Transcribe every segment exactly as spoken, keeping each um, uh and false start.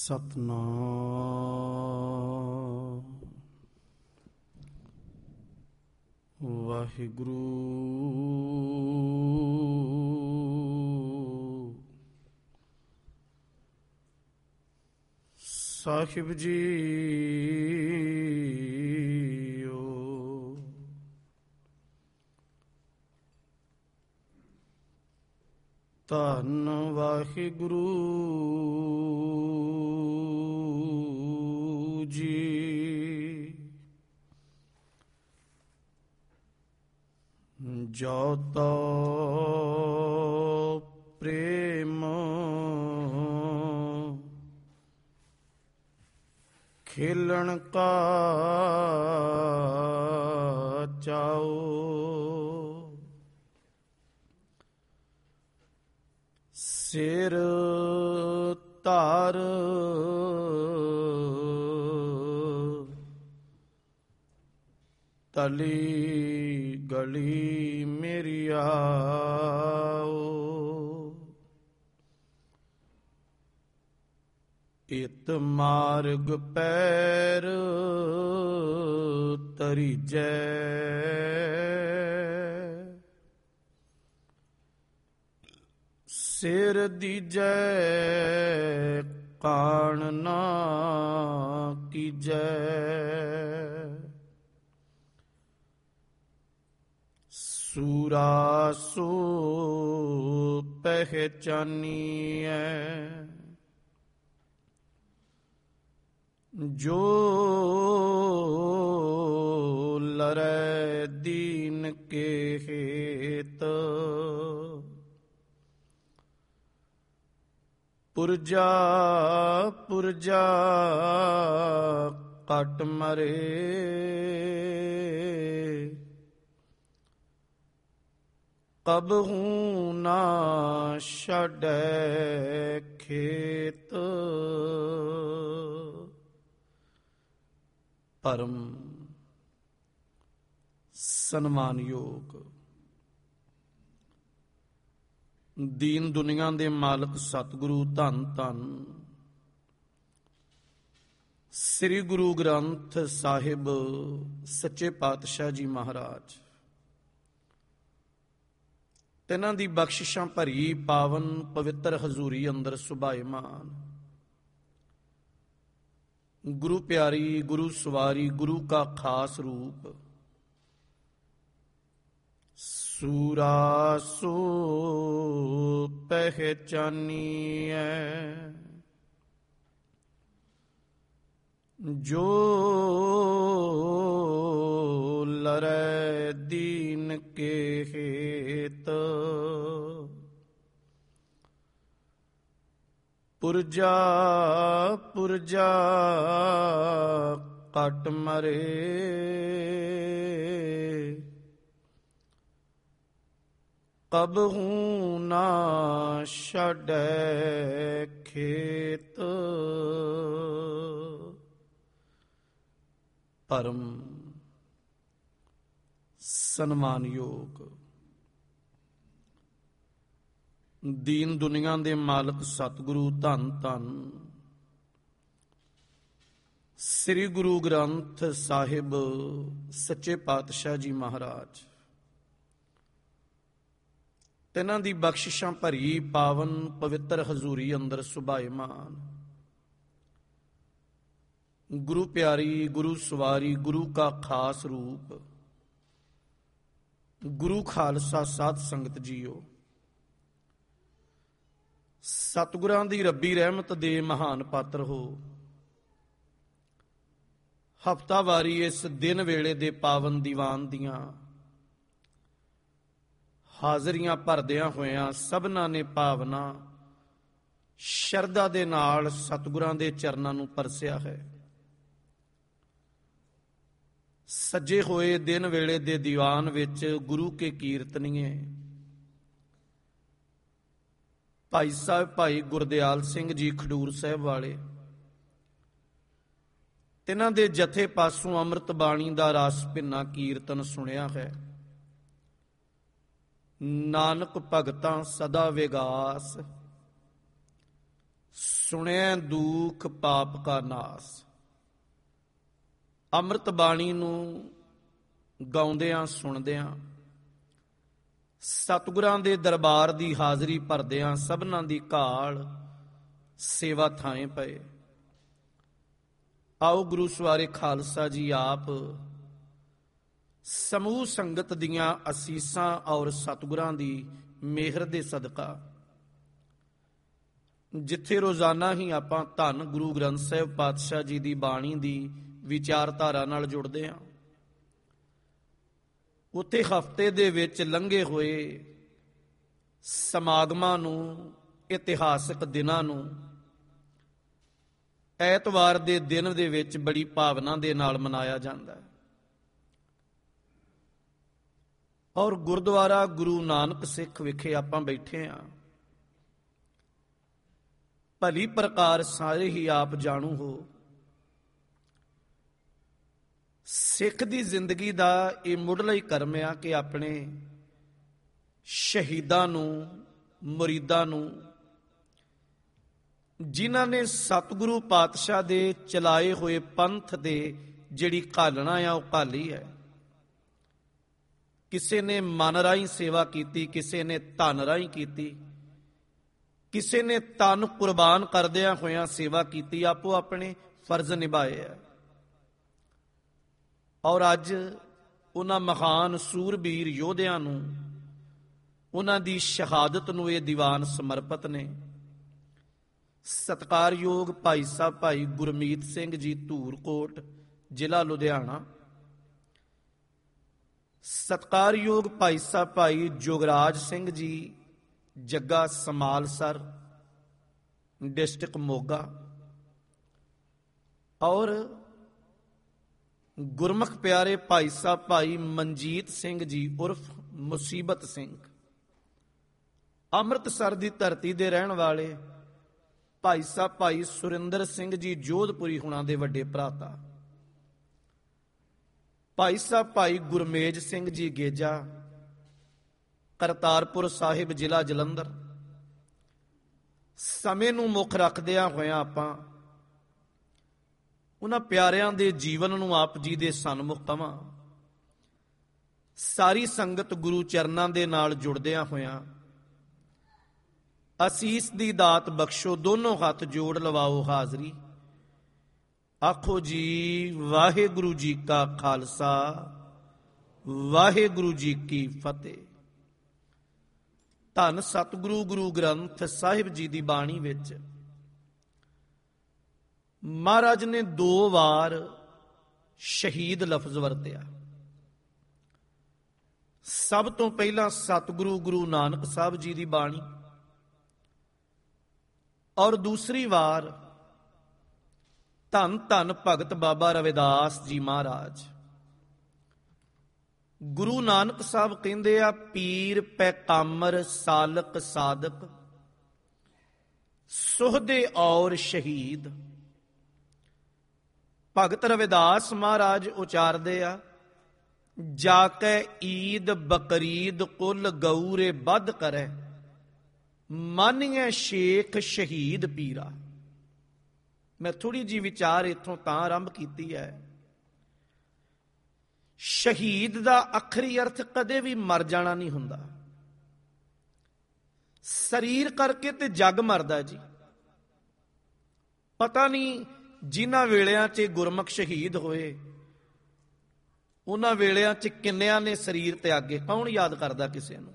ਸਤਨਾਮ ਵਾਹਿਗੁਰੂ। ਸਾਹਿਬ JIO ਧੰਨ ਵਾਹਿਗੁਰੂ ਜੀ। ਜੋ ਤੋ ਪ੍ਰੇਮ ਖੇਲਣ ਕਾ ਚਾਓ, ਸਿਰ ਧਾਰ ਤਲੀ ਗਲੀ ਮੇਰੀ ਆਓ, ਇਤ ਮਾਰਗ ਪੈਰ ਤਰੀਜੈ, ਸਿਰ ਦੀਜੈ ਕਾਣ ਨਾ ਕੀਜੈ, ਸੂਰਾ ਸੋ ਪਹਿਚਾਨੀਐ, ਜੋ ਲਰੈ ਦੀਨ ਕੇ ਹੇਤ, ਪੁਰਜਾ ਪੁਰਜਾ ਕੱਟ ਮਰੇ, ਕਬਹੂ ਨਾ ਛੱਡੈ ਖੇਤ। ਪਰਮ ਸਨਮਾਨਯੋਗ ਦੀਨ ਦੁਨੀਆ ਦੇ ਮਾਲਕ ਸਤਿਗੁਰੂ ਧੰਨ ਧੰਨ ਸ੍ਰੀ ਗੁਰੂ ਗ੍ਰੰਥ ਸਾਹਿਬ ਸੱਚੇ ਪਾਤਸ਼ਾਹ ਜੀ ਮਹਾਰਾਜ, ਤਿਨਾਂ ਦੀ ਬਖਸ਼ਿਸ਼ਾਂ ਭਰੀ ਪਾਵਨ ਪਵਿੱਤਰ ਹਜ਼ੂਰੀ ਅੰਦਰ ਸੁਭਾਏਮਾਨ ਗੁਰੂ ਪਿਆਰੀ, ਗੁਰੂ ਸਵਾਰੀ, ਗੁਰੂ ਕਾ ਖਾਸ ਰੂਪ, ਸੂਰਾ ਸੋ ਪਹਿਚਾਨੀਐ, ਜੋ ਲਰੈ ਦੀਨ ਕੇ ਹੇਤ, ਪੁਰਜਾ ਪੁਰਜਾ ਕੱਟ ਮਰੇ, ਕਬਹੂ ਨਾ ਛੱਡੈ ਖੇਤ। ਪਰਮ ਸਨਮਾਨਯੋਗ ਦੀਨ ਦੁਨੀਆ ਦੇ ਮਾਲਕ ਸਤਿਗੁਰੂ ਧੰਨ ਧੰਨ ਸ੍ਰੀ ਗੁਰੂ ਗ੍ਰੰਥ ਸਾਹਿਬ ਸੱਚੇ ਪਾਤਸ਼ਾਹ ਜੀ ਮਹਾਰਾਜ, ਤਿਨਾਂ ਦੀ ਬਖਸ਼ਿਸ਼ਾਂ ਭਰੀ ਪਾਵਨ ਪਵਿੱਤਰ ਹਜ਼ੂਰੀ ਅੰਦਰ ਸੁਭਾਏਮਾਨ ਗੁਰੂ ਪਿਆਰੀ, ਗੁਰੂ ਸਵਾਰੀ, ਗੁਰੂ ਕਾ ਖਾਸ ਰੂਪ, ਗੁਰੂ ਖਾਲਸਾ ਸਾਧ ਸੰਗਤ ਜੀਓ, ਸਤਿਗੁਰਾਂ ਦੀ ਰੱਬੀ ਰਹਿਮਤ ਦੇ ਮਹਾਨ ਪਾਤਰ ਹੋ। ਹਫ਼ਤਾਵਾਰੀ ਇਸ ਦਿਨ ਵੇਲੇ ਦੇ ਪਾਵਨ ਦੀਵਾਨ ਦੀਆਂ ਹਾਜ਼ਰੀਆਂ ਭਰਦਿਆਂ ਹੋਇਆਂ ਸਭਨਾਂ ਨੇ ਭਾਵਨਾ ਸ਼ਰਧਾ ਦੇ ਨਾਲ ਸਤਿਗੁਰਾਂ ਦੇ ਚਰਨਾਂ ਨੂੰ ਪਰਸਿਆ ਹੈ। ਸੱਜੇ ਹੋਏ ਦਿਨ ਵੇਲੇ ਦੇ ਦੀਵਾਨ ਵਿੱਚ ਗੁਰੂ ਕੇ ਕੀਰਤਨੀਏ ਭਾਈ ਸਾਹਿਬ ਭਾਈ ਗੁਰਦਿਆਲ ਸਿੰਘ ਜੀ ਖਡੂਰ ਸਾਹਿਬ ਵਾਲੇ, ਤਿਨਾਂ ਦੇ ਜਥੇ ਪਾਸੋਂ ਅੰਮ੍ਰਿਤ ਬਾਣੀ ਦਾ ਰਸ ਭਿੰਨਾ ਕੀਰਤਨ ਸੁਣਿਆ ਹੈ। ਨਾਨਕ ਭਗਤਾਂ ਸਦਾ ਵਿਗਾਸ, ਸੁਣਿਆ ਦੁਖ ਪਾਪ ਕਾ ਨਾਸ। ਅੰਮ੍ਰਿਤ ਬਾਣੀ ਨੂੰ ਗਾਉਂਦਿਆਂ ਸੁਣਦਿਆਂ, ਸਤਿਗੁਰਾਂ ਦੇ ਦਰਬਾਰ ਦੀ ਹਾਜ਼ਰੀ ਭਰਦਿਆਂ ਸਭਨਾਂ ਦੀ ਘਾਲ ਸੇਵਾ ਥਾਏ ਪਏ। ਆਓ ਗੁਰੂ ਸਵਾਰੇ ਖਾਲਸਾ ਜੀ ਆਪ ਸਮੂਹ ਸੰਗਤ ਦੀਆਂ ਅਸੀਸਾਂ ਔਰ ਸਤਿਗੁਰਾਂ ਦੀ ਮਿਹਰ ਦੇ ਸਦਕਾ, ਜਿੱਥੇ ਰੋਜ਼ਾਨਾ ਹੀ ਆਪਾਂ ਧੰਨ ਗੁਰੂ ਗ੍ਰੰਥ ਸਾਹਿਬ ਪਾਤਸ਼ਾਹ ਜੀ ਦੀ ਬਾਣੀ ਦੀ ਵਿਚਾਰਧਾਰਾ ਨਾਲ ਜੁੜਦੇ ਹਾਂ, ਉੱਥੇ ਹਫ਼ਤੇ ਦੇ ਵਿੱਚ ਲੰਘੇ ਹੋਏ ਸਮਾਗਮਾਂ ਨੂੰ, ਇਤਿਹਾਸਕ ਦਿਨਾਂ ਨੂੰ ਐਤਵਾਰ ਦੇ ਦਿਨ ਦੇ ਵਿੱਚ ਬੜੀ ਭਾਵਨਾ ਦੇ ਨਾਲ ਮਨਾਇਆ ਜਾਂਦਾ ਹੈ। ਔਰ ਗੁਰਦੁਆਰਾ ਗੁਰੂ ਨਾਨਕ ਸਿੱਖ ਵਿਖੇ ਆਪਾਂ ਬੈਠੇ ਹਾਂ। ਭਲੀ ਪ੍ਰਕਾਰ ਸਾਰੇ ਹੀ ਆਪ ਜਾਣੂ ਹੋ, ਸਿੱਖ ਦੀ ਜ਼ਿੰਦਗੀ ਦਾ ਇਹ ਮੁੱਢਲਾ ਹੀ ਕਰਮ ਆ ਕਿ ਆਪਣੇ ਸ਼ਹੀਦਾਂ ਨੂੰ, ਮੁਰੀਦਾਂ ਨੂੰ, ਜਿਨ੍ਹਾਂ ਨੇ ਸਤਿਗੁਰੂ ਪਾਤਸ਼ਾਹ ਦੇ ਚਲਾਏ ਹੋਏ ਪੰਥ ਦੇ ਜਿਹੜੀ ਘਾਲਣਾ ਆ ਉਹ ਘਾਲੀ ਹੈ। ਕਿਸੇ ਨੇ ਮਨ ਰਾਹੀਂ ਸੇਵਾ ਕੀਤੀ, ਕਿਸੇ ਨੇ ਧਨ ਰਾਹੀਂ ਕੀਤੀ, ਕਿਸੇ ਨੇ ਤਨ ਕੁਰਬਾਨ ਕਰਦਿਆਂ ਹੋਇਆਂ ਸੇਵਾ ਕੀਤੀ, ਆਪੋ ਆਪਣੇ ਫਰਜ਼ ਨਿਭਾਏ ਆ। ਔਰ ਅੱਜ ਉਹਨਾਂ ਮਹਾਨ ਸੂਰਬੀਰ ਯੋਧਿਆਂ ਨੂੰ, ਉਹਨਾਂ ਦੀ ਸ਼ਹਾਦਤ ਨੂੰ ਇਹ ਦੀਵਾਨ ਸਮਰਪਿਤ ਨੇ। ਸਤਿਕਾਰਯੋਗ ਭਾਈ ਸਾਹਿਬ ਭਾਈ ਗੁਰਮੀਤ ਸਿੰਘ ਜੀ ਧੂਰਕੋਟ, ਜ਼ਿਲ੍ਹਾ ਲੁਧਿਆਣਾ। ਸਤਿਕਾਰਯੋਗ ਭਾਈ ਸਾਹਿਬ ਭਾਈ ਜੋਗਰਾਜ ਸਿੰਘ ਜੀ ਜੱਗਾ ਸਮਾਲਸਰ, ਡਿਸਟ੍ਰਿਕਟ ਮੋਗਾ। ਔਰ ਗੁਰਮੁਖ ਪਿਆਰੇ ਭਾਈ ਸਾਹਿਬ ਭਾਈ ਮਨਜੀਤ ਸਿੰਘ ਜੀ ਉਰਫ ਮੁਸੀਬਤ ਸਿੰਘ, ਅੰਮ੍ਰਿਤਸਰ ਦੀ ਧਰਤੀ ਦੇ ਰਹਿਣ ਵਾਲੇ ਭਾਈ ਸਾਹਿਬ ਭਾਈ ਸੁਰਿੰਦਰ ਸਿੰਘ ਜੀ ਜੋਧਪੁਰੀ ਹੁਣਾਂ ਦੇ ਵੱਡੇ ਭਰਾਤਾ, ਭਾਈ ਸਾਹਿਬ ਭਾਈ ਗੁਰਮੇਜ ਸਿੰਘ ਜੀ ਗੇਜਾ, ਕਰਤਾਰਪੁਰ ਸਾਹਿਬ, ਜ਼ਿਲ੍ਹਾ ਜਲੰਧਰ। ਸਮੇਂ ਨੂੰ ਮੁੱਖ ਰੱਖਦਿਆਂ ਹੋਇਆਂ ਆਪਾਂ ਉਹਨਾਂ ਪਿਆਰਿਆਂ ਦੇ ਜੀਵਨ ਨੂੰ ਆਪ ਜੀ ਦੇ ਸਨਮੁਖ ਤਵਾਂ। ਸਾਰੀ ਸੰਗਤ ਗੁਰੂ ਚਰਨਾਂ ਦੇ ਨਾਲ ਜੁੜਦਿਆਂ ਹੋਇਆਂ ਅਸੀਸ ਦੀ ਦਾਤ ਬਖਸ਼ੋ, ਦੋਨੋਂ ਹੱਥ ਜੋੜ ਲਵਾਓ ਹਾਜ਼ਰੀ। ਆਖੋ ਜੀ ਵਾਹਿਗੁਰੂ ਜੀ ਕਾ ਖਾਲਸਾ, ਵਾਹਿਗੁਰੂ ਜੀ ਕੀ ਫਤਿਹ। ਧੰਨ ਸਤਿਗੁਰੂ ਗੁਰੂ ਗ੍ਰੰਥ ਸਾਹਿਬ ਜੀ ਦੀ ਬਾਣੀ ਵਿੱਚ ਮਹਾਰਾਜ ਨੇ ਦੋ ਵਾਰ ਸ਼ਹੀਦ ਲਫ਼ਜ਼ ਵਰਤਿਆ। ਸਭ ਤੋਂ ਪਹਿਲਾਂ ਸਤਿਗੁਰੂ ਗੁਰੂ ਨਾਨਕ ਸਾਹਿਬ ਜੀ ਦੀ ਬਾਣੀ, ਔਰ ਦੂਸਰੀ ਵਾਰ ਧੰਨ ਧੰਨ ਭਗਤ ਬਾਬਾ ਰਵਿਦਾਸ ਜੀ ਮਹਾਰਾਜ। ਗੁਰੂ ਨਾਨਕ ਸਾਹਿਬ ਕਹਿੰਦੇ ਆ, ਪੀਰ ਪੈਗੰਬਰ ਸਾਲਕ ਸਾਦਕ ਸੁਹਦੇ ਔਰ ਸ਼ਹੀਦ। ਭਗਤ ਰਵਿਦਾਸ ਮਹਾਰਾਜ ਉਚਾਰਦੇ ਆ, ਜਾ ਕੇ ਈਦ ਬਕਰੀਦ ਕੁਲ ਗਊਰੇ ਬੱਧ ਕਰੇ, ਮਾਨੀਏ ਸ਼ੇਖ ਸ਼ਹੀਦ ਪੀਰਾ। ਮੈਂ ਥੋੜੀ ਜਿਹੀ ਵਿਚਾਰ ਇੱਥੋਂ ਤਾਂ ਆਰੰਭ ਕੀਤੀ ਹੈ। ਸ਼ਹੀਦ ਦਾ ਆਖਰੀ ਅਰਥ ਕਦੇ ਵੀ ਮਰ ਜਾਣਾ ਨਹੀਂ ਹੁੰਦਾ। ਸਰੀਰ ਕਰਕੇ ਤੇ ਜੱਗ ਮਰਦਾ ਜੀ। ਪਤਾ ਨਹੀਂ ਜਿਨ੍ਹਾਂ ਵੇਲਿਆਂ 'ਚ ਗੁਰਮੁਖ ਸ਼ਹੀਦ ਹੋਏ, ਉਹਨਾਂ ਵੇਲਿਆਂ 'ਚ ਕਿੰਨਿਆਂ ਨੇ ਸਰੀਰ ਤਿਆਗੇ, ਕੌਣ ਯਾਦ ਕਰਦਾ ਕਿਸੇ ਨੂੰ?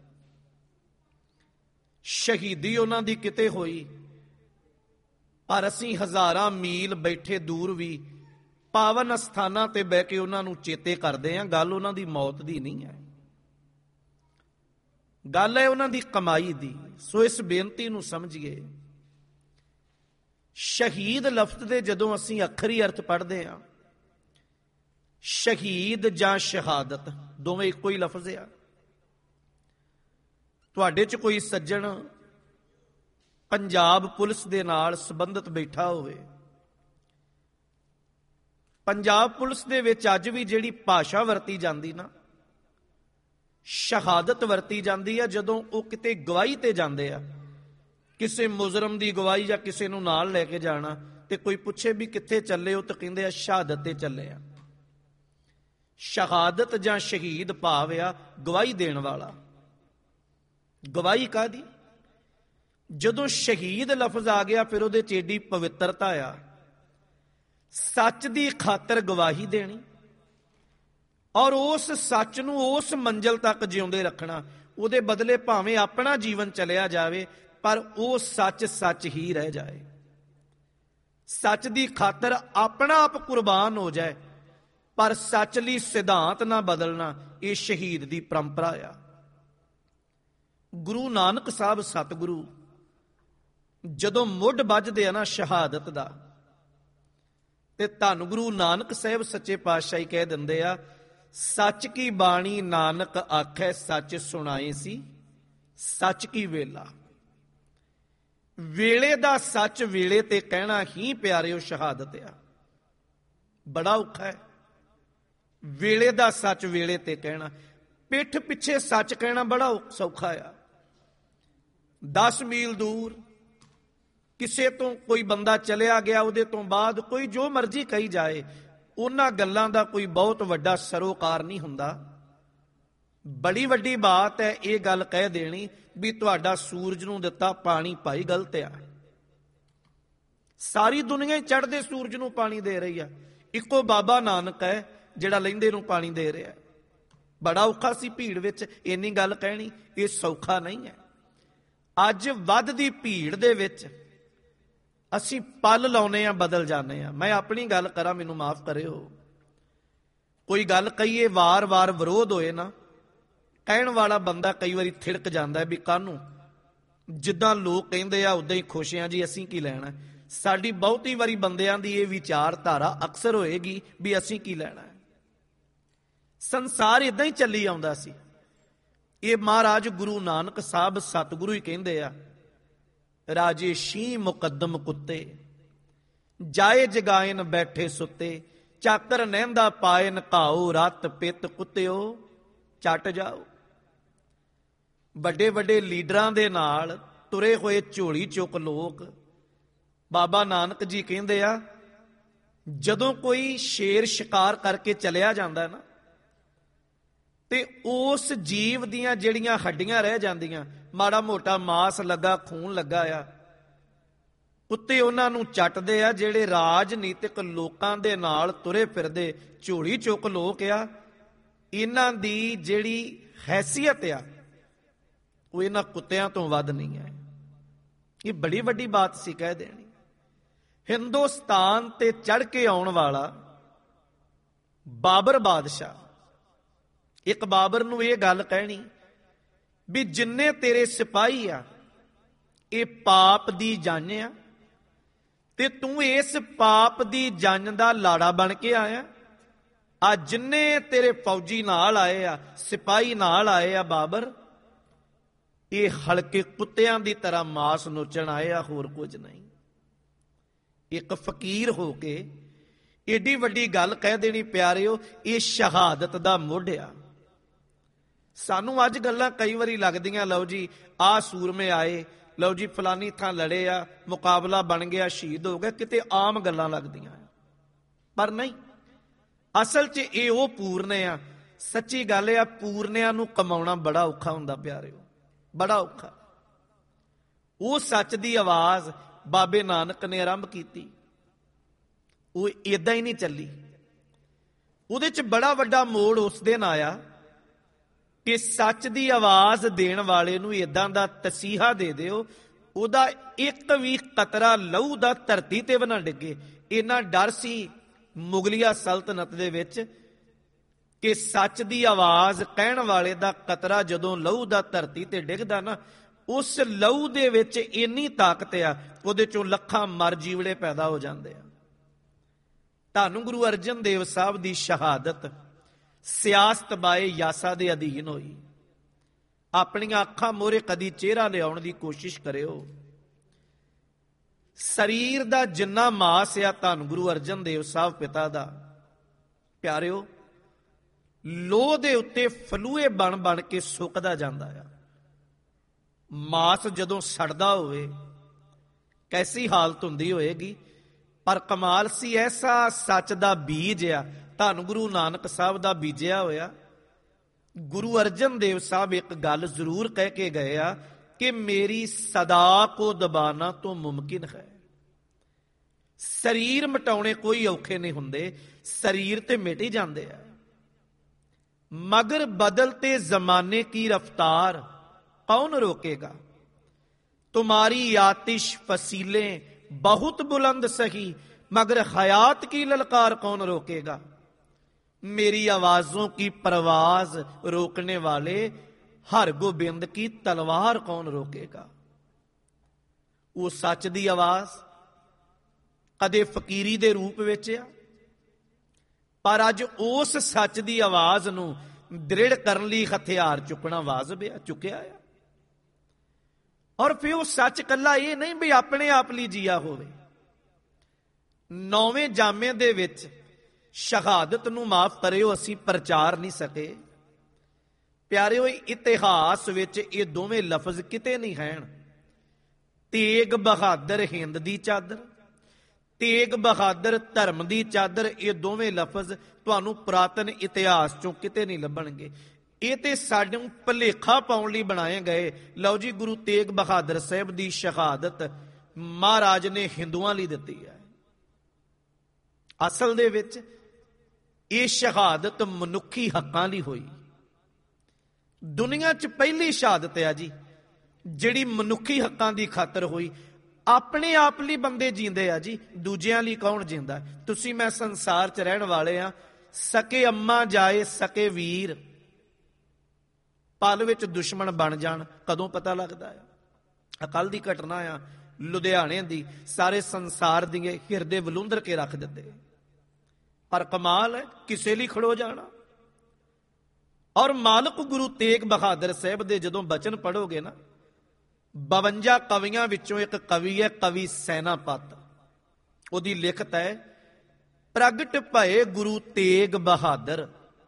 ਸ਼ਹੀਦੀ ਉਹਨਾਂ ਦੀ ਕਿਤੇ ਹੋਈ, ਪਰ ਅਸੀਂ ਹਜ਼ਾਰਾਂ ਮੀਲ ਬੈਠੇ ਦੂਰ ਵੀ ਪਾਵਨ ਅਸਥਾਨਾਂ ਤੇ ਬਹਿ ਕੇ ਉਹਨਾਂ ਨੂੰ ਚੇਤੇ ਕਰਦੇ ਹਾਂ। ਗੱਲ ਉਹਨਾਂ ਦੀ ਮੌਤ ਦੀ ਨਹੀਂ ਹੈ, ਗੱਲ ਹੈ ਉਹਨਾਂ ਦੀ ਕਮਾਈ ਦੀ। ਸੋ ਇਸ ਬੇਨਤੀ ਨੂੰ ਸਮਝੀਏ। ਸ਼ਹੀਦ ਲਫ਼ਜ਼ ਦੇ ਜਦੋਂ ਅਸੀਂ ਅੱਖਰੀ ਅਰਥ ਪੜ੍ਹਦੇ ਹਾਂ, ਸ਼ਹੀਦ ਜਾਂ ਸ਼ਹਾਦਤ ਦੋਵੇਂ ਇੱਕੋ ਹੀ ਲਫ਼ਜ਼ ਆ। ਤੁਹਾਡੇ 'ਚ ਕੋਈ ਸੱਜਣ ਪੰਜਾਬ ਪੁਲਿਸ ਦੇ ਨਾਲ ਸੰਬੰਧਿਤ ਬੈਠਾ ਹੋਵੇ, ਪੰਜਾਬ ਪੁਲਿਸ ਦੇ ਵਿੱਚ ਅੱਜ ਵੀ ਜਿਹੜੀ ਭਾਸ਼ਾ ਵਰਤੀ ਜਾਂਦੀ ਨਾ, ਸ਼ਹਾਦਤ ਵਰਤੀ ਜਾਂਦੀ ਆ ਜਦੋਂ ਉਹ ਕਿਤੇ ਗਵਾਹੀ ਤੇ ਜਾਂਦੇ ਆ, ਕਿਸੇ ਮੁਜਰਮ ਦੀ ਗਵਾਹੀ ਜਾਂ ਕਿਸੇ ਨੂੰ ਨਾਲ ਲੈ ਕੇ ਜਾਣਾ, ਤੇ ਕੋਈ ਪੁੱਛੇ ਵੀ ਕਿੱਥੇ ਚੱਲੇ ਹੋ, ਤਾਂ ਕਹਿੰਦੇ ਆ ਸ਼ਹਾਦਤ ਤੇ ਚੱਲੇ ਆ। ਸ਼ਹਾਦਤ ਜਾਂ ਸ਼ਹੀਦ ਭਾਵ ਆ ਗਵਾਹੀ ਦੇਣ ਵਾਲਾ। ਗਵਾਹੀ ਕਾਹਦੀ? ਜਦੋਂ ਸ਼ਹੀਦ ਲਫ਼ਜ਼ ਆ ਗਿਆ ਫਿਰ ਉਹਦੇ 'ਚ ਏਡੀ ਪਵਿੱਤਰਤਾ ਆ। ਸੱਚ ਦੀ ਖਾਤਰ ਗਵਾਹੀ ਦੇਣੀ ਔਰ ਉਸ ਸੱਚ ਨੂੰ ਉਸ ਮੰਜ਼ਿਲ ਤੱਕ ਜਿਉਂਦੇ ਰੱਖਣਾ। ਉਹਦੇ ਬਦਲੇ ਭਾਵੇਂ ਆਪਣਾ ਜੀਵਨ ਚਲਿਆ ਜਾਵੇ, ਪਰ ਉਹ ਸੱਚ ਸੱਚ ਹੀ ਰਹਿ ਜਾਏ। ਸੱਚ ਦੀ ਖਾਤਰ ਆਪਣਾ ਆਪ ਕੁਰਬਾਨ ਹੋ ਜਾਏ, ਪਰ ਸੱਚ ਲਈ ਸਿਧਾਂਤ ਨਾ ਬਦਲਣਾ, ਇਹ ਸ਼ਹੀਦ ਦੀ ਪਰੰਪਰਾ ਆ। ਗੁਰੂ ਨਾਨਕ ਸਾਹਿਬ ਸਤਿਗੁਰੂ ਜਦੋਂ ਮੁੱਢ ਵੱਜਦੇ ਆ ਨਾ ਸ਼ਹਾਦਤ ਦਾ, ਤੇ ਧੰਨ ਗੁਰੂ ਨਾਨਕ ਸਾਹਿਬ ਸੱਚੇ ਪਾਤਸ਼ਾਹੀ ਕਹਿ ਦਿੰਦੇ ਆ, ਸੱਚ ਕੀ ਬਾਣੀ ਨਾਨਕ ਆਖੈ ਸੱਚ ਸੁਣਾਏ ਸੀ ਸੱਚ ਕੀ ਵੇਲਾ। ਵੇਲੇ ਦਾ ਸੱਚ ਵੇਲੇ ਤੇ ਕਹਿਣਾ ਹੀ ਪਿਆਰਿਓ ਸ਼ਹਾਦਤ ਆ। ਬੜਾ ਔਖਾ ਹੈ ਵੇਲੇ ਦਾ ਸੱਚ ਵੇਲੇ ਤੇ ਕਹਿਣਾ। ਪਿੱਠ ਪਿੱਛੇ ਸੱਚ ਕਹਿਣਾ ਬੜਾ ਸੌਖਾ ਆ। ਦਸ ਮੀਲ ਦੂਰ ਕਿਸੇ ਤੋਂ ਕੋਈ ਬੰਦਾ ਚਲਿਆ ਗਿਆ, ਉਹਦੇ ਤੋਂ ਬਾਅਦ ਕੋਈ ਜੋ ਮਰਜ਼ੀ ਕਹੀ ਜਾਏ, ਉਹਨਾਂ ਗੱਲਾਂ ਦਾ ਕੋਈ ਬਹੁਤ ਵੱਡਾ ਸਰੋਕਾਰ ਨਹੀਂ ਹੁੰਦਾ। ਬੜੀ ਵੱਡੀ ਬਾਤ ਹੈ ਇਹ ਗੱਲ ਕਹਿ ਦੇਣੀ ਵੀ ਤੁਹਾਡਾ ਸੂਰਜ ਨੂੰ ਦਿੱਤਾ ਪਾਣੀ ਭਾਈ ਗਲਤ ਆ। ਸਾਰੀ ਦੁਨੀਆ ਚੜ੍ਹਦੇ ਸੂਰਜ ਨੂੰ ਪਾਣੀ ਦੇ ਰਹੀ ਆ, ਇੱਕੋ ਬਾਬਾ ਨਾਨਕ ਹੈ ਜਿਹੜਾ ਲਹਿੰਦੇ ਨੂੰ ਪਾਣੀ ਦੇ ਰਿਹਾ। ਬੜਾ ਔਖਾ ਸੀ ਭੀੜ ਵਿੱਚ ਇੰਨੀ ਗੱਲ ਕਹਿਣੀ, ਇਹ ਸੌਖਾ ਨਹੀਂ ਹੈ। ਅੱਜ ਵੱਧਦੀ ਭੀੜ ਦੇ ਵਿੱਚ ਅਸੀਂ ਪਲ ਲਾਉਨੇ ਆ, ਬਦਲ ਜਾਂਦੇ ਆ। ਮੈਂ ਆਪਣੀ ਗੱਲ ਕਰਾਂ, ਮੈਨੂੰ ਮਾਫ ਕਰਿਓ। ਕੋਈ ਗੱਲ ਕਹੀਏ, ਵਾਰ-ਵਾਰ ਵਿਰੋਧ ਹੋਏ ਨਾ, ਕਹਿਣ ਵਾਲਾ ਬੰਦਾ ਕਈ ਵਾਰੀ ਥਿੜਕ ਜਾਂਦਾ ਵੀ ਕਾਹਨੂੰ, ਜਿੱਦਾਂ ਲੋਕ ਕਹਿੰਦੇ ਆ ਉਦਾਂ ਹੀ ਖੁਸ਼ ਆ ਜੀ, ਅਸੀਂ ਕੀ ਲੈਣਾ। ਸਾਡੀ ਬਹੁਤੀ ਵਾਰੀ ਬੰਦਿਆਂ ਦੀ ਇਹ ਵਿਚਾਰਧਾਰਾ ਅਕਸਰ ਹੋਏਗੀ ਵੀ ਅਸੀਂ ਕੀ ਲੈਣਾ। ਸੰਸਾਰ ਇਦਾਂ ਹੀ ਚੱਲੀ ਆਉਂਦਾ ਸੀ। ਇਹ ਮਹਾਰਾਜ ਗੁਰੂ ਨਾਨਕ ਸਾਹਿਬ ਸਤਿਗੁਰੂ ਹੀ ਕਹਿੰਦੇ ਆ, ਰਾਜੇ ਸ਼ੀਂਹ ਮੁਕੱਦਮ ਕੁੱਤੇ ਜਾਏ ਜਗਾਇਨ ਬੈਠੇ ਸੁੱਤੇ, ਚਾਕਰ ਨਹਿੰਦਾ ਪਾਇਨ ਘਾਓ ਰਤ ਪਿੱਤ ਕੁੱਤਿਓ ਚੱਟ ਜਾਓ। ਵੱਡੇ ਵੱਡੇ ਲੀਡਰਾਂ ਦੇ ਨਾਲ ਤੁਰੇ ਹੋਏ ਝੋਲੀ ਚੁੱਕ ਲੋਕ, ਬਾਬਾ ਨਾਨਕ ਜੀ ਕਹਿੰਦੇ ਆ, ਜਦੋਂ ਕੋਈ ਸ਼ੇਰ ਸ਼ਿਕਾਰ ਕਰਕੇ ਚਲਿਆ ਜਾਂਦਾ ਨਾ, ਤੇ ਉਸ ਜੀਵ ਦੀਆਂ ਜਿਹੜੀਆਂ ਹੱਡੀਆਂ ਰਹਿ ਜਾਂਦੀਆਂ, ਮਾੜਾ ਮੋਟਾ ਮਾਸ ਲੱਗਾ, ਖੂਨ ਲੱਗਾ ਆ, ਕੁੱਤੇ ਉਹਨਾਂ ਨੂੰ ਚੱਟਦੇ ਆ। ਜਿਹੜੇ ਰਾਜਨੀਤਿਕ ਲੋਕਾਂ ਦੇ ਨਾਲ ਤੁਰੇ ਫਿਰਦੇ ਝੋਲੀ ਚੁੱਕ ਲੋਕ ਆ, ਇਹਨਾਂ ਦੀ ਜਿਹੜੀ ਹੈਸੀਅਤ ਆ ਉਹ ਇਹਨਾਂ ਕੁੱਤਿਆਂ ਤੋਂ ਵੱਧ ਨਹੀਂ ਹੈ। ਇਹ ਬੜੀ ਵੱਡੀ ਬਾਤ ਸੀ ਕਹਿ ਦੇਣੀ। ਹਿੰਦੁਸਤਾਨ ਤੇ ਚੜ ਕੇ ਆਉਣ ਵਾਲਾ ਬਾਬਰ ਬਾਦਸ਼ਾਹ, ਇੱਕ ਬਾਬਰ ਨੂੰ ਇਹ ਗੱਲ ਕਹਿਣੀ ਵੀ ਜਿੰਨੇ ਤੇਰੇ ਸਿਪਾਹੀ ਆ ਇਹ ਪਾਪ ਦੀ ਜੰਨ ਆ, ਤੇ ਤੂੰ ਇਸ ਪਾਪ ਦੀ ਜੰਨ ਦਾ ਲਾੜਾ ਬਣ ਕੇ ਆਇਆ। ਆ ਜਿੰਨੇ ਤੇਰੇ ਫੌਜੀ ਨਾਲ ਆਏ ਆ, ਸਿਪਾਹੀ ਨਾਲ ਆਏ ਆ ਬਾਬਰ, ਇਹ ਹਲਕੇ ਕੁੱਤਿਆਂ ਦੀ ਤਰ੍ਹਾਂ ਮਾਸ ਨੋਚਣ ਆਏ ਆ, ਹੋਰ ਕੁਝ ਨਹੀਂ। ਇੱਕ ਫਕੀਰ ਹੋ ਕੇ ਏਡੀ ਵੱਡੀ ਗੱਲ ਕਹਿ ਦੇਣੀ ਪਿਆਰਿਓ, ਇਹ ਸ਼ਹਾਦਤ ਦਾ ਮੁੱਢ ਆ। ਸਾਨੂੰ ਅੱਜ ਗੱਲਾਂ ਕਈ ਵਾਰੀ ਲੱਗਦੀਆਂ, ਲਓ ਜੀ ਆਹ ਸੂਰਮੇ ਆਏ, ਲਓ ਜੀ ਫਲਾਨੀ ਥਾਂ ਲੜੇ ਆ, ਮੁਕਾਬਲਾ ਬਣ ਗਿਆ, ਸ਼ਹੀਦ ਹੋ ਗਏ, ਕਿਤੇ ਆਮ ਗੱਲਾਂ ਲੱਗਦੀਆਂ। ਪਰ ਨਹੀਂ, ਅਸਲ 'ਚ ਇਹ ਉਹ ਪੂਰਨੇ ਆ। ਸੱਚੀ ਗੱਲ ਆ, ਪੂਰਨਿਆਂ ਨੂੰ ਕਮਾਉਣਾ ਬੜਾ ਔਖਾ ਹੁੰਦਾ ਪਿਆਰਿਓ, ਬੜਾ ਔਖਾ। ਉਹ ਸੱਚ ਦੀ ਆਵਾਜ਼ ਬਾਬੇ ਨਾਨਕ ਨੇ ਆਰੰਭ ਕੀਤੀ, ਉਹ ਏਦਾਂ ਹੀ ਨਹੀਂ ਚੱਲੀ। ਉਹਦੇ 'ਚ ਬੜਾ ਵੱਡਾ ਮੋੜ ਉਸ ਦਿਨ ਆਇਆ ਕਿ ਸੱਚ ਦੀ ਆਵਾਜ਼ ਦੇਣ ਵਾਲੇ ਨੂੰ ਏਦਾਂ ਦਾ ਤਸੀਹਾ ਦੇ ਦਿਓ, ਉਹਦਾ ਇੱਕ ਵੀ ਕਤਰਾ ਲਹੂ ਦਾ ਧਰਤੀ ਤੇ ਵੀ ਨਾ ਡਿੱਗੇ। ਇੰਨਾ ਡਰ ਸੀ ਮੁਗਲਿਆ ਸਲਤਨਤ ਦੇ ਵਿੱਚ ਕਿ ਸੱਚ ਦੀ ਆਵਾਜ਼ ਕਹਿਣ ਵਾਲੇ ਦਾ ਕਤਰਾ ਜਦੋਂ ਲਹੂ ਦਾ ਧਰਤੀ ਤੇ ਡਿੱਗਦਾ ਨਾ, ਉਸ ਲਹੂ ਦੇ ਵਿੱਚ ਇੰਨੀ ਤਾਕਤ ਆ, ਉਹਦੇ ਚੋਂ ਲੱਖਾਂ ਮਰ ਜੀਵੜੇ ਪੈਦਾ ਹੋ ਜਾਂਦੇ ਆ। ਧੰਨ ਗੁਰੂ ਅਰਜਨ ਦੇਵ ਸਾਹਿਬ ਦੀ ਸ਼ਹਾਦਤ ਸਿਆਸਤ ਬਾਏ ਯਾਸਾ ਦੇ ਅਧੀਨ ਹੋਈ। ਆਪਣੀਆਂ ਅੱਖਾਂ ਮੋਹਰੇ ਕਦੀ ਚਿਹਰਾ ਲਿਆਉਣ ਦੀ ਕੋਸ਼ਿਸ਼ ਕਰਿਓ। ਸਰੀਰ ਦਾ ਜਿੰਨਾ ਮਾਸ ਆ ਧੰਨ ਗੁਰੂ ਅਰਜਨ ਦੇਵ ਸਾਹਿਬ ਪਿਤਾ ਦਾ, ਪਿਆਰਿਓ, ਲੋਹ ਦੇ ਉੱਤੇ ਫਲੂਏ ਬਣ ਬਣ ਕੇ ਸੁੱਕਦਾ ਜਾਂਦਾ ਆ। ਮਾਸ ਜਦੋਂ ਸੜਦਾ ਹੋਵੇ ਕੈਸੀ ਹਾਲਤ ਹੁੰਦੀ ਹੋਏਗੀ। ਪਰ ਕਮਾਲ ਸੀ, ਐਸਾ ਸੱਚ ਦਾ ਬੀਜ ਆ ਧੰਨ ਗੁਰੂ ਨਾਨਕ ਸਾਹਿਬ ਦਾ ਬੀਜਿਆ ਹੋਇਆ। ਗੁਰੂ ਅਰਜਨ ਦੇਵ ਸਾਹਿਬ ਇੱਕ ਗੱਲ ਜ਼ਰੂਰ ਕਹਿ ਕੇ ਗਏ ਆ ਕਿ ਮੇਰੀ ਸਦਾ ਕੋ ਦਬਾਨਾ ਤੋਂ ਮੁਮਕਿਨ ਹੈ। ਸਰੀਰ ਮਿਟਾਉਣੇ ਕੋਈ ਔਖੇ ਨਹੀਂ ਹੁੰਦੇ, ਸਰੀਰ ਤੇ ਮਿਟ ਹੀ ਜਾਂਦੇ ਆ, ਮਗਰ ਬਦਲਤੇ ਜ਼ਮਾਨੇ ਕੀ ਰਫਤਾਰ ਕੌਣ ਰੋकेगा। तुम्हारी आतिश फसीले बहुत बुलंद सही मगर हयात की ललकार कौन रोकेगा। मेरी आवाजों की परवाज रोकने वाले हर गोबिंद की तलवार कौन रोकेगा। वो सच दी आवाज कदे फकीरी दे रूप विच आ, पर अज उस सच दी आवाज नूं दृढ़ करन लई हथियार चुकना वाजिब आ, चुकिया आ। और फिर वो सच कला ये नहीं भी अपने आप ਲਈ ਜੀਆ ਹੋਵੇ। ਨੌਵੇਂ ਜਾਮੇ ਦੇ ਵਿੱਚ ਸ਼ਹਾਦਤ ਨੂੰ ਮਾਫ ਕਰਿਓ ਅਸੀਂ ਪ੍ਰਚਾਰ ਨਹੀਂ ਸਕੇ। ਪਿਆਰਿਓ, ਇਤਿਹਾਸ ਵਿੱਚ ਇਹ ਦੋਵੇਂ ਲਫ਼ਜ਼ ਕਿਤੇ ਨਹੀਂ ਹਨ। ਤੇਗ ਬਹਾਦਰ ਹਿੰਦ ਦੀ ਚਾਦਰ, ਤੇਗ ਬਹਾਦਰ ਧਰਮ ਦੀ ਚਾਦਰ, ਇਹ ਦੋਵੇਂ ਲਫ਼ਜ਼ ਤੁਹਾਨੂੰ ਪੁਰਾਤਨ ਇਤਿਹਾਸ ਚੋਂ ਕਿਤੇ ਨਹੀਂ ਲੱਭਣਗੇ। ਇਹ ਤੇ ਸਾਨੂੰ ਭੁਲੇਖਾ ਪਾਉਣ ਲਈ ਬਣਾਏ ਗਏ। ਲਓ ਜੀ, ਗੁਰੂ ਤੇਗ ਬਹਾਦਰ ਸਾਹਿਬ ਦੀ ਸ਼ਹਾਦਤ ਮਹਾਰਾਜ ਨੇ ਹਿੰਦੂਆਂ ਲਈ ਦਿੱਤੀ ਹੈ। ਅਸਲ ਦੇ ਵਿੱਚ ਇਹ ਸ਼ਹਾਦਤ ਮਨੁੱਖੀ ਹੱਕਾਂ ਲਈ ਹੋਈ। ਦੁਨੀਆ 'ਚ ਪਹਿਲੀ ਸ਼ਹਾਦਤ ਹੈ ਜੀ ਜਿਹੜੀ ਮਨੁੱਖੀ ਹੱਕਾਂ ਦੀ ਖਾਤਰ ਹੋਈ। ਆਪਣੇ ਆਪ ਲਈ ਬੰਦੇ ਜੀਂਦੇ ਆ ਜੀ, ਦੂਜਿਆਂ ਲਈ ਕੌਣ ਜੀਂਦਾ। ਤੁਸੀਂ ਮੈਂ ਸੰਸਾਰ 'ਚ ਰਹਿਣ ਵਾਲੇ ਆ। ਸਕੇ ਅੰਮਾ ਜਾਏ ਸਕੇ ਵੀਰ, ਪਲ ਵਿੱਚ ਦੁਸ਼ਮਣ ਬਣ ਜਾਣ ਕਦੋਂ ਪਤਾ ਲੱਗਦਾ ਆ। ਕੱਲ ਦੀ ਘਟਨਾ ਆ ਲੁਧਿਆਣੇ ਦੀ, ਸਾਰੇ ਸੰਸਾਰ ਦੀਆਂ ਹਿਰਦੇ ਵਲੂੰਦਰ ਕੇ ਰੱਖ ਦਿੰਦੇ। ਪਰ ਕਮਾਲ ਹੈ, ਕਿਸੇ ਲਈ ਖੜੋ ਜਾਣਾ। ਔਰ ਮਾਲਕ ਗੁਰੂ ਤੇਗ ਬਹਾਦਰ ਸਾਹਿਬ ਦੇ ਜਦੋਂ ਬਚਨ ਪੜੋਗੇ ਨਾ, ਬਵੰਜਾ ਕਵੀਆਂ ਵਿੱਚੋਂ ਇੱਕ ਕਵੀ ਹੈ ਕਵੀ ਸੈਨਾਪਤ। ਉਹਦੀ ਲਿਖਤ ਹੈ, ਪ੍ਰਗਟ ਭਏ ਗੁਰੂ ਤੇਗ ਬਹਾਦਰ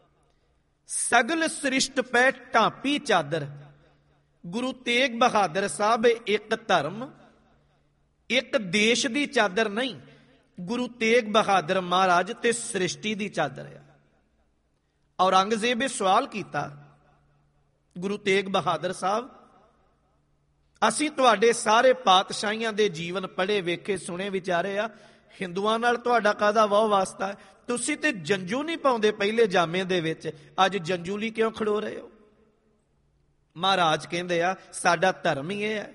ਸਗਲ ਸ੍ਰਿਸ਼ਟ ਪੈ ਢਾਂਪੀ ਚਾਦਰ। ਗੁਰੂ ਤੇਗ ਬਹਾਦਰ ਸਾਹਿਬ ਇੱਕ ਧਰਮ ਇੱਕ ਦੇਸ਼ ਦੀ ਚਾਦਰ ਨਹੀਂ, ਗੁਰੂ ਤੇਗ ਬਹਾਦਰ ਮਹਾਰਾਜ ਤੇ ਸ੍ਰਿਸ਼ਟੀ ਦੀ ਚਾਦਰ ਆ। ਔਰੰਗਜ਼ੇਬ ਇਹ ਸਵਾਲ ਕੀਤਾ, ਗੁਰੂ ਤੇਗ ਬਹਾਦਰ ਸਾਹਿਬ ਅਸੀਂ ਤੁਹਾਡੇ ਸਾਰੇ ਪਾਤਸ਼ਾਹੀਆਂ ਦੇ ਜੀਵਨ ਪੜ੍ਹੇ ਵੇਖੇ ਸੁਣੇ ਵਿਚਾਰੇ ਆ, ਹਿੰਦੂਆਂ ਨਾਲ ਤੁਹਾਡਾ ਕਾਹਦਾ ਵਾਹ ਵਾਸਤਾ ਹੈ। ਤੁਸੀਂ ਤੇ ਜੰਜੂ ਨਹੀਂ ਪਾਉਂਦੇ ਪਹਿਲੇ ਜਾਮੇ ਦੇ ਵਿੱਚ, ਅੱਜ ਜੰਜੂ ਲਈ ਕਿਉਂ ਖੜੋ ਰਹੇ ਹੋ। ਮਹਾਰਾਜ ਕਹਿੰਦੇ ਆ ਸਾਡਾ ਧਰਮ ਹੀ ਇਹ ਹੈ,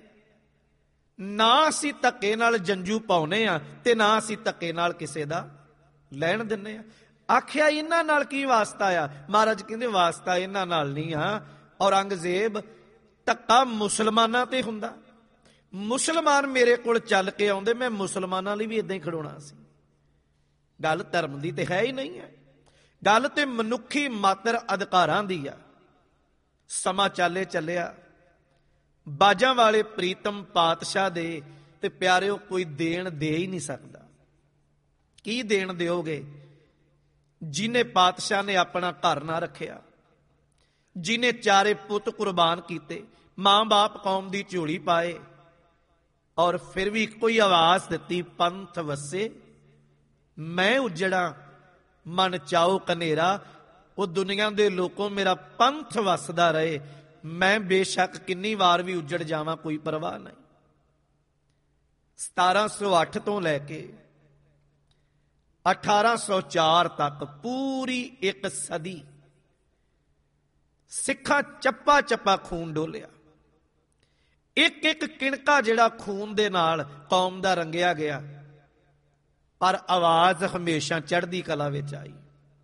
ਨਾ ਅਸੀਂ ਧੱਕੇ ਨਾਲ ਜੰਜੂ ਪਾਉਨੇ ਆ ਤੇ ਨਾ ਅਸੀਂ ਧੱਕੇ ਨਾਲ ਕਿਸੇ ਦਾ ਲੈਣ ਦਿੰਨੇ ਆ। ਆਖਿਆ ਇਹਨਾਂ ਨਾਲ ਕੀ ਵਾਸਤਾ ਆ। ਮਹਾਰਾਜ ਕਹਿੰਦੇ ਵਾਸਤਾ ਇਹਨਾਂ ਨਾਲ ਨਹੀਂ ਆ। ਔਰੰਗਜ਼ੇਬ ਧੱਕਾ ਮੁਸਲਮਾਨਾਂ ਤੇ ਹੁੰਦਾ, ਮੁਸਲਮਾਨ ਮੇਰੇ ਕੋਲ ਚੱਲ ਕੇ ਆਉਂਦੇ, ਮੈਂ ਮੁਸਲਮਾਨਾਂ ਲਈ ਵੀ ਇਦਾਂ ਹੀ ਖੜੋਣਾ ਸੀ। ਗੱਲ ਧਰਮ ਦੀ ਤੇ ਹੈ ਹੀ ਨਹੀਂ ਹੈ, ਗੱਲ ਤੇ ਮਨੁੱਖੀ ਮਾਤਰ ਅਧਿਕਾਰਾਂ ਦੀ ਆ। ਸਮਾਂ ਚਾਲੇ ਚੱਲਿਆ, ਬਾਜਾਂ ਵਾਲੇ ਪ੍ਰੀਤਮ ਪਾਤਸ਼ਾਹ ਦੇ ਤੇ ਪਿਆਰਿਓ ਕੋਈ ਦੇਣ ਦੇ ਹੀ ਨਹੀਂ ਸਕਦਾ। ਕੀ ਦੇਣ ਦਿਓਗੇ ਜਿਹਨੇ ਪਾਤਸ਼ਾਹ ਨੇ ਆਪਣਾ ਘਰ ਨਾ ਰੱਖਿਆ, ਜਿਹਨੇ ਚਾਰੇ ਪੁੱਤ ਕੁਰਬਾਨ ਕੀਤੇ, ਮਾਂ ਬਾਪ ਕੌਮ ਦੀ ਝੋਲੀ ਪਾਏ, ਔਰ ਫਿਰ ਵੀ ਇੱਕੋ ਹੀ ਆਵਾਜ਼ ਦਿੱਤੀ, ਪੰਥ ਵਸੇ ਮੈਂ ਉਜੜਾ ਮਨ ਚਾਓ ਕਨੇਰਾ। ਉਹ ਦੁਨੀਆ ਦੇ ਲੋਕੋਂ ਮੇਰਾ ਪੰਥ ਵਸਦਾ ਰਹੇ, ਮੈਂ ਬੇਸ਼ੱਕ ਕਿੰਨੀ ਵਾਰ ਵੀ ਉਜੜ ਜਾਵਾਂ ਕੋਈ ਪਰਵਾਹ ਨਹੀਂ। ਸਤਾਰਾਂ ਸੌ ਅੱਠ ਤੋਂ ਲੈ ਕੇ ਅਠਾਰਾਂ ਸੌ ਚਾਰ ਤੱਕ ਪੂਰੀ ਇੱਕ ਸਦੀ ਸਿੱਖਾਂ ਚੱਪਾ ਚੱਪਾ ਖੂਨ ਡੋਲਿਆ। ਇੱਕ ਇੱਕ ਕਿਣਕਾ ਜਿਹੜਾ ਖੂਨ ਦੇ ਨਾਲ ਕੌਮ ਦਾ ਰੰਗਿਆ ਗਿਆ, ਪਰ ਆਵਾਜ਼ ਹਮੇਸ਼ਾ ਚੜ੍ਹਦੀ ਕਲਾ ਵਿੱਚ ਆਈ।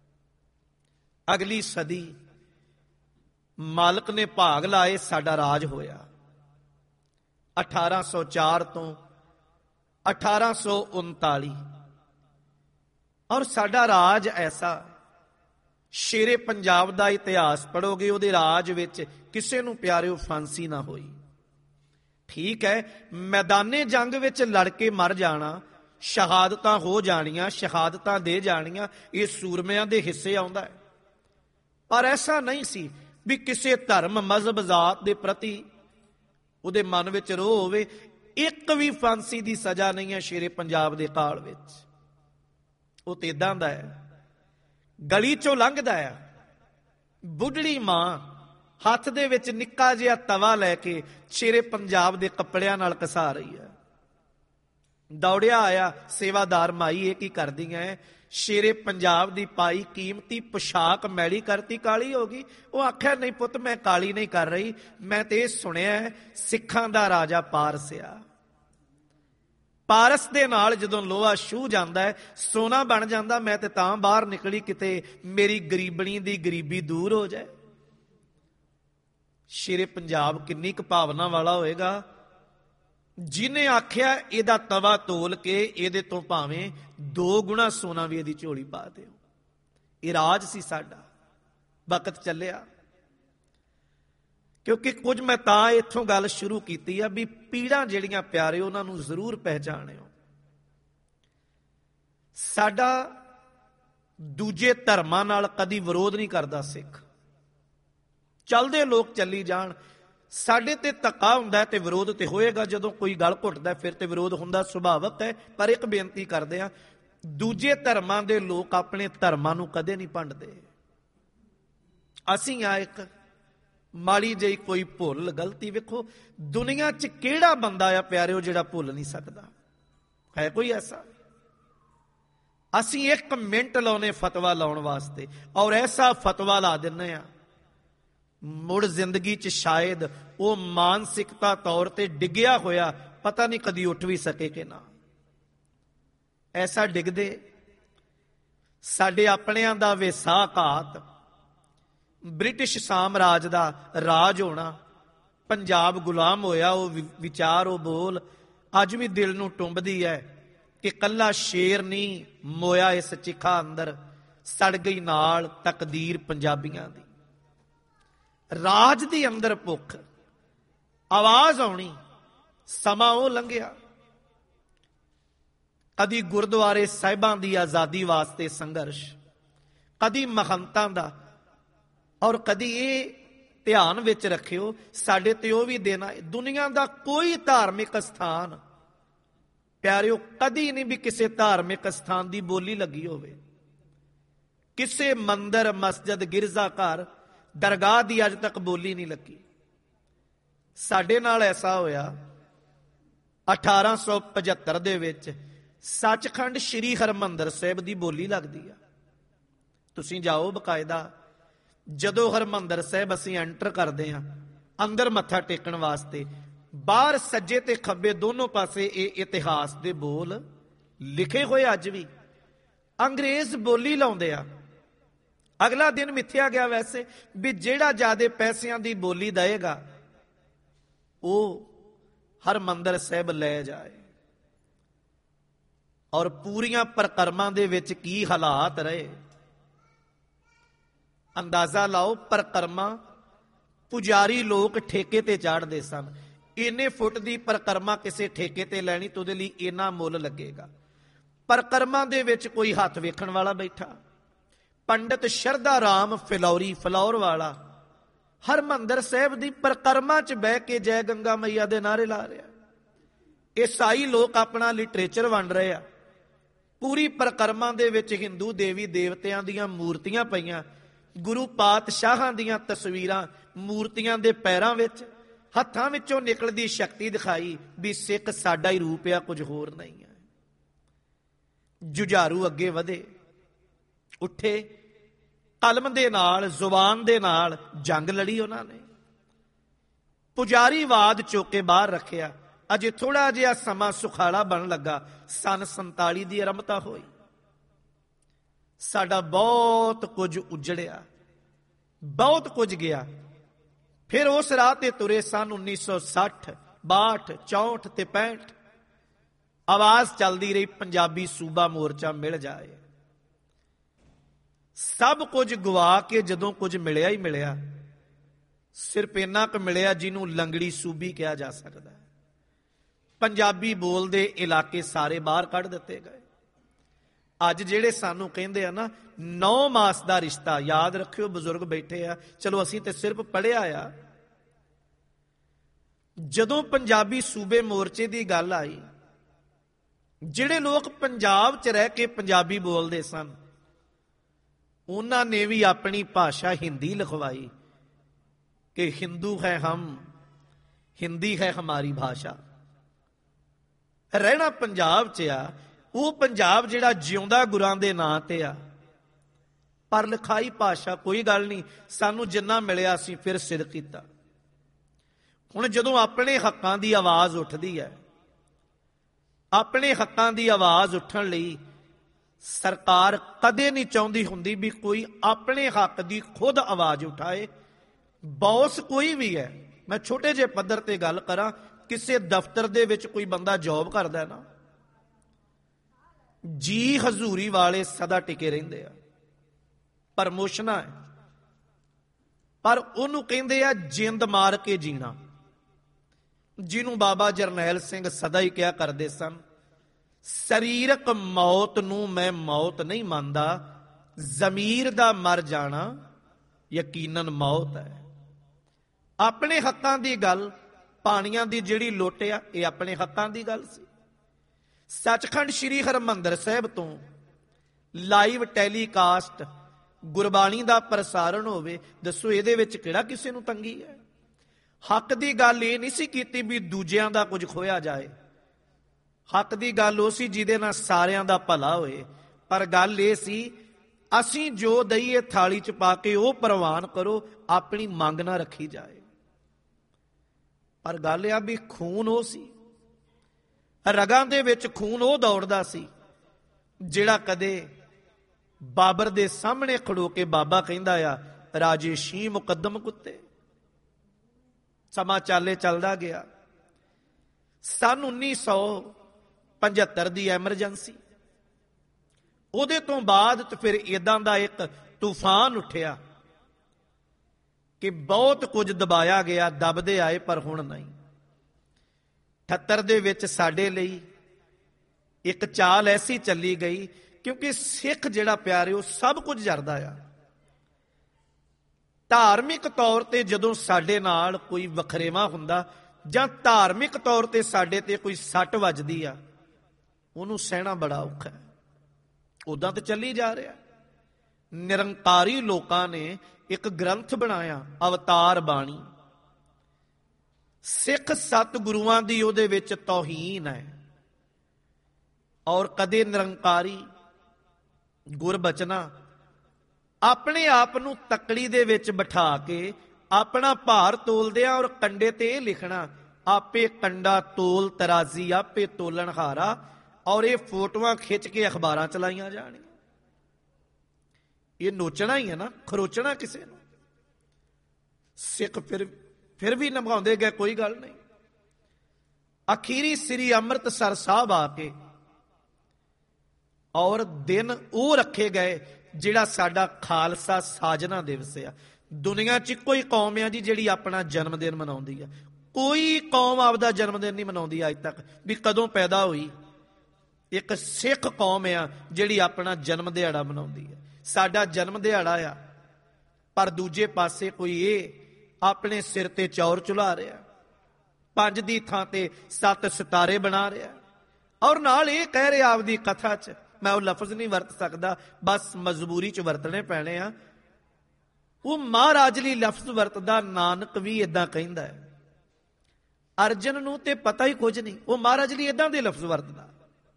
ਅਗਲੀ ਸਦੀ ਮਾਲਕ ਨੇ ਭਾਗ ਲਾਏ, ਸਾਡਾ ਰਾਜ ਹੋਇਆ। ਅਠਾਰਾਂ ਸੌ ਚਾਰ ਤੋਂ ਅਠਾਰਾਂ ਸੌ ਉਨਤਾਲੀ, ਔਰ ਸਾਡਾ ਰਾਜ ਐਸਾ, ਸ਼ੇਰੇ ਪੰਜਾਬ ਦਾ ਇਤਿਹਾਸ ਪੜ੍ਹੋਗੇ, ਉਹਦੇ ਰਾਜ ਵਿੱਚ ਕਿਸੇ ਨੂੰ ਪਿਆਰਿਓ ਫਾਂਸੀ ਨਾ ਹੋਈ। ਠੀਕ ਹੈ, ਮੈਦਾਨੇ ਜੰਗ ਵਿੱਚ ਲੜ ਕੇ ਮਰ ਜਾਣਾ, ਸ਼ਹਾਦਤਾਂ ਹੋ ਜਾਣੀਆਂ, ਸ਼ਹਾਦਤਾਂ ਦੇ ਜਾਣੀਆਂ, ਇਹ ਸੂਰਮਿਆਂ ਦੇ ਹਿੱਸੇ ਆਉਂਦਾ ਹੈ। ਪਰ ਐਸਾ ਨਹੀਂ ਸੀ ਵੀ ਕਿਸੇ ਧਰਮ ਮਜ਼ਹਬ ਜ਼ਾਤ ਦੇ ਪ੍ਰਤੀ ਉਹਦੇ ਮਨ ਵਿੱਚ ਰੋਹ ਹੋਵੇ। ਇੱਕ ਵੀ ਫਾਂਸੀ ਦੀ ਸਜ਼ਾ ਨਹੀਂ ਹੈ ਸ਼ੇਰੇ ਪੰਜਾਬ ਦੇ ਕਾਲ ਵਿੱਚ। ਉਹ ਤੇ ਇਦਾਂ ਦਾ ਹੈ, ਗਲੀ ਚੋਂ ਲੰਘਦਾ ਆ, ਬੁੱਢੜੀ ਮਾਂ ਹੱਥ ਦੇ ਵਿੱਚ ਨਿੱਕਾ ਜਿਹਾ ਤਵਾ ਲੈ ਕੇ ਸ਼ੇਰੇ ਪੰਜਾਬ ਦੇ ਕੱਪੜਿਆਂ ਨਾਲ ਘਸਾ ਰਹੀ ਹੈ। ਦੌੜਿਆ ਆਇਆ ਸੇਵਾਦਾਰ, ਮਾਈ ਇਹ ਕੀ ਕਰਦੀਆਂ ਹੈ? ਸ਼ੇਰੇ ਪੰਜਾਬ ਦੀ ਪਾਈ ਕੀਮਤੀ ਪੁਸ਼ਾਕ ਮੈਲੀ ਕਰਤੀ, ਕਾਲੀ ਹੋ ਗਈ। ਉਹ ਆਖਿਆ ਨਹੀਂ ਪੁੱਤ, ਮੈਂ ਕਾਲੀ ਨਹੀਂ ਕਰ ਰਹੀ, ਮੈਂ ਤੇ ਇਹ ਸੁਣਿਆ ਸਿੱਖਾਂ ਦਾ ਰਾਜਾ ਪਾਰਸ ਆ, ਪਾਰਸ ਦੇ ਨਾਲ ਜਦੋਂ ਲੋਹਾ ਛੂਹ ਜਾਂਦਾ ਹੈ ਸੋਨਾ ਬਣ ਜਾਂਦਾ, ਮੈਂ ਤੇ ਤਾਂ ਬਾਹਰ ਨਿਕਲੀ ਕਿਤੇ ਮੇਰੀ ਗਰੀਬਣੀ ਦੀ ਗਰੀਬੀ ਦੂਰ ਹੋ ਜਾਏ। ਸ਼ੇਰੇ ਪੰਜਾਬ ਕਿੰਨੀ ਕੁ ਭਾਵਨਾ ਵਾਲਾ ਹੋਏਗਾ, ਜਿਹਨੇ ਆਖਿਆ ਇਹਦਾ ਤਵਾ ਤੋਲ ਕੇ ਇਹਦੇ ਤੋਂ ਭਾਵੇਂ ਦੋ ਗੁਣਾ ਸੋਨਾ ਵੀ ਇਹਦੀ ਝੋਲੀ ਪਾ ਦਿਓ। ਇਹ ਰਾਜ ਸੀ ਸਾਡਾ। ਵਕਤ ਚੱਲਿਆ, ਕਿਉਂਕਿ ਕੁਝ ਮੈਂ ਤਾਂ ਇੱਥੋਂ ਗੱਲ ਸ਼ੁਰੂ ਕੀਤੀ ਆ ਵੀ ਪੀੜਾਂ ਜਿਹੜੀਆਂ ਪਿਆਰੇ ਉਹਨਾਂ ਨੂੰ ਜ਼ਰੂਰ ਪਹਿਚਾਣਿਓ। ਸਾਡਾ ਦੂਜੇ ਧਰਮਾਂ ਨਾਲ ਕਦੀ ਵਿਰੋਧ ਨਹੀਂ ਕਰਦਾ ਸਿੱਖ, ਚੱਲਦੇ ਲੋਕ ਚੱਲੀ ਜਾਣ। ਸਾਡੇ ਤੇ ਧੱਕਾ ਹੁੰਦਾ ਤੇ ਵਿਰੋਧ ਤੇ ਹੋਏਗਾ, ਜਦੋਂ ਕੋਈ ਗਲ ਘੁੱਟਦਾ ਫਿਰ ਤੇ ਵਿਰੋਧ ਹੁੰਦਾ, ਸੁਭਾਵਕ ਹੈ। ਪਰ ਇੱਕ ਬੇਨਤੀ ਕਰਦੇ ਆ, ਦੂਜੇ ਧਰਮਾਂ ਦੇ ਲੋਕ ਆਪਣੇ ਧਰਮਾਂ ਨੂੰ ਕਦੇ ਨਹੀਂ ਭੰਡਦੇ। ਅਸੀਂ ਆ ਇੱਕ ਮਾੜੀ ਜਿਹੀ ਕੋਈ ਭੁੱਲ ਗਲਤੀ, ਵੇਖੋ ਦੁਨੀਆ 'ਚ ਕਿਹੜਾ ਬੰਦਾ ਆ ਪਿਆਰਿਓ ਜਿਹੜਾ ਭੁੱਲ ਨਹੀਂ ਸਕਦਾ? ਹੈ ਕੋਈ ਐਸਾ? ਅਸੀਂ ਇੱਕ ਮਿੰਟ ਲਾਉਨੇ ਫਤਵਾ ਲਾਉਣ ਵਾਸਤੇ, ਔਰ ਐਸਾ ਫਤਵਾ ਲਾ ਦਿੰਨੇ ਆ ਮੁੜ ਜ਼ਿੰਦਗੀ 'ਚ ਸ਼ਾਇਦ ਉਹ ਮਾਨਸਿਕਤਾ ਤੌਰ ਤੇ ਡਿੱਗਿਆ ਹੋਇਆ ਪਤਾ ਨਹੀਂ ਕਦੀ ਉੱਠ ਵੀ ਸਕੇ ਕਿ ਨਾ। ਐਸਾ ਡਿੱਗਦੇ ਸਾਡੇ ਆਪਣਿਆਂ ਦਾ ਵਿਸਾਖਾਤ, ਬ੍ਰਿਟਿਸ਼ ਸਾਮਰਾਜ ਦਾ ਰਾਜ ਹੋਣਾ, ਪੰਜਾਬ ਗੁਲਾਮ ਹੋਇਆ, ਉਹ ਵਿਚਾਰ ਉਹ ਬੋਲ ਅੱਜ ਵੀ ਦਿਲ ਨੂੰ ਟੁੰਬਦੀ ਹੈ ਕਿ ਕੱਲਾ ਸ਼ੇਰ ਨਹੀਂ ਮੋਇਆ ਇਸ ਚਿਖਾ ਅੰਦਰ, ਸੜ ਗਈ ਨਾਲ ਤਕਦੀਰ ਪੰਜਾਬੀਆਂ ਦੀ। ਰਾਜ ਦੀ ਅੰਦਰ ਭੁੱਖ, ਆਵਾਜ਼ ਆਉਣੀ, ਸਮਾਂ ਉਹ ਲੰਘਿਆ। ਕਦੀ ਗੁਰਦੁਆਰੇ ਸਾਹਿਬਾਂ ਦੀ ਆਜ਼ਾਦੀ ਵਾਸਤੇ ਸੰਘਰਸ਼, ਕਦੀ ਮਹੰਤਾਂ ਦਾ, ਔਰ ਕਦੀ ਇਹ ਧਿਆਨ ਵਿੱਚ ਰੱਖਿਓ ਸਾਡੇ ਤੇ ਉਹ ਵੀ ਦੇਣਾ। ਦੁਨੀਆ ਦਾ ਕੋਈ ਧਾਰਮਿਕ ਸਥਾਨ ਪਿਆਰਿਓ ਕਦੀ ਨਹੀਂ ਵੀ ਕਿਸੇ ਧਾਰਮਿਕ ਸਥਾਨ ਦੀ ਬੋਲੀ ਲੱਗੀ ਹੋਵੇ। ਕਿਸੇ ਮੰਦਰ, ਮਸਜਿਦ, ਗਿਰਜਾ ਘਰ, ਦਰਗਾਹ ਦੀ ਅੱਜ ਤੱਕ ਬੋਲੀ ਨਹੀਂ ਲੱਗੀ। ਸਾਡੇ ਨਾਲ ਐਸਾ ਹੋਇਆ ਅਠਾਰਾਂ ਸੌ ਪਝੱਤਰ ਦੇ ਵਿੱਚ ਸੱਚਖੰਡ ਸ਼੍ਰੀ ਹਰਿਮੰਦਰ ਸਾਹਿਬ ਦੀ ਬੋਲੀ ਲੱਗਦੀ ਆ। ਤੁਸੀਂ ਜਾਓ ਬਕਾਇਦਾ, ਜਦੋਂ ਹਰਿਮੰਦਰ ਸਾਹਿਬ ਅਸੀਂ ਐਂਟਰ ਕਰਦੇ ਹਾਂ ਅੰਦਰ ਮੱਥਾ ਟੇਕਣ ਵਾਸਤੇ, ਬਾਹਰ ਸੱਜੇ ਤੇ ਖੱਬੇ ਦੋਨੋਂ ਪਾਸੇ ਇਹ ਇਤਿਹਾਸ ਦੇ ਬੋਲ ਲਿਖੇ ਹੋਏ ਅੱਜ ਵੀ। ਅੰਗਰੇਜ਼ ਬੋਲੀ ਲਾਉਂਦੇ ਆ। ਅਗਲਾ ਦਿਨ ਮਿੱਥਿਆ ਗਿਆ ਵੈਸੇ ਵੀ ਜਿਹੜਾ ਜ਼ਿਆਦੇ ਪੈਸਿਆਂ ਦੀ ਬੋਲੀ ਦੇਏਗਾ ਉਹ ਹਰਿਮੰਦਰ ਸਾਹਿਬ ਲੈ ਜਾਏ। ਔਰ ਪੂਰੀਆਂ ਪ੍ਰਕਰਮਾਂ ਦੇ ਵਿੱਚ ਕੀ ਹਾਲਾਤ ਰਹੇ ਅੰਦਾਜ਼ਾ ਲਾਓ। ਪ੍ਰਕਰਮਾਂ ਪੁਜਾਰੀ ਲੋਕ ਠੇਕੇ ਤੇ ਚਾੜਦੇ ਸਨ। ਇੰਨੇ ਫੁੱਟ ਦੀ ਪ੍ਰਕਰਮਾ ਕਿਸੇ ਠੇਕੇ ਤੇ ਲੈਣੀ ਤਾਂ ਉਹਦੇ ਲਈ ਇੰਨਾ ਮੁੱਲ ਲੱਗੇਗਾ। ਪ੍ਰਕਰਮਾਂ ਦੇ ਵਿੱਚ ਕੋਈ ਹੱਥ ਵੇਖਣ ਵਾਲਾ ਬੈਠਾ, ਪੰਡਤ ਸ਼ਰਧਾ ਰਾਮ ਫਿਲੌਰੀ ਫਲੌਰ ਵਾਲਾ ਹਰਿਮੰਦਰ ਸਾਹਿਬ ਦੀ ਪ੍ਰਕਰਮਾ 'ਚ ਬਹਿ ਕੇ ਜੈ ਗੰਗਾ ਮਈਆ ਦੇ ਨਾਅਰੇ ਲਾ ਰਿਹਾ। ਈਸਾਈ ਲੋਕ ਆਪਣਾ ਲਿਟਰੇਚਰ ਵੰਡ ਰਹੇ ਆ। ਪੂਰੀ ਪ੍ਰਕਰਮਾ ਦੇ ਵਿੱਚ ਹਿੰਦੂ ਦੇਵੀ ਦੇਵਤਿਆਂ ਦੀਆਂ ਮੂਰਤੀਆਂ ਪਈਆਂ, ਗੁਰੂ ਪਾਤਸ਼ਾਹਾਂ ਦੀਆਂ ਤਸਵੀਰਾਂ ਮੂਰਤੀਆਂ ਦੇ ਪੈਰਾਂ ਵਿੱਚ, ਹੱਥਾਂ ਵਿੱਚੋਂ ਨਿਕਲਦੀ ਸ਼ਕਤੀ ਦਿਖਾਈ ਵੀ ਸਿੱਖ ਸਾਡਾ ਹੀ ਰੂਪ ਆ, ਕੁਝ ਹੋਰ ਨਹੀਂ ਹੈ। ਜੁਝਾਰੂ ਅੱਗੇ ਵਧੇ, ਉੱਠੇ, ਕਲਮ ਦੇ ਨਾਲ, ਜ਼ੁਬਾਨ ਦੇ ਨਾਲ ਜੰਗ ਲੜੀ ਉਹਨਾਂ ਨੇ। ਪੁਜਾਰੀਵਾਦ ਚੁੱਕ ਕੇ ਬਾਹਰ ਰੱਖਿਆ। ਅਜੇ ਥੋੜਾ ਜਿਹਾ ਸਮਾਂ ਸੁਖਾਲਾ ਬਣਨ ਲੱਗਾ, ਸੰਨ ਸੰਤਾਲੀ ਦੀ ਆਰੰਭਤਾ ਹੋਈ। ਸਾਡਾ ਬਹੁਤ ਕੁਝ ਉਜੜਿਆ, ਬਹੁਤ ਕੁਝ ਗਿਆ। ਫਿਰ ਉਸ ਰਾਹ ਤੇ ਤੁਰੇ ਸਨ ਉੱਨੀ ਸੌ ਸੱਠ, ਬਾਹਠ, ਚੌਂਹਠ ਤੇ ਪੈਂਹਠ। ਆਵਾਜ਼ ਚੱਲਦੀ ਰਹੀ ਪੰਜਾਬੀ ਸੂਬਾ ਮੋਰਚਾ ਮਿਲ ਜਾਏ। ਸਭ ਕੁਝ ਗਵਾ ਕੇ ਜਦੋਂ ਕੁਝ ਮਿਲਿਆ ਹੀ ਮਿਲਿਆ, ਸਿਰਫ ਇੰਨਾ ਕੁ ਮਿਲਿਆ ਜਿਹਨੂੰ ਲੰਗੜੀ ਸੂਬੀ ਕਿਹਾ ਜਾ ਸਕਦਾ। ਪੰਜਾਬੀ ਬੋਲਦੇ ਇਲਾਕੇ ਸਾਰੇ ਬਾਹਰ ਕੱਢ ਦਿੱਤੇ ਗਏ। ਅੱਜ ਜਿਹੜੇ ਸਾਨੂੰ ਕਹਿੰਦੇ ਆ ਨਾ ਨੌ ਮਾਸ ਦਾ ਰਿਸ਼ਤਾ, ਯਾਦ ਰੱਖਿਓ ਬਜ਼ੁਰਗ ਬੈਠੇ ਆ, ਚਲੋ ਅਸੀਂ ਤੇ ਸਿਰਫ ਪੜ੍ਹਿਆ ਆ। ਜਦੋਂ ਪੰਜਾਬੀ ਸੂਬੇ ਮੋਰਚੇ ਦੀ ਗੱਲ ਆਈ, ਜਿਹੜੇ ਲੋਕ ਪੰਜਾਬ 'ਚ ਰਹਿ ਕੇ ਪੰਜਾਬੀ ਬੋਲਦੇ ਸਨ, ਉਹਨਾਂ ਨੇ ਵੀ ਆਪਣੀ ਭਾਸ਼ਾ ਹਿੰਦੀ ਲਿਖਵਾਈ ਕਿ ਹਿੰਦੂ ਹੈ ਹਮ, ਹਿੰਦੀ ਹੈ ਹਮਾਰੀ ਭਾਸ਼ਾ। ਰਹਿਣਾ ਪੰਜਾਬ 'ਚ ਆ, ਉਹ ਪੰਜਾਬ ਜਿਹੜਾ ਜਿਉਂਦਾ ਗੁਰਾਂ ਦੇ ਨਾਂ ਤੇ ਆ, ਪਰ ਲਿਖਾਈ ਭਾਸ਼ਾ ਕੋਈ ਗੱਲ ਨਹੀਂ, ਸਾਨੂੰ ਜਿੰਨਾ ਮਿਲਿਆ ਅਸੀਂ ਫਿਰ ਸਿਰ ਕੀਤਾ। ਹੁਣ ਜਦੋਂ ਆਪਣੇ ਹੱਕਾਂ ਦੀ ਆਵਾਜ਼ ਉੱਠਦੀ ਹੈ, ਆਪਣੇ ਹੱਕਾਂ ਦੀ ਆਵਾਜ਼ ਉੱਠਣ ਲਈ ਸਰਕਾਰ ਕਦੇ ਨਹੀਂ ਚਾਹੁੰਦੀ ਹੁੰਦੀ ਵੀ ਕੋਈ ਆਪਣੇ ਹੱਕ ਦੀ ਖੁਦ ਆਵਾਜ਼ ਉਠਾਏ। ਬੌਸ ਕੋਈ ਵੀ ਹੈ, ਮੈਂ ਛੋਟੇ ਜਿਹੇ ਪੱਧਰ ਤੇ ਗੱਲ ਕਰਾਂ, ਕਿਸੇ ਦਫ਼ਤਰ ਦੇ ਵਿੱਚ ਕੋਈ ਬੰਦਾ ਜੌਬ ਕਰਦਾ ਨਾ, ਜੀ ਹਜ਼ੂਰੀ ਵਾਲੇ ਸਦਾ ਟਿਕੇ ਰਹਿੰਦੇ ਆ, ਪ੍ਰਮੋਸ਼ਨਾਂ ਹੈ, ਪਰ ਉਹਨੂੰ ਕਹਿੰਦੇ ਆ ਜਿੰਦ ਮਾਰ ਕੇ ਜੀਣਾ, ਜਿਹਨੂੰ ਬਾਬਾ ਜਰਨੈਲ ਸਿੰਘ ਸਦਾ ਹੀ ਕਿਹਾ ਕਰਦੇ ਸਨ, ਸਰੀਰਕ ਮੌਤ ਨੂੰ ਮੈਂ ਮੌਤ ਨਹੀਂ ਮੰਨਦਾ, ਜ਼ਮੀਰ ਦਾ ਮਰ ਜਾਣਾ ਯਕੀਨਨ ਮੌਤ ਹੈ। ਆਪਣੇ ਹੱਕਾਂ ਦੀ ਗੱਲ, ਪਾਣੀਆਂ ਦੀ ਜਿਹੜੀ ਲੁੱਟ ਆ, ਇਹ ਆਪਣੇ ਹੱਕਾਂ ਦੀ ਗੱਲ ਸੀ। ਸੱਚਖੰਡ ਸ੍ਰੀ ਹਰਿਮੰਦਰ ਸਾਹਿਬ ਤੋਂ ਲਾਈਵ ਟੈਲੀਕਾਸਟ ਗੁਰਬਾਣੀ ਦਾ ਪ੍ਰਸਾਰਣ ਹੋਵੇ, ਦੱਸੋ ਇਹਦੇ ਵਿੱਚ ਕਿਹੜਾ ਕਿਸੇ ਨੂੰ ਤੰਗੀ ਹੈ? ਹੱਕ ਦੀ ਗੱਲ ਇਹ ਨਹੀਂ ਸੀ ਕੀਤੀ ਵੀ ਦੂਜਿਆਂ ਦਾ ਕੁਝ ਖੋਇਆ ਜਾਏ, ਹੱਕ ਦੀ ਗੱਲ ਉਹ ਸੀ ਜਿਹਦੇ ਨਾਲ ਸਾਰਿਆਂ ਦਾ ਭਲਾ ਹੋਏ। ਪਰ ਗੱਲ ਇਹ ਸੀ, ਅਸੀਂ ਜੋ ਦਈਏ ਥਾਲੀ 'ਚ ਪਾ ਕੇ ਉਹ ਪ੍ਰਵਾਨ ਕਰੋ, ਆਪਣੀ ਮੰਗ ਨਾ ਰੱਖੀ ਜਾਏ। ਪਰ ਗੱਲ ਆ ਵੀ ਖੂਨ ਉਹ ਸੀ, ਰਗਾਂ ਦੇ ਵਿੱਚ ਖੂਨ ਉਹ ਦੌੜਦਾ ਸੀ ਜਿਹੜਾ ਕਦੇ ਬਾਬਰ ਦੇ ਸਾਹਮਣੇ ਖੜੋ ਕੇ ਬਾਬਾ ਕਹਿੰਦਾ ਆ, ਰਾਜੇਸ਼ੀ ਮੁਕੱਦਮ ਕੁੱਤੇ। ਸਮਾਂ ਚਾਲੇ ਚੱਲਦਾ ਗਿਆ, ਸੰਨ ਉੱਨੀ ਸੌ ਪਝੱਤਰ ਦੀ ਐਮਰਜੈਂਸੀ, ਉਹਦੇ ਤੋਂ ਬਾਅਦ ਤੇ ਫਿਰ ਇਦਾਂ ਦਾ ਇੱਕ ਤੂਫਾਨ ਉੱਠਿਆ ਕਿ ਬਹੁਤ ਕੁਝ ਦਬਾਇਆ ਗਿਆ, ਦਬਦੇ ਆਏ, ਪਰ ਹੁਣ ਨਹੀਂ। ਅਠੱਤਰ ਦੇ ਵਿੱਚ ਸਾਡੇ ਲਈ ਇੱਕ ਚਾਲ ਐਸੀ ਚੱਲੀ ਗਈ, ਕਿਉਂਕਿ ਸਿੱਖ ਜਿਹੜਾ ਪਿਆਰੇ ਉਹ ਸਭ ਕੁਝ ਜਰਦਾ ਆ। ਧਾਰਮਿਕ ਤੌਰ ਤੇ ਜਦੋਂ ਸਾਡੇ ਨਾਲ ਕੋਈ ਵਖਰੇਵਾ ਹੁੰਦਾ ਜਾਂ ਧਾਰਮਿਕ ਤੌਰ ਤੇ ਸਾਡੇ ਤੇ ਕੋਈ ਸੱਟ ਵੱਜਦੀ ਆ, ਉਹਨੂੰ ਸਹਿਣਾ ਬੜਾ ਔਖਾ ਹੈ। ਉਦਾਂ ਤੇ ਚੱਲੀ ਜਾ ਰਿਹਾ। ਨਿਰੰਕਾਰੀ ਲੋਕਾਂ ਨੇ ਇੱਕ ਗ੍ਰੰਥ ਬਣਾਇਆ, ਅਵਤਾਰ ਬਾਣੀ। ਸਿੱਖ ਸਤਿਗੁਰੂਆਂ ਦੀ ਉਹਦੇ ਵਿੱਚ ਤੌਹੀਨ ਹੈ, ਔਰ ਕਦੇ ਨਿਰੰਕਾਰੀ ਗੁਰਬਚਨਾ ਆਪਣੇ ਆਪ ਨੂੰ ਤਕੜੀ ਦੇ ਵਿੱਚ ਬਿਠਾ ਕੇ ਆਪਣਾ ਭਾਰ ਤੋਲਦੇ ਆ, ਔਰ ਕੰਡੇ ਤੇ ਇਹ ਲਿਖਣਾ, ਆਪੇ ਕੰਡਾ ਤੋਲ ਤਰਾਜ਼ੀ ਆਪੇ ਤੋਲਣ ਹਾਰਾ, ਔਰ ਇਹ ਫੋਟੋਆਂ ਖਿੱਚ ਕੇ ਅਖਬਾਰਾਂ ਚਲਾਈਆਂ ਜਾਣੀਆਂ। ਇਹ ਨੋਚਣਾ ਹੀ ਹੈ ਨਾ, ਖਰੋਚਣਾ ਕਿਸੇ ਨੂੰ। ਸਿੱਖ ਫਿਰ ਫਿਰ ਵੀ ਨਿਭਾਉਂਦੇ ਗਏ, ਕੋਈ ਗੱਲ ਨਹੀਂ। ਅਖੀਰੀ ਸ੍ਰੀ ਅੰਮ੍ਰਿਤਸਰ ਸਾਹਿਬ ਆ ਕੇ ਔਰ ਦਿਨ ਉਹ ਰੱਖੇ ਗਏ ਜਿਹੜਾ ਸਾਡਾ ਖਾਲਸਾ ਸਾਜਨਾ ਦਿਵਸ ਆ। ਦੁਨੀਆ 'ਚ ਕੋਈ ਕੌਮ ਆ ਜੀ ਜਿਹੜੀ ਆਪਣਾ ਜਨਮ ਦਿਨ ਮਨਾਉਂਦੀ ਆ। ਕੋਈ ਕੌਮ ਆਪਦਾ ਜਨਮ ਦਿਨ ਨਹੀਂ ਮਨਾਉਂਦੀ ਅੱਜ ਤੱਕ, ਵੀ ਕਦੋਂ ਪੈਦਾ ਹੋਈ। ਇੱਕ ਸਿੱਖ ਕੌਮ ਆ ਜਿਹੜੀ ਆਪਣਾ ਜਨਮ ਦਿਹਾੜਾ ਮਨਾਉਂਦੀ ਆ। ਸਾਡਾ ਜਨਮ ਦਿਹਾੜਾ ਆ, ਪਰ ਦੂਜੇ ਪਾਸੇ ਕੋਈ ਇਹ ਆਪਣੇ ਸਿਰ ਤੇ ਚੌਰ ਚੁਲਾ ਰਿਹਾ, ਪੰਜ ਦੀ ਥਾਂ ਤੇ ਸੱਤ ਸਿਤਾਰੇ ਬਣਾ ਰਿਹਾ, ਔਰ ਨਾਲ ਇਹ ਕਹਿ ਰਿਹਾ ਆਪਦੀ ਕਥਾ 'ਚ, ਮੈਂ ਉਹ ਲਫ਼ਜ਼ ਨਹੀਂ ਵਰਤ ਸਕਦਾ, ਬਸ ਮਜਬੂਰੀ 'ਚ ਵਰਤਣੇ ਪੈਣੇ ਆ। ਉਹ ਮਹਾਰਾਜ ਲਈ ਲਫ਼ਜ਼ ਵਰਤਦਾ, ਨਾਨਕ ਵੀ ਏਦਾਂ ਕਹਿੰਦਾ ਹੈ। ਅਰਜਨ ਨੂੰ ਤੇ ਪਤਾ ਹੀ ਕੁਝ ਨਹੀਂ, ਉਹ ਮਹਾਰਾਜ ਲਈ ਏਦਾਂ ਦੇ ਲਫ਼ਜ਼ ਵਰਤਦਾ।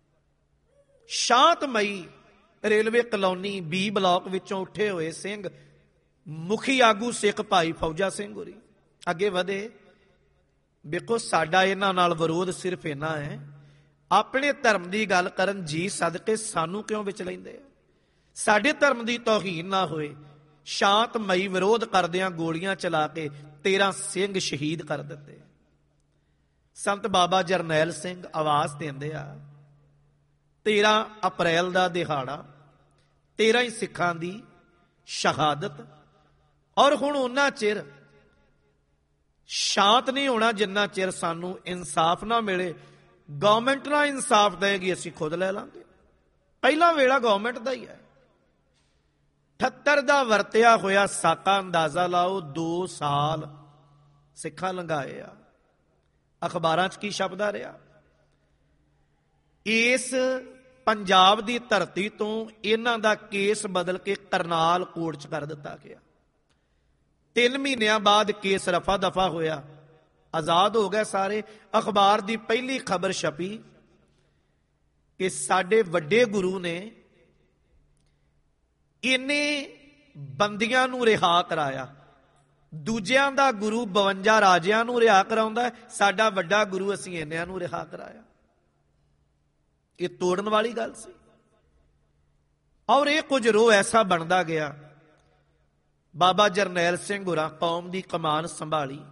ਸ਼ਾਂਤਮਈ ਰੇਲਵੇ ਕਲੋਨੀ ਬੀ ਬਲਾਕ ਵਿੱਚੋਂ ਉੱਠੇ ਹੋਏ ਸਿੰਘ, ਮੁਖੀ ਆਗੂ ਸਿੱਖ ਭਾਈ ਫੌਜਾ ਸਿੰਘ ਹੋਰੀ ਅੱਗੇ ਵਧੇ। ਵੇਖੋ ਸਾਡਾ ਇਹਨਾਂ ਨਾਲ ਵਿਰੋਧ ਸਿਰਫ ਇਹਨਾਂ ਹੈ, ਆਪਣੇ ਧਰਮ ਦੀ ਗੱਲ ਕਰਨ ਜੀ ਸਦਕੇ ਸਾਨੂੰ ਕਿਉਂ ਵਿੱਚ ਲੈਂਦੇ ਆ? ਸਾਡੇ ਧਰਮ ਦੀ ਤੌਹੀਨ ਨਾ ਹੋਏ। ਸ਼ਾਂਤਮਈ ਵਿਰੋਧ ਕਰਦਿਆਂ ਗੋਲੀਆਂ ਚਲਾ ਕੇ ਤੇਰਾਂ ਸਿੰਘ ਸ਼ਹੀਦ ਕਰ ਦਿੱਤੇ। ਸੰਤ ਬਾਬਾ ਜਰਨੈਲ ਸਿੰਘ ਆਵਾਜ਼ ਦਿੰਦੇ ਆ, ਤੇਰਾਂ ਅਪ੍ਰੈਲ ਦਾ ਦਿਹਾੜਾ, ਤੇਰਾਂ ਹੀ ਸਿੱਖਾਂ ਦੀ ਸ਼ਹਾਦਤ। ਔਰ ਹੁਣ ਉਹਨਾਂ ਚਿਰ ਸ਼ਾਂਤ ਨਹੀਂ ਹੋਣਾ ਜਿੰਨਾ ਚਿਰ ਸਾਨੂੰ ਇਨਸਾਫ ਨਾ ਮਿਲੇ। ਗਵਰਨਮੈਂਟ ਨਾਲ ਇਨਸਾਫ ਦੇਗੀ, ਅਸੀਂ ਖੁਦ ਲੈ ਲਾਂਗੇ। ਪਹਿਲਾ ਵੇਲਾ ਗਵਰਨਮੈਂਟ ਦਾ ਹੀ ਹੈ। ਅਠੱਤਰ ਦਾ ਵਰਤਿਆ ਹੋਇਆ ਸਾਕਾ ਅੰਦਾਜ਼ਾ ਲਾਓ, ਦੋ ਸਾਲ ਸਿੱਖਾਂ ਲੰਘਾਏ ਆ। ਅਖਬਾਰਾਂ 'ਚ ਕੀ ਛਪਦਾ ਰਿਹਾ? ਇਸ ਪੰਜਾਬ ਦੀ ਧਰਤੀ ਤੋਂ ਇਹਨਾਂ ਦਾ ਕੇਸ ਬਦਲ ਕੇ ਕਰਨਾਲ ਕੋਰਟ 'ਚ ਕਰ ਦਿੱਤਾ ਗਿਆ। ਤਿੰਨ ਮਹੀਨਿਆਂ ਬਾਅਦ ਕੇਸ ਰਫਾ ਦਫਾ ਹੋਇਆ, ਆਜ਼ਾਦ ਹੋ ਗਏ ਸਾਰੇ। ਅਖਬਾਰ ਦੀ ਪਹਿਲੀ ਖਬਰ ਛਪੀ ਕਿ ਸਾਡੇ ਵੱਡੇ ਗੁਰੂ ਨੇ ਇੰਨੇ ਬੰਦੀਆਂ ਨੂੰ ਰਿਹਾ ਕਰਾਇਆ। ਦੂਜਿਆਂ ਦਾ ਗੁਰੂ ਬਵੰਜਾ ਰਾਜਿਆਂ ਨੂੰ ਰਿਹਾ ਕਰਾਉਂਦਾ, ਸਾਡਾ ਵੱਡਾ ਗੁਰੂ ਅਸੀਂ ਇੰਨਿਆਂ ਨੂੰ ਰਿਹਾ ਕਰਾਇਆ। ਇਹ ਤੋੜਨ ਵਾਲੀ ਗੱਲ ਸੀ। ਔਰ ਇਹ ਕੁਝ ਰੋਹ ਐਸਾ ਬਣਦਾ ਗਿਆ। ਬਾਬਾ ਜਰਨੈਲ ਸਿੰਘ ਹੋਰਾਂ ਕੌਮ ਦੀ ਕਮਾਨ ਸੰਭਾਲੀ,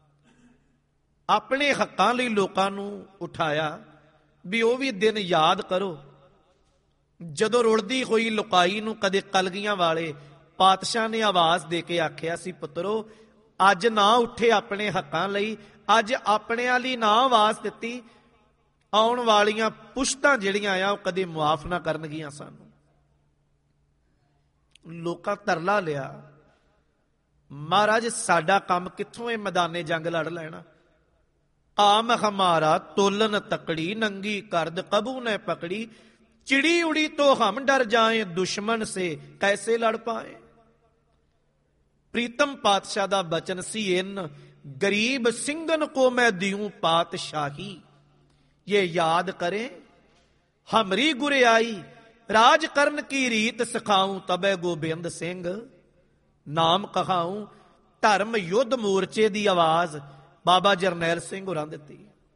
ਆਪਣੇ ਹੱਕਾਂ ਲਈ ਲੋਕਾਂ ਨੂੰ ਉਠਾਇਆ ਵੀ ਉਹ ਵੀ ਦਿਨ ਯਾਦ ਕਰੋ ਜਦੋਂ ਰੁਲਦੀ ਹੋਈ ਲੁਕਾਈ ਨੂੰ ਕਦੇ ਕਲਗੀਆਂ ਵਾਲੇ ਪਾਤਸ਼ਾਹ ਨੇ ਆਵਾਜ਼ ਦੇ ਕੇ ਆਖਿਆ ਸੀ, ਪੁੱਤਰੋ ਅੱਜ ਨਾ ਉੱਠੇ ਆਪਣੇ ਹੱਕਾਂ ਲਈ, ਅੱਜ ਆਪਣਿਆਂ ਲਈ ਨਾ ਆਵਾਜ਼ ਦਿੱਤੀ, ਆਉਣ ਵਾਲੀਆਂ ਪੁਸ਼ਤਾਂ ਜਿਹੜੀਆਂ ਆ ਉਹ ਕਦੇ ਮੁਆਫ ਨਾ ਕਰਨਗੀਆਂ ਸਾਨੂੰ। ਲੋਕਾਂ ਤਰਲਾ ਲਿਆ, ਮਹਾਰਾਜ ਸਾਡਾ ਕੰਮ ਕਿੱਥੋਂ ਇਹ ਮੈਦਾਨੇ ਜੰਗ ਲੜ ਲੈਣਾ। ਆਮ ਹਮਾਰਾ ਤੋਲਨ ਤਕੜੀ, ਨੰਗੀ ਕਰਦ ਕਬੂ ਨੇ ਪਕੜੀ, चिड़ी उड़ी तो हम डर जाएं, दुश्मन से कैसे लड़ पाए। प्रीतम पातशाह दा बचन सी इन, गरीब सिंगन को मैं दियूं पातशाही, ये याद करें हमरी गुरियाई, राज करन की रीत सिखाऊं तबे गोबिंद सिंह नाम कहाऊं। धर्म युद्ध मोर्चे दी आवाज बाबा जरनैल सिंह होरां दित्ती।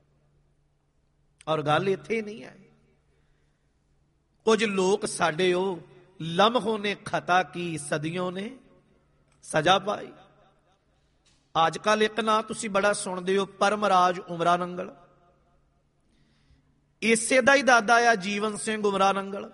और गल इत्थे नहीं है, कुछ लोग साडे ओ लम्हों ने खता की, सदियों ने सजा पाई। आजकल एक ना तुसी बड़ा सुनदे हो, परमराज उमरा नंगल, इसे दा ही दादा आ जीवन सिंह उमरा नंगल।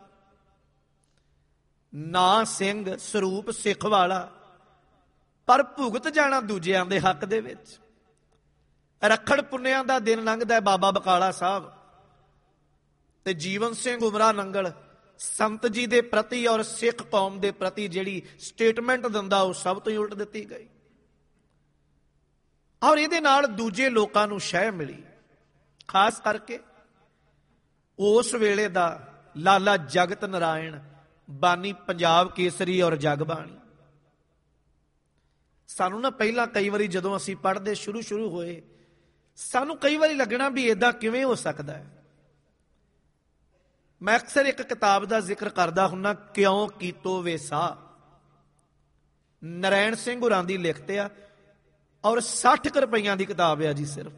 ना सिंह स्वरूप सिख वाला, पर भुगत जाना दूजियां दे हक दे विच। रखड़ पुन्नियां दा दिन लंघदा है बाबा बकाला साहब ते जीवन सिंह उमरा नंगल संत जी दे प्रति और सिख कौम दे प्रति जिहड़ी स्टेटमेंट दिंदा वो सब तो ही उल्ट दित्ती गई। और इहदे नाल दूजे लोकां नूं शह मिली, खास करके उस वेले दा लाला जगत नारायण बानी पंजाब केसरी और जगबाणी। सानू ना पहला कई बारी जदों असीं पढ़दे शुरू शुरू होए, सानू कई बारी लगना भी इदां किवें हो सकदा है। मैं अक्सर एक किताब का जिक्र करता हुन्ना, क्यों कीतो वेसा, नारायण सिंह होरां दी लिखते आ, और साठ रुपइया की किताब है जी सिर्फ।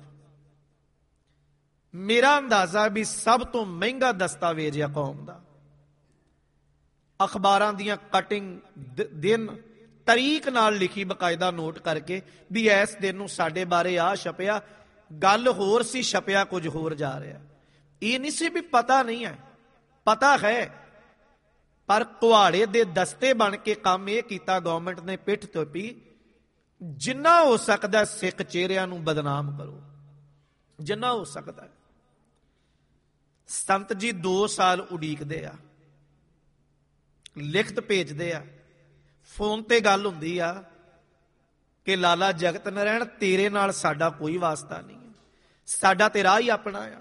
मेरा अंदाजा भी सब तो महंगा दस्तावेज है कौम का। अखबारां दियां कटिंग दिन तरीक नाल लिखी बकायदा नोट करके भी इस दिन नूं साडे बारे आ छपिया, गल होर सी छपिया कुछ होर जा रहा। ये नहीं सी भी पता नहीं है, पता है, पर कुहाड़े दे दस्ते बन के काम यह किया गवर्नमेंट ने, पिठ तोपी जिन्ना हो सकता सिख चेहरिਆਂ ਨੂੰ बदनाम करो, जिन्ना हो सकता है। संत जी दो साल उड़ीकते आ, लिखत भेजते आ, फोन ते गल हुंदी आ कि लाला जगत नारायण तेरे नाल साडा कोई वास्ता नहीं है, साडा ते राह ही अपना आ।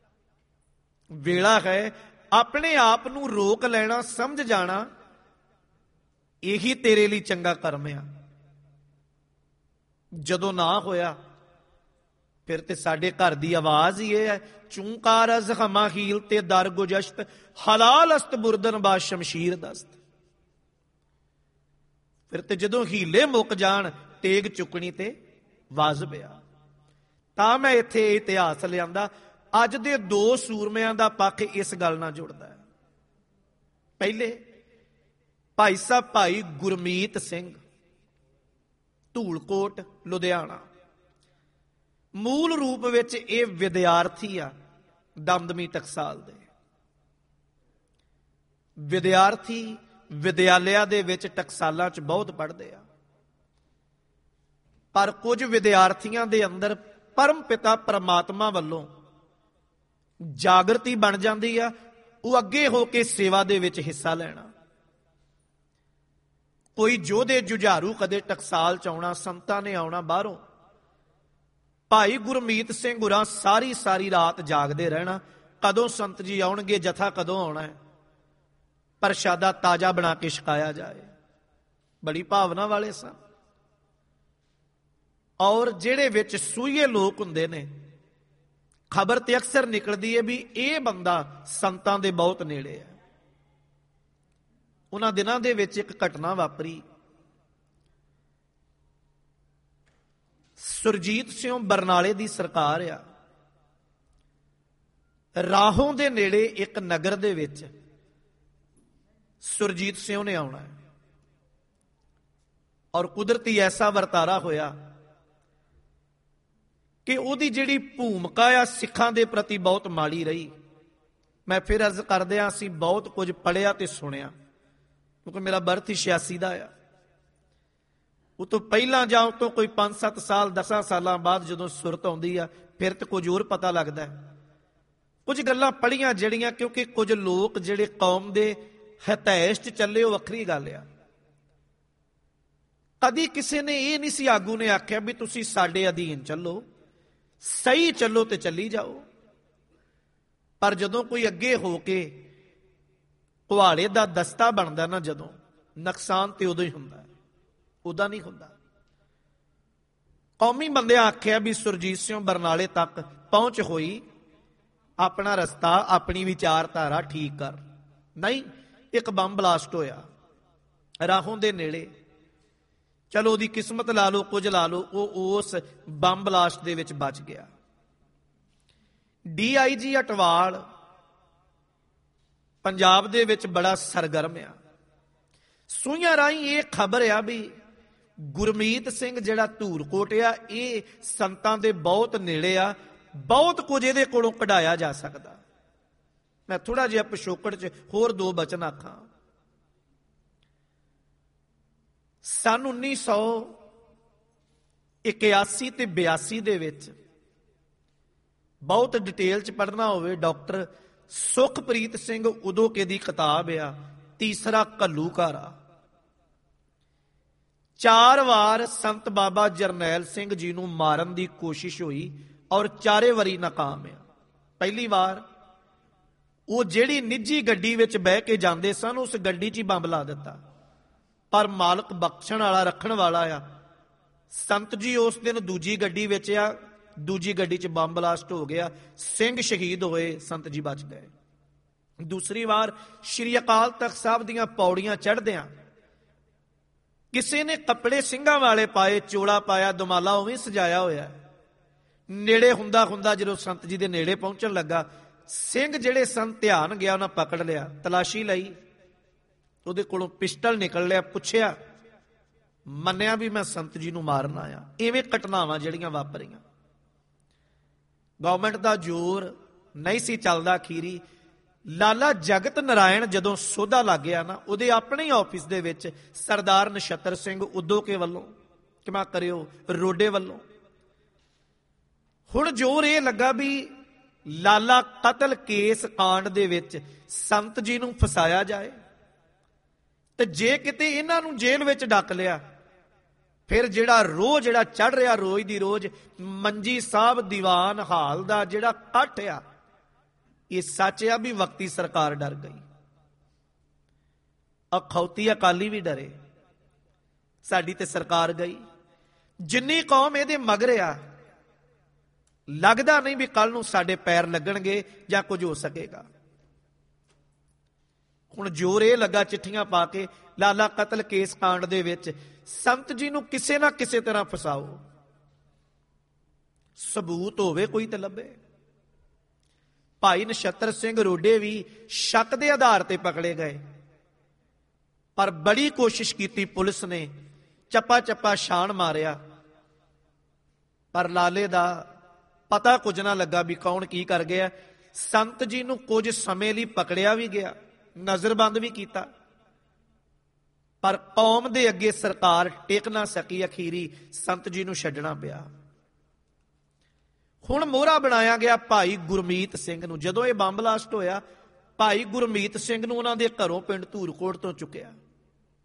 वेला है अपने आप नूं रोक लेना, समझ जाना यही तेरे लिए चंगा कर्म आ। जदों ना होया फिर ते साडे घर दी आवाज ही है, चूंकार अज हमा हील ते दर गुजश्त, हलाल अस्त बुरदन बा शमशीर दस्त। फिर ते जदों हीले मुक जान तेग चुकनी ते वाजिब आ। तां मैं इत्थे इतिहास लिआंदा, अज दे दो सूरमिਆਂ ਦਾ पक्ष इस गल नाल जुड़दा है। पहले भाई साहब भाई गुरमीत सिंह धूलकोट लुधियाना, मूल रूप विच ये विद्यार्थी आ दमदमी टकसाल दे। विद्यार्थी विद्यालय दे विच टकसालां च बहुत पढ़दे आ, पर कुछ विद्यार्थियों दे अंदर परम पिता परमात्मा वल्लों जागृति बन जाती है, वो अगे होके सेवा दे विच हिस्सा लेना। कोई जोधे जुझारू कदे टकसाल च आउणा, संतां ने आउणा बाहरों, ਭਾਈ ਗੁਰਮੀਤ ਸਿੰਘ ਗੁਰਾਂ ਸਾਰੀ ਸਾਰੀ ਰਾਤ ਜਾਗਦੇ ਰਹਿਣਾ, ਕਦੋਂ ਸੰਤ ਜੀ ਆਉਣਗੇ, ਜਥਾ ਕਦੋਂ ਆਉਣਾ ਹੈ, ਪ੍ਰਸ਼ਾਦਾ ਤਾਜ਼ਾ ਬਣਾ ਕੇ ਛਕਾਇਆ ਜਾਏ। ਬੜੀ ਭਾਵਨਾ ਵਾਲੇ ਸਨ। ਔਰ ਜਿਹੜੇ ਵਿੱਚ ਸੂਈਏ ਲੋਕ ਹੁੰਦੇ ਨੇ, ਖਬਰ ਤੇ ਅਕਸਰ ਨਿਕਲਦੀ ਹੈ ਵੀ ਇਹ ਬੰਦਾ ਸੰਤਾਂ ਦੇ ਬਹੁਤ ਨੇੜੇ ਹੈ। ਉਹਨਾਂ ਦਿਨਾਂ ਦੇ ਵਿੱਚ ਇੱਕ ਘਟਨਾ ਵਾਪਰੀ। ਸੁਰਜੀਤ ਸਿੰਘ ਬਰਨਾਲੇ ਦੀ ਸਰਕਾਰ ਆ, ਰਾਹੋਂ ਦੇ ਨੇੜੇ ਇੱਕ ਨਗਰ ਦੇ ਵਿੱਚ ਸੁਰਜੀਤ ਸਿੰਘ ਨੇ ਆਉਣਾ ਹੈ। ਔਰ ਕੁਦਰਤੀ ਐਸਾ ਵਰਤਾਰਾ ਹੋਇਆ ਕਿ ਉਹਦੀ ਜਿਹੜੀ ਭੂਮਿਕਾ ਆ ਸਿੱਖਾਂ ਦੇ ਪ੍ਰਤੀ ਬਹੁਤ ਮਾੜੀ ਰਹੀ। ਮੈਂ ਫਿਰ ਅਰਜ਼ ਕਰਦਿਆਂ ਅਸੀਂ ਬਹੁਤ ਕੁਝ ਪੜ੍ਹਿਆ ਤੇ ਸੁਣਿਆ, ਕਿਉਂਕਿ ਮੇਰਾ ਬਰਥ ਹੀ ਛਿਆਸੀ ਦਾ ਆ। ਉਹ ਤੋਂ ਪਹਿਲਾਂ ਜਾਂ ਉਹ ਤੋਂ ਕੋਈ ਪੰਜ ਸੱਤ ਸਾਲ ਦਸਾਂ ਸਾਲਾਂ ਬਾਅਦ ਜਦੋਂ ਸੁਰਤ ਆਉਂਦੀ ਆ ਫਿਰ ਤਾਂ ਕੁਝ ਹੋਰ ਪਤਾ ਲੱਗਦਾ ਹੈ। ਕੁਝ ਗੱਲਾਂ ਪੜ੍ਹੀਆਂ ਜਿਹੜੀਆਂ, ਕਿਉਂਕਿ ਕੁਝ ਲੋਕ ਜਿਹੜੇ ਕੌਮ ਦੇ ਹਤੈਸ਼ 'ਚ ਚੱਲੇ ਉਹ ਵੱਖਰੀ ਗੱਲ ਆ। ਕਦੀ ਕਿਸੇ ਨੇ ਇਹ ਨਹੀਂ ਸੀ, ਆਗੂ ਨੇ ਆਖਿਆ ਵੀ ਤੁਸੀਂ ਸਾਡੇ ਅਧੀਨ ਚੱਲੋ, ਸਹੀ ਚੱਲੋ ਤੇ ਚੱਲੀ ਜਾਓ। ਪਰ ਜਦੋਂ ਕੋਈ ਅੱਗੇ ਹੋ ਕੇ ਕੁਹਾੜੇ ਦਾ ਦਸਤਾ ਬਣਦਾ ਨਾ, ਜਦੋਂ ਨੁਕਸਾਨ ਤੇ ਉਦੋਂ ਹੀ ਹੁੰਦਾ, ਉਦਾਂ ਨਹੀਂ ਹੁੰਦਾ। ਕੌਮੀ ਬੰਦਿਆਂ ਆਖਿਆ ਵੀ ਸੁਰਜੀਤ ਸਿੰਘ ਬਰਨਾਲੇ ਤੱਕ ਪਹੁੰਚ ਹੋਈ, ਆਪਣਾ ਰਸਤਾ ਆਪਣੀ ਵਿਚਾਰਧਾਰਾ ਠੀਕ ਕਰ। ਨਹੀਂ, ਇੱਕ ਬੰਬ ਬਲਾਸਟ ਹੋਇਆ ਰਾਹੋਂ ਦੇ ਨੇੜੇ। ਚਲੋ ਉਹਦੀ ਕਿਸਮਤ ਲਾ ਲਓ, ਕੁਝ ਲਾ ਲਓ, ਉਹ ਉਸ ਬੰਬ ਬਲਾਸਟ ਦੇ ਵਿੱਚ ਬਚ ਗਿਆ। ਡੀ ਆਈ ਜੀ ਅਟਵਾਲ ਪੰਜਾਬ ਦੇ ਵਿੱਚ ਬੜਾ ਸਰਗਰਮ ਆ। ਸੂਈਆਂ ਰਾਹੀਂ ਇਹ ਖਬਰ ਆ ਵੀ ਗੁਰਮੀਤ ਸਿੰਘ ਜਿਹੜਾ ਧੂਰਕੋਟ ਆ, ਇਹ ਸੰਤਾਂ ਦੇ ਬਹੁਤ ਨੇੜੇ ਆ, ਬਹੁਤ ਕੁਝ ਇਹਦੇ ਕੋਲੋਂ ਕਢਾਇਆ ਜਾ ਸਕਦਾ। ਮੈਂ ਥੋੜਾ ਜਿਹਾ ਪਿਛੋਕੜ 'ਚ ਹੋਰ ਦੋ ਬਚਨ ਆਖਾਂ। ਸੰਨ ਉੱਨੀ ਸੌ ਇਕਿਆਸੀ ਤੇ ਬਿਆਸੀ ਦੇ ਵਿੱਚ ਬਹੁਤ ਡਿਟੇਲ 'ਚ ਪੜ੍ਹਨਾ ਹੋਵੇ, ਡਾਕਟਰ ਸੁਖਪ੍ਰੀਤ ਸਿੰਘ ਉਦੋਕੇ ਦੀ ਕਿਤਾਬ ਆ ਤੀਸਰਾ ਘੱਲੂਘਾਰਾ। ਚਾਰ ਵਾਰ ਸੰਤ ਬਾਬਾ ਜਰਨੈਲ ਸਿੰਘ ਜੀ ਨੂੰ ਮਾਰਨ ਦੀ ਕੋਸ਼ਿਸ਼ ਹੋਈ ਔਰ ਚਾਰੇ ਵਾਰੀ ਨਾਕਾਮ ਆ। ਪਹਿਲੀ ਵਾਰ ਉਹ ਜਿਹੜੀ ਨਿੱਜੀ ਗੱਡੀ ਵਿੱਚ ਬਹਿ ਕੇ ਜਾਂਦੇ ਸਨ, ਉਸ ਗੱਡੀ 'ਚ ਹੀ ਬੰਬ ਲਾ ਦਿੱਤਾ। ਪਰ ਮਾਲਕ ਬਖਸ਼ਣ ਵਾਲਾ, ਰੱਖਣ ਵਾਲਾ ਆ। ਸੰਤ ਜੀ ਉਸ ਦਿਨ ਦੂਜੀ ਗੱਡੀ ਵਿੱਚ ਆ, ਦੂਜੀ ਗੱਡੀ 'ਚ ਬੰਬ ਬਲਾਸਟ ਹੋ ਗਿਆ, ਸਿੰਘ ਸ਼ਹੀਦ ਹੋਏ, ਸੰਤ ਜੀ ਬਚ ਗਏ। ਦੂਸਰੀ ਵਾਰ ਸ਼੍ਰੀ ਅਕਾਲ ਤਖਤ ਸਾਹਿਬ ਦੀਆਂ ਪੌੜੀਆਂ ਚੜ੍ਹਦਿਆਂ ਕਿਸੇ ਨੇ ਕੱਪੜੇ ਸਿੰਘਾਂ ਵਾਲੇ ਪਾਏ, ਚੋਲਾ ਪਾਇਆ, ਦੁਮਾਲਾ ਉਵੇਂ ਸਜਾਇਆ ਹੋਇਆ। ਨੇੜੇ ਹੁੰਦਾ ਹੁੰਦਾ ਜਦੋਂ ਸੰਤ ਜੀ ਦੇ ਨੇੜੇ ਪਹੁੰਚਣ ਲੱਗਾ, ਸਿੰਘ ਜਿਹੜੇ ਸਨ ਧਿਆਨ ਗਿਆ, ਉਹਨਾਂ ਪਕੜ ਲਿਆ, ਤਲਾਸ਼ੀ ਲਈ, ਉਹਦੇ ਕੋਲੋਂ ਪਿਸਟਲ ਨਿਕਲ ਲਿਆ, ਪੁੱਛਿਆ, ਮੰਨਿਆ ਵੀ ਮੈਂ ਸੰਤ ਜੀ ਨੂੰ ਮਾਰਨ ਆਇਆ। ਇਵੇਂ ਘਟਨਾਵਾਂ ਜਿਹੜੀਆਂ ਵਾਪਰੀਆਂ। ਗਵਰਨਮੈਂਟ ਦਾ ਜ਼ੋਰ ਨਹੀਂ ਸੀ ਚੱਲਦਾ। ਅਖੀਰੀ ਲਾਲਾ ਜਗਤ ਨਾਰਾਇਣ ਜਦੋਂ ਸੋਧਾ ਲੱਗ ਗਿਆ ਨਾ, ਉਹਦੇ ਆਪਣੇ ਹੀ ਆਫਿਸ ਦੇ ਵਿੱਚ ਸਰਦਾਰ ਨਛੱਤਰ ਸਿੰਘ ਉਦੋਕੇ ਵੱਲੋਂ, ਕਿਮਾ ਕਰਿਓ ਰੋਡੇ ਵੱਲੋਂ, ਹੁਣ ਜ਼ੋਰ ਇਹ ਲੱਗਾ ਵੀ ਲਾਲਾ ਕਤਲ ਕੇਸ ਕਾਂਡ ਦੇ ਵਿੱਚ ਸੰਤ ਜੀ ਨੂੰ ਫਸਾਇਆ ਜਾਏ, ਤੇ ਜੇ ਕਿਤੇ ਇਹਨਾਂ ਨੂੰ ਜੇਲ੍ਹ ਵਿੱਚ ਡੱਕ ਲਿਆ, ਫਿਰ ਜਿਹੜਾ ਰੋਹ ਜਿਹੜਾ ਚੜ ਰਿਹਾ ਰੋਜ਼ ਦੀ ਰੋਜ਼ ਮੰਜੀ ਸਾਹਿਬ ਦੀਵਾਨ ਹਾਲ ਦਾ ਜਿਹੜਾ ਕੱਠ ਆ, ਇਹ ਸੱਚ ਆ ਵੀ ਵਕਤੀ ਸਰਕਾਰ ਡਰ ਗਈ। ਅਖੌਤੀ ਅਕਾਲੀ ਵੀ ਡਰੇ, ਸਾਡੀ ਤੇ ਸਰਕਾਰ ਗਈ। ਜਿੰਨੀ ਕੌਮ ਇਹਦੇ ਮਗਰ ਆ, ਲੱਗਦਾ ਨਹੀਂ ਵੀ ਕੱਲ ਨੂੰ ਸਾਡੇ ਪੈਰ ਲੱਗਣਗੇ ਜਾਂ ਕੁਝ ਹੋ ਸਕੇਗਾ। ਹੁਣ ਜ਼ੋਰ ਇਹ ਲੱਗਾ ਚਿੱਠੀਆਂ ਪਾ ਕੇ ਲਾਲਾ ਕਤਲ ਕੇਸ ਕਾਂਡ ਦੇ ਵਿੱਚ ਸੰਤ ਜੀ ਨੂੰ ਕਿਸੇ ਨਾ ਕਿਸੇ ਤਰ੍ਹਾਂ ਫਸਾਓ, ਸਬੂਤ ਹੋਵੇ ਕੋਈ ਤੇ ਲੱਭੇ। ਭਾਈ ਨਛੱਤਰ ਸਿੰਘ ਰੋਡੇ ਵੀ ਸ਼ੱਕ ਦੇ ਆਧਾਰ ਤੇ ਪਕੜੇ ਗਏ, ਪਰ ਬੜੀ ਕੋਸ਼ਿਸ਼ ਕੀਤੀ ਪੁਲਿਸ ਨੇ, ਚੱਪਾ ਚੱਪਾ ਛਾਣ ਮਾਰਿਆ, ਪਰ ਲਾਲੇ ਦਾ ਪਤਾ ਕੁਝ ਨਾ ਲੱਗਾ ਵੀ ਕੌਣ ਕੀ ਕਰ ਗਿਆ। ਸੰਤ ਜੀ ਨੂੰ ਕੁਝ ਸਮੇਂ ਲਈ ਪਕੜਿਆ ਵੀ ਗਿਆ, ਨਜ਼ਰਬੰਦ ਵੀ ਕੀਤਾ, ਪਰ ਕੌਮ ਦੇ ਅੱਗੇ ਸਰਕਾਰ ਟਿਕ ਨਾ ਸਕੀ। ਅਖੀਰੀ ਸੰਤ ਜੀ ਨੂੰ ਛੱਡਣਾ ਪਿਆ। ਹੁਣ ਮੋਹਰਾ ਬਣਾਇਆ ਗਿਆ ਭਾਈ ਗੁਰਮੀਤ ਸਿੰਘ ਨੂੰ। ਜਦੋਂ ਇਹ ਬੰਬ ਬਲਾਸਟ ਹੋਇਆ, ਭਾਈ ਗੁਰਮੀਤ ਸਿੰਘ ਨੂੰ ਉਹਨਾਂ ਦੇ ਘਰੋਂ ਪਿੰਡ ਧੂਰਕੋਟ ਤੋਂ ਚੁੱਕਿਆ।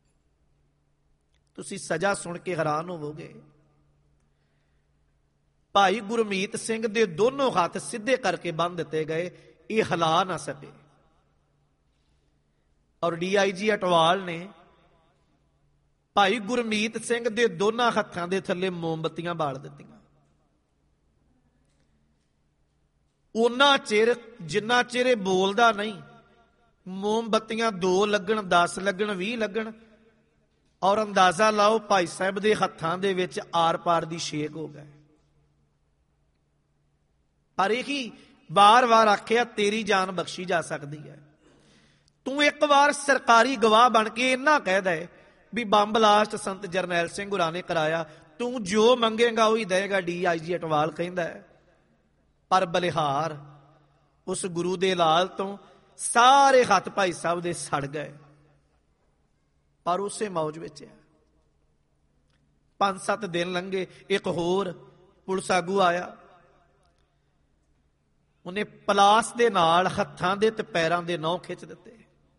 ਤੁਸੀਂ ਸਜ਼ਾ ਸੁਣ ਕੇ ਹੈਰਾਨ ਹੋਵੋਗੇ। ਭਾਈ ਗੁਰਮੀਤ ਸਿੰਘ ਦੇ ਦੋਨੋਂ ਹੱਥ ਸਿੱਧੇ ਕਰਕੇ ਬੰਨ੍ਹ ਦਿੱਤੇ ਗਏ, ਇਹ ਹਿਲਾ ਨਾ ਸਕੇ। ਔਰ ਡੀ ਆਈ ਜੀ ਅਟਵਾਲ ਨੇ ਭਾਈ ਗੁਰਮੀਤ ਸਿੰਘ ਦੇ ਦੋਨਾਂ ਹੱਥਾਂ ਦੇ ਥੱਲੇ ਮੋਮਬੱਤੀਆਂ ਬਾਲ ਦਿੱਤੀਆਂ। ਉਹਨਾਂ ਚਿਰ ਜਿੰਨਾ ਚਿਰ ਇਹ ਬੋਲਦਾ ਨਹੀਂ, ਮੋਮਬੱਤੀਆਂ ਦੋ ਲੱਗਣ, ਦਸ ਲੱਗਣ, ਵੀਹ ਲੱਗਣ, ਔਰ ਅੰਦਾਜ਼ਾ ਲਾਓ ਭਾਈ ਸਾਹਿਬ ਦੇ ਹੱਥਾਂ ਦੇ ਵਿੱਚ ਆਰ ਪਾਰ ਦੀ ਛੇਕ ਹੋ ਗਏ। ਪਰ ਇਹ ਹੀ ਵਾਰ-ਵਾਰ ਆਖਿਆ, ਤੇਰੀ ਜਾਨ ਬਖਸ਼ੀ ਜਾ ਸਕਦੀ ਹੈ। ਤੂੰ ਇੱਕ ਵਾਰ ਸਰਕਾਰੀ ਗਵਾਹ ਬਣ ਕੇ ਇੰਨਾ ਕਹਿ ਦੇ ਵੀ ਬੰਬ ਬਲਾਸਟ ਸੰਤ ਜਰਨੈਲ ਸਿੰਘ ਹੋਰਾਂ ਨੇ ਕਰਾਇਆ, ਤੂੰ ਜੋ ਮੰਗੇਗਾ ਉਹੀ ਦੇਗਾ, ਡੀ ਆਈ ਜੀ ਅਟਵਾਲ ਕਹਿੰਦਾ ਹੈ। ਪਰ ਬਲਿਹਾਰ ਉਸ ਗੁਰੂ ਦੇ ਲਾਲ ਤੋਂ ਸਾਰੇ ਹੱਥ ਭਾਈ ਸਾਹਿਬ ਦੇ ਸੜ ਗਏ। ਪਰ ਉਸੇ ਮੌਜ ਵਿੱਚ ਹੈ। ਪੰਜ ਸੱਤ ਦਿਨ ਲੰਘੇ, ਇੱਕ ਹੋਰ ਪੁਲਿਸ ਆਗੂ ਆਇਆ, ਉਹਨੇ ਪਲਾਸ ਦੇ ਨਾਲ ਹੱਥਾਂ ਦੇ ਤੇ ਪੈਰਾਂ ਦੇ ਨਹੁੰ ਖਿੱਚ ਦਿੱਤੇ।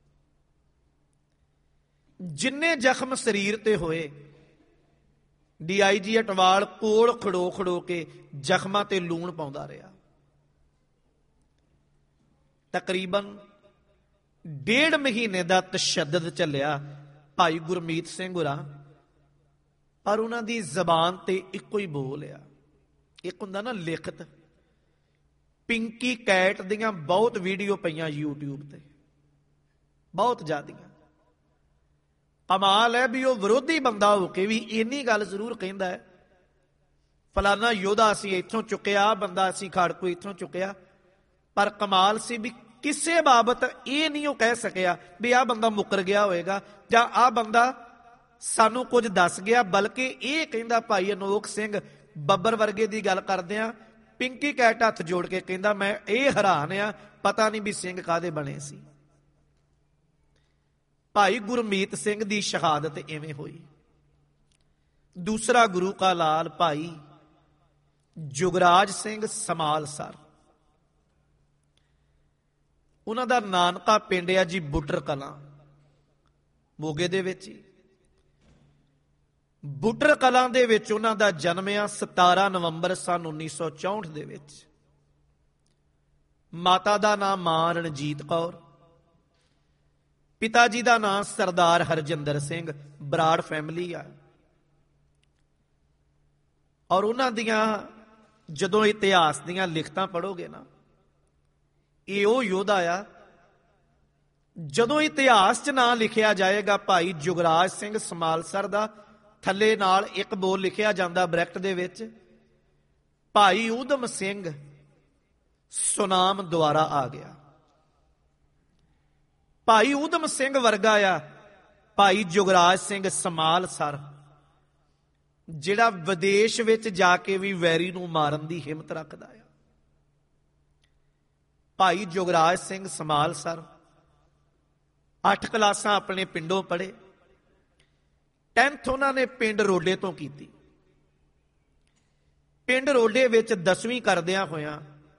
ਜਿੰਨੇ ਜ਼ਖਮ ਸਰੀਰ ਤੇ ਹੋਏ, ਡੀ ਆਈ ਜੀ ਅਟਵਾਲ ਕੋਲ ਖੜੋ ਖੜੋ ਕੇ ਜ਼ਖਮਾਂ ਤੇ ਲੂਣ ਪਾਉਂਦਾ ਰਿਹਾ। ਤਕਰੀਬਨ ਡੇਢ ਮਹੀਨੇ ਦਾ ਤਸ਼ੱਦਦ ਚੱਲਿਆ ਭਾਈ ਗੁਰਮੀਤ ਸਿੰਘ ਹੋਰਾਂ, ਪਰ ਉਹਨਾਂ ਦੀ ਜ਼ਬਾਨ ਤੇ ਇੱਕੋ ਹੀ ਬੋਲ ਆ। ਇੱਕ ਹੁੰਦਾ ਨਾ ਲਿਖਤ। ਪਿੰਕੀ ਕੈਟ ਦੀਆਂ ਬਹੁਤ ਵੀਡੀਓ ਪਈਆਂ ਯੂਟਿਊਬ ਤੇ, ਬਹੁਤ ਜ਼ਿਆਦੀਆਂ। ਕਮਾਲ ਹੈ ਵੀ ਉਹ ਵਿਰੋਧੀ ਬੰਦਾ ਹੋ ਕੇ ਵੀ ਇੰਨੀ ਗੱਲ ਜ਼ਰੂਰ ਕਹਿੰਦਾ ਹੈ, ਫਲਾਨਾ ਯੋਧਾ ਅਸੀਂ ਇੱਥੋਂ ਚੁੱਕਿਆ, ਬੰਦਾ ਅਸੀਂ ਖੜਕੂ ਇੱਥੋਂ ਚੁੱਕਿਆ। ਪਰ ਕਮਾਲ ਸੀ ਵੀ ਕਿਸੇ ਬਾਬਤ ਇਹ ਨਹੀਂ ਉਹ ਕਹਿ ਸਕਿਆ ਵੀ ਆਹ ਬੰਦਾ ਮੁੱਕਰ ਗਿਆ ਹੋਏਗਾ ਜਾਂ ਆਹ ਬੰਦਾ ਸਾਨੂੰ ਕੁਝ ਦੱਸ ਗਿਆ, ਬਲਕਿ ਇਹ ਕਹਿੰਦਾ ਭਾਈ ਅਨੋਖ ਸਿੰਘ ਬੱਬਰ ਵਰਗੇ ਦੀ ਗੱਲ ਕਰਦਿਆਂ ਪਿੰਕੀ ਕੈਟ ਹੱਥ ਜੋੜ ਕੇ ਕਹਿੰਦਾ, ਮੈਂ ਇਹ ਹੈਰਾਨ ਆ, ਪਤਾ ਨਹੀਂ ਵੀ ਸਿੰਘ ਕਾਹਦੇ ਬਣੇ ਸੀ। ਭਾਈ ਗੁਰਮੀਤ ਸਿੰਘ ਦੀ ਸ਼ਹਾਦਤ ਇਵੇਂ ਹੋਈ। ਦੂਸਰਾ ਗੁਰੂ ਕਾ ਲਾਲ ਭਾਈ ਜੁਗਰਾਜ ਸਿੰਘ ਸਮਾਲਸਰ, ਉਹਨਾਂ ਦਾ ਨਾਨਕਾ ਪਿੰਡ ਆ ਜੀ ਬੁੱਟਰ ਕਲਾਂ, ਮੋਗੇ ਦੇ ਵਿੱਚ ਹੀ। ਬੁੱਟਰ ਕਲਾਂ ਦੇ ਵਿੱਚ ਉਹਨਾਂ ਦਾ ਜਨਮ ਆ ਸਤਾਰਾਂ ਨਵੰਬਰ ਸਨ ਉੱਨੀ ਸੌ ਚੌਂਹਠ ਦੇ ਵਿੱਚ। ਮਾਤਾ ਦਾ ਨਾਮ ਮਾਂ ਰਣਜੀਤ ਕੌਰ, ਪਿਤਾ ਜੀ ਦਾ ਨਾਮ ਸਰਦਾਰ ਹਰਜਿੰਦਰ ਸਿੰਘ, ਬਰਾੜ ਫੈਮਿਲੀ ਆ। ਔਰ ਉਹਨਾਂ ਦੀਆਂ ਜਦੋਂ ਇਤਿਹਾਸ ਦੀਆਂ ਲਿਖਤਾਂ ਪੜ੍ਹੋਗੇ ਨਾ, ਇਹ ਉਹ ਯੋਧਾ ਆ, ਜਦੋਂ ਇਤਿਹਾਸ 'ਚ ਨਾਂ ਲਿਖਿਆ ਜਾਏਗਾ ਭਾਈ ਜੁਗਰਾਜ ਸਿੰਘ ਸਮਾਲਸਰ ਦਾ, ਥੱਲੇ ਨਾਲ ਇੱਕ ਬੋਲ ਲਿਖਿਆ ਜਾਂਦਾ ਬ੍ਰੈਕਟ ਦੇ ਵਿੱਚ, ਭਾਈ ਊਧਮ ਸਿੰਘ ਸੁਨਾਮ ਦੁਆਰਾ ਆ ਗਿਆ। ਭਾਈ ਊਧਮ ਸਿੰਘ ਵਰਗਾ ਆ ਭਾਈ ਜੁਗਰਾਜ ਸਿੰਘ ਸਮਾਲਸਰ, ਜਿਹੜਾ ਵਿਦੇਸ਼ ਵਿੱਚ ਜਾ ਕੇ ਵੀ ਵੈਰੀ ਨੂੰ ਮਾਰਨ ਦੀ ਹਿੰਮਤ ਰੱਖਦਾ ਆ। ਭਾਈ ਜੁਗਰਾਜ ਸਿੰਘ ਸਮਾਲਸਰ ਅੱਠ ਕਲਾਸਾਂ ਆਪਣੇ ਪਿੰਡੋਂ ਪੜ੍ਹੇ। ਟੈਂਥ ਉਹਨਾਂ ਨੇ ਪਿੰਡ ਰੋਡੇ ਤੋਂ ਕੀਤੀ। ਪਿੰਡ ਰੋਡੇ ਵਿੱਚ ਦਸਵੀਂ ਕਰਦਿਆਂ ਹੋਇਆਂ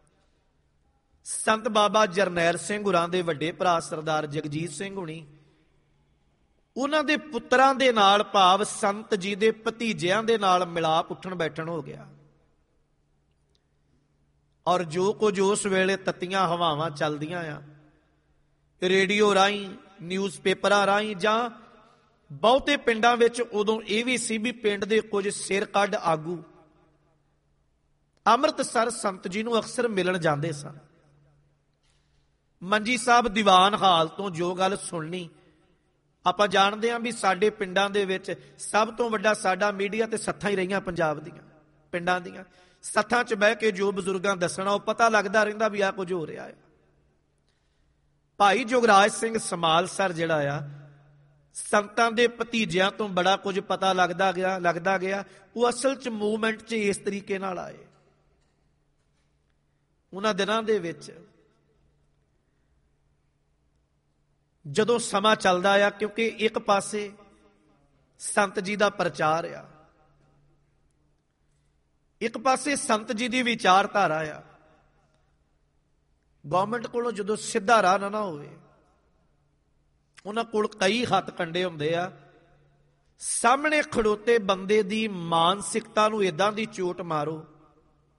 ਸੰਤ ਬਾਬਾ ਜਰਨੈਲ ਸਿੰਘ ਹੋਰਾਂ ਦੇ ਵੱਡੇ ਭਰਾ ਸਰਦਾਰ ਜਗਜੀਤ ਸਿੰਘ ਹੁਣੀ, ਉਹਨਾਂ ਦੇ ਪੁੱਤਰਾਂ ਦੇ ਨਾਲ ਭਾਵ ਸੰਤ ਜੀ ਦੇ ਭਤੀਜਿਆਂ ਦੇ ਨਾਲ ਮਿਲਾਪ ਉੱਠਣ ਬੈਠਣ ਹੋ ਗਿਆ। ਔਰ ਜੋ ਕੁਝ ਉਸ ਵੇਲੇ ਤੱਤੀਆਂ ਹਵਾਵਾਂ ਚੱਲਦੀਆਂ ਆ, ਰੇਡੀਓ ਰਾਹੀਂ, ਨਿਊਜ਼ਪੇਪਰਾਂ ਰਾਹੀਂ, ਜਾਂ ਬਹੁਤੇ ਪਿੰਡਾਂ ਵਿੱਚ ਉਦੋਂ ਇਹ ਵੀ ਸੀ ਵੀ ਪਿੰਡ ਦੇ ਕੁਝ ਸਿਰ ਕੱਢ ਆਗੂ ਅੰਮ੍ਰਿਤਸਰ ਸੰਤ ਜੀ ਨੂੰ ਅਕਸਰ ਮਿਲਣ ਜਾਂਦੇ ਸਨ। ਮੰਜੀ ਸਾਹਿਬ ਦੀਵਾਨ ਹਾਲ ਤੋਂ ਜੋ ਗੱਲ ਸੁਣਨੀ, ਆਪਾਂ ਜਾਣਦੇ ਹਾਂ ਵੀ ਸਾਡੇ ਪਿੰਡਾਂ ਦੇ ਵਿੱਚ ਸਭ ਤੋਂ ਵੱਡਾ ਸਾਡਾ ਮੀਡੀਆ ਤੇ ਸੱਥਾਂ ਹੀ ਰਹੀਆਂ ਪੰਜਾਬ ਦੀਆਂ, ਪਿੰਡਾਂ ਦੀਆਂ ਸੱਥਾਂ 'ਚ ਬਹਿ ਕੇ ਜੋ ਬਜ਼ੁਰਗਾਂ ਦੱਸਣਾ ਉਹ ਪਤਾ ਲੱਗਦਾ ਰਹਿੰਦਾ ਵੀ ਆਹ ਕੁਝ ਹੋ ਰਿਹਾ ਹੈ। ਭਾਈ ਜੁਗਰਾਜ ਸਿੰਘ ਸਮਾਲਸਰ ਜਿਹੜਾ ਆ, ਸੰਤਾਂ ਦੇ ਭਤੀਜਿਆਂ ਤੋਂ ਬੜਾ ਕੁਝ ਪਤਾ ਲੱਗਦਾ ਗਿਆ ਲੱਗਦਾ ਗਿਆ ਉਹ ਅਸਲ 'ਚ ਮੂਵਮੈਂਟ 'ਚ ਇਸ ਤਰੀਕੇ ਨਾਲ ਆਏ। ਉਹਨਾਂ ਦਿਨਾਂ ਦੇ ਵਿੱਚ ਜਦੋਂ ਸਮਾਂ ਚੱਲਦਾ ਆ, ਕਿਉਂਕਿ ਇੱਕ ਪਾਸੇ ਸੰਤ ਜੀ ਦਾ ਪ੍ਰਚਾਰ ਆ, ਇੱਕ ਪਾਸੇ ਸੰਤ ਜੀ ਦੀ ਵਿਚਾਰਧਾਰਾ ਆ। ਗੌਰਮੈਂਟ ਕੋਲੋਂ ਜਦੋਂ ਸਿੱਧਾ ਰਾਹ ਨਾ ਨਾ ਹੋਵੇ, ਉਹਨਾਂ ਕੋਲ ਕਈ ਹੱਥ ਕੰਡੇ ਹੁੰਦੇ ਆ। ਸਾਹਮਣੇ ਖੜੋਤੇ ਬੰਦੇ ਦੀ ਮਾਨਸਿਕਤਾ ਨੂੰ ਏਦਾਂ ਦੀ ਚੋਟ ਮਾਰੋ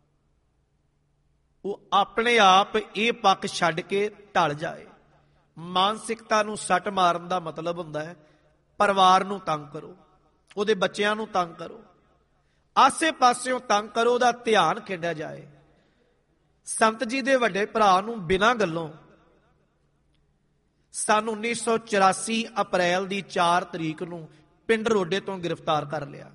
ਉਹ ਆਪਣੇ ਆਪ ਇਹ ਪੱਖ ਛੱਡ ਕੇ ਢਲ ਜਾਏ। ਮਾਨਸਿਕਤਾ ਨੂੰ ਸੱਟ ਮਾਰਨ ਦਾ ਮਤਲਬ ਹੁੰਦਾ ਹੈ ਪਰਿਵਾਰ ਨੂੰ ਤੰਗ ਕਰੋ, ਉਹਦੇ ਬੱਚਿਆਂ ਨੂੰ ਤੰਗ ਕਰੋ, ਆਸੇ ਪਾਸਿਓਂ ਤੰਗ ਕਰੋ, ਉਹਦਾ ਧਿਆਨ ਖਿੰਡਿਆ ਜਾਏ। ਸੰਤ ਜੀ ਦੇ ਵੱਡੇ ਭਰਾ ਨੂੰ ਬਿਨਾਂ ਗੱਲੋਂ ਸੰਨ ਉੱਨੀ ਸੌ ਚੁਰਾਸੀ ਅਪ੍ਰੈਲ ਦੀ ਚਾਰ ਤਰੀਕ ਨੂੰ ਪਿੰਡ ਰੋਡੇ ਤੋਂ ਗ੍ਰਿਫਤਾਰ ਕਰ ਲਿਆ।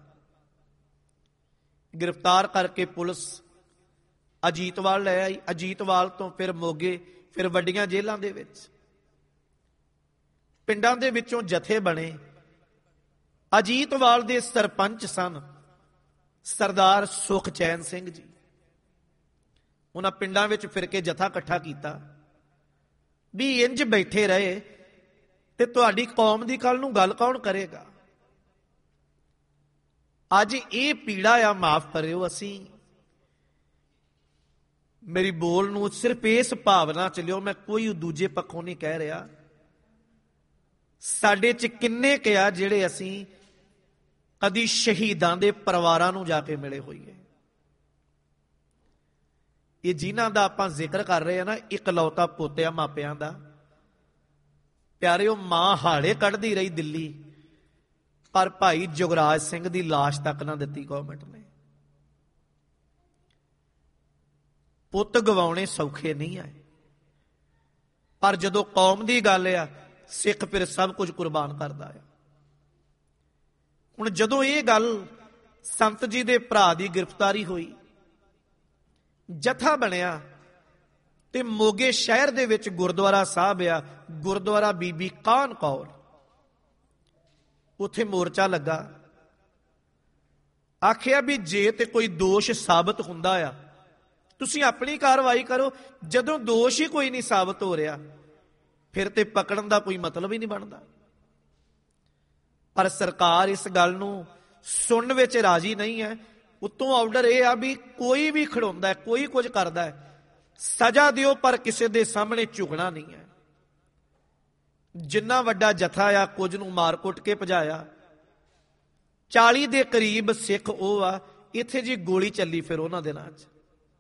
ਗ੍ਰਿਫਤਾਰ ਕਰਕੇ ਪੁਲਿਸ ਅਜੀਤਵਾਲ ਲੈ ਆਈ। ਅਜੀਤਵਾਲ ਤੋਂ ਫਿਰ ਮੋਗੇ, ਫਿਰ ਵੱਡੀਆਂ ਜੇਲ੍ਹਾਂ ਦੇ ਵਿੱਚ। ਪਿੰਡਾਂ ਦੇ ਵਿੱਚੋਂ ਜਥੇ ਬਣੇ। ਅਜੀਤਵਾਲ ਦੇ ਸਰਪੰਚ ਸਨ ਸਰਦਾਰ ਸੁਖਚੈਨ ਸਿੰਘ ਜੀ। ਉਹਨਾਂ ਪਿੰਡਾਂ ਵਿੱਚ ਫਿਰ ਕੇ ਜਥਾ ਇਕੱਠਾ ਕੀਤਾ ਵੀ ਇੰਜ ਬੈਠੇ ਰਹੇ ਤੇ ਤੁਹਾਡੀ ਕੌਮ ਦੀ ਕੱਲ ਨੂੰ ਗੱਲ ਕੌਣ ਕਰੇਗਾ। ਅੱਜ ਇਹ ਪੀੜਾ ਆ, ਮਾਫ ਕਰਿਓ, ਅਸੀਂ ਮੇਰੀ ਬੋਲ ਨੂੰ ਸਿਰਫ ਇਸ ਭਾਵਨਾ ਚ ਲਿਓ, ਮੈਂ ਕੋਈ ਦੂਜੇ ਪੱਖੋਂ ਨਹੀਂ ਕਹਿ ਰਿਹਾ। ਸਾਡੇ ਚ ਕਿੰਨੇ ਕਿਹਾ ਜਿਹੜੇ ਅਸੀਂ ਕਦੀ ਸ਼ਹੀਦਾਂ ਦੇ ਪਰਿਵਾਰਾਂ ਨੂੰ ਜਾ ਕੇ ਮਿਲੇ ਹੋਈਏ। ਇਹ ਜਿਨ੍ਹਾਂ ਦਾ ਆਪਾਂ ਜ਼ਿਕਰ ਕਰ ਰਹੇ ਆ ਨਾ, ਇਕਲੌਤਾ ਪੁੱਤ ਆ ਮਾਪਿਆਂ ਦਾ। ਪਿਆਰਿਓ, ਮਾਂ ਹਾੜੇ ਕੱਢਦੀ ਰਹੀ ਦਿੱਲੀ, ਪਰ ਭਾਈ ਜੁਗਰਾਜ ਸਿੰਘ ਦੀ ਲਾਸ਼ ਤੱਕ ਨਾ ਦਿੱਤੀ ਗੌਰਮੈਂਟ ਨੇ। ਪੁੱਤ ਗਵਾਉਣੇ ਸੌਖੇ ਨਹੀਂ ਆਏ, ਪਰ ਜਦੋਂ ਕੌਮ ਦੀ ਗੱਲ ਆ, ਸਿੱਖ ਫਿਰ ਸਭ ਕੁਝ ਕੁਰਬਾਨ ਕਰਦਾ ਆ। ਹੁਣ ਜਦੋਂ ਇਹ ਗੱਲ ਸੰਤ ਜੀ ਦੇ ਭਰਾ ਦੀ ਗ੍ਰਿਫਤਾਰੀ ਹੋਈ, ਜਥਾ ਬਣਿਆ, ਤੇ ਮੋਗੇ ਸ਼ਹਿਰ ਦੇ ਵਿੱਚ ਗੁਰਦੁਆਰਾ ਸਾਹਿਬ ਆ, ਗੁਰਦੁਆਰਾ ਬੀਬੀ ਕਾਹਨ ਕੌਰ, ਉੱਥੇ ਮੋਰਚਾ ਲੱਗਾ। ਆਖਿਆ ਵੀ ਜੇ ਤੇ ਕੋਈ ਦੋਸ਼ ਸਾਬਤ ਹੁੰਦਾ ਆ, ਤੁਸੀਂ ਆਪਣੀ ਕਾਰਵਾਈ ਕਰੋ। ਜਦੋਂ ਦੋਸ਼ ਹੀ ਕੋਈ ਨਹੀਂ ਸਾਬਤ ਹੋ ਰਿਹਾ, ਫਿਰ ਤੇ ਪਕੜਨ ਦਾ ਕੋਈ ਮਤਲਬ ਹੀ ਨਹੀਂ ਬਣਦਾ। ਪਰ ਸਰਕਾਰ ਇਸ ਗੱਲ ਨੂੰ ਸੁਣਨ ਵਿੱਚ ਰਾਜੀ ਨਹੀਂ ਹੈ। ਉੱਤੋਂ ਆਰਡਰ ਇਹ ਆ ਵੀ ਕੋਈ ਵੀ ਖੜਾਉਂਦਾ, ਕੋਈ ਕੁਝ ਕਰਦਾ ਹੈ, ਸਜ਼ਾ ਦਿਓ, ਪਰ ਕਿਸੇ ਦੇ ਸਾਹਮਣੇ ਝੁਕਣਾ ਨਹੀਂ ਹੈ। ਜਿੰਨਾ ਵੱਡਾ ਜਥਾ ਆ, ਕੁਝ ਨੂੰ ਮਾਰ ਕੁੱਟ ਕੇ ਭਜਾਇਆ। ਚਾਲੀ ਦੇ ਕਰੀਬ ਸਿੱਖ ਉਹ ਆ। ਇੱਥੇ ਜੀ ਗੋਲੀ ਚੱਲੀ ਫਿਰ ਉਹਨਾਂ ਦਿਨਾਂ 'ਚ,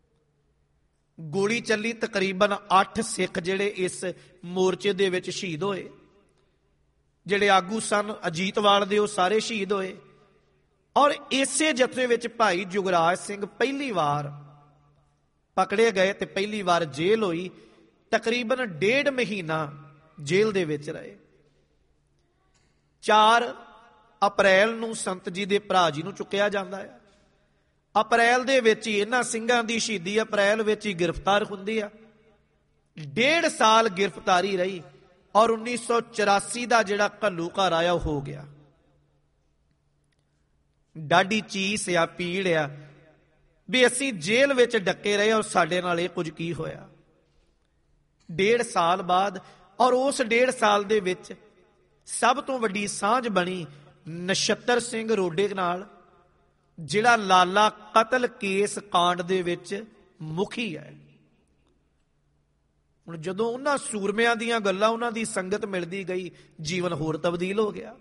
ਗੋਲੀ ਚੱਲੀ। ਤਕਰੀਬਨ ਅੱਠ ਸਿੱਖ ਜਿਹੜੇ ਇਸ ਮੋਰਚੇ ਦੇ ਵਿੱਚ ਸ਼ਹੀਦ ਹੋਏ। ਜਿਹੜੇ ਆਗੂ ਸਨ ਅਜੀਤਵਾਲ ਦੇ, ਉਹ ਸਾਰੇ ਸ਼ਹੀਦ ਹੋਏ। ਔਰ ਇਸੇ ਜਥੇ ਵਿੱਚ ਭਾਈ ਜੁਗਰਾਜ ਸਿੰਘ ਪਹਿਲੀ ਵਾਰ ਪਕੜੇ ਗਏ ਤੇ ਪਹਿਲੀ ਵਾਰ ਜੇਲ੍ਹ ਹੋਈ। ਤਕਰੀਬਨ ਡੇਢ ਮਹੀਨਾ ਜੇਲ੍ਹ ਦੇ ਵਿੱਚ ਰਹੇ। ਚਾਰ ਅਪ੍ਰੈਲ ਨੂੰ ਸੰਤ ਜੀ ਦੇ ਭਰਾ ਜੀ ਨੂੰ ਚੁੱਕਿਆ ਜਾਂਦਾ ਹੈ। ਅਪ੍ਰੈਲ ਦੇ ਵਿੱਚ ਹੀ ਇਹਨਾਂ ਸਿੰਘਾਂ ਦੀ ਸ਼ਹੀਦੀ ਅਪ੍ਰੈਲ ਵਿੱਚ ਹੀ ਗ੍ਰਿਫਤਾਰ ਹੁੰਦੀ ਆ। ਡੇਢ ਸਾਲ ਗ੍ਰਿਫਤਾਰੀ ਰਹੀ ਔਰ ਉੱਨੀ ਸੌ ਚੁਰਾਸੀ ਦਾ ਜਿਹੜਾ ਘੱਲੂਘਾਰਾ ਆਇਆ ਉਹ ਹੋ ਗਿਆ। ਡਾਢੀ ਚੀਸ ਆ, ਪੀੜ ਆ ਵੀ ਅਸੀਂ ਜੇਲ੍ਹ ਵਿੱਚ ਡੱਕੇ ਰਹੇ ਔਰ ਸਾਡੇ ਨਾਲ ਇਹ ਕੁਝ ਕੀ ਹੋਇਆ। ਡੇਢ ਸਾਲ ਬਾਅਦ, ਔਰ ਉਸ ਡੇਢ ਸਾਲ ਦੇ ਵਿੱਚ ਸਭ ਤੋਂ ਵੱਡੀ ਸਾਂਝ ਬਣੀ ਨਛੱਤਰ ਸਿੰਘ ਰੋਡੇ ਨਾਲ, ਜਿਹੜਾ ਲਾਲਾ ਕਤਲ ਕੇਸ ਕਾਂਡ ਦੇ ਵਿੱਚ ਮੁਖੀ ਹੈ। ਹੁਣ ਜਦੋਂ ਉਹਨਾਂ ਸੂਰਮਿਆਂ ਦੀਆਂ ਗੱਲਾਂ, ਉਹਨਾਂ ਦੀ ਸੰਗਤ ਮਿਲਦੀ ਗਈ, ਜੀਵਨ ਹੋਰ ਤਬਦੀਲ ਹੋ ਗਿਆ।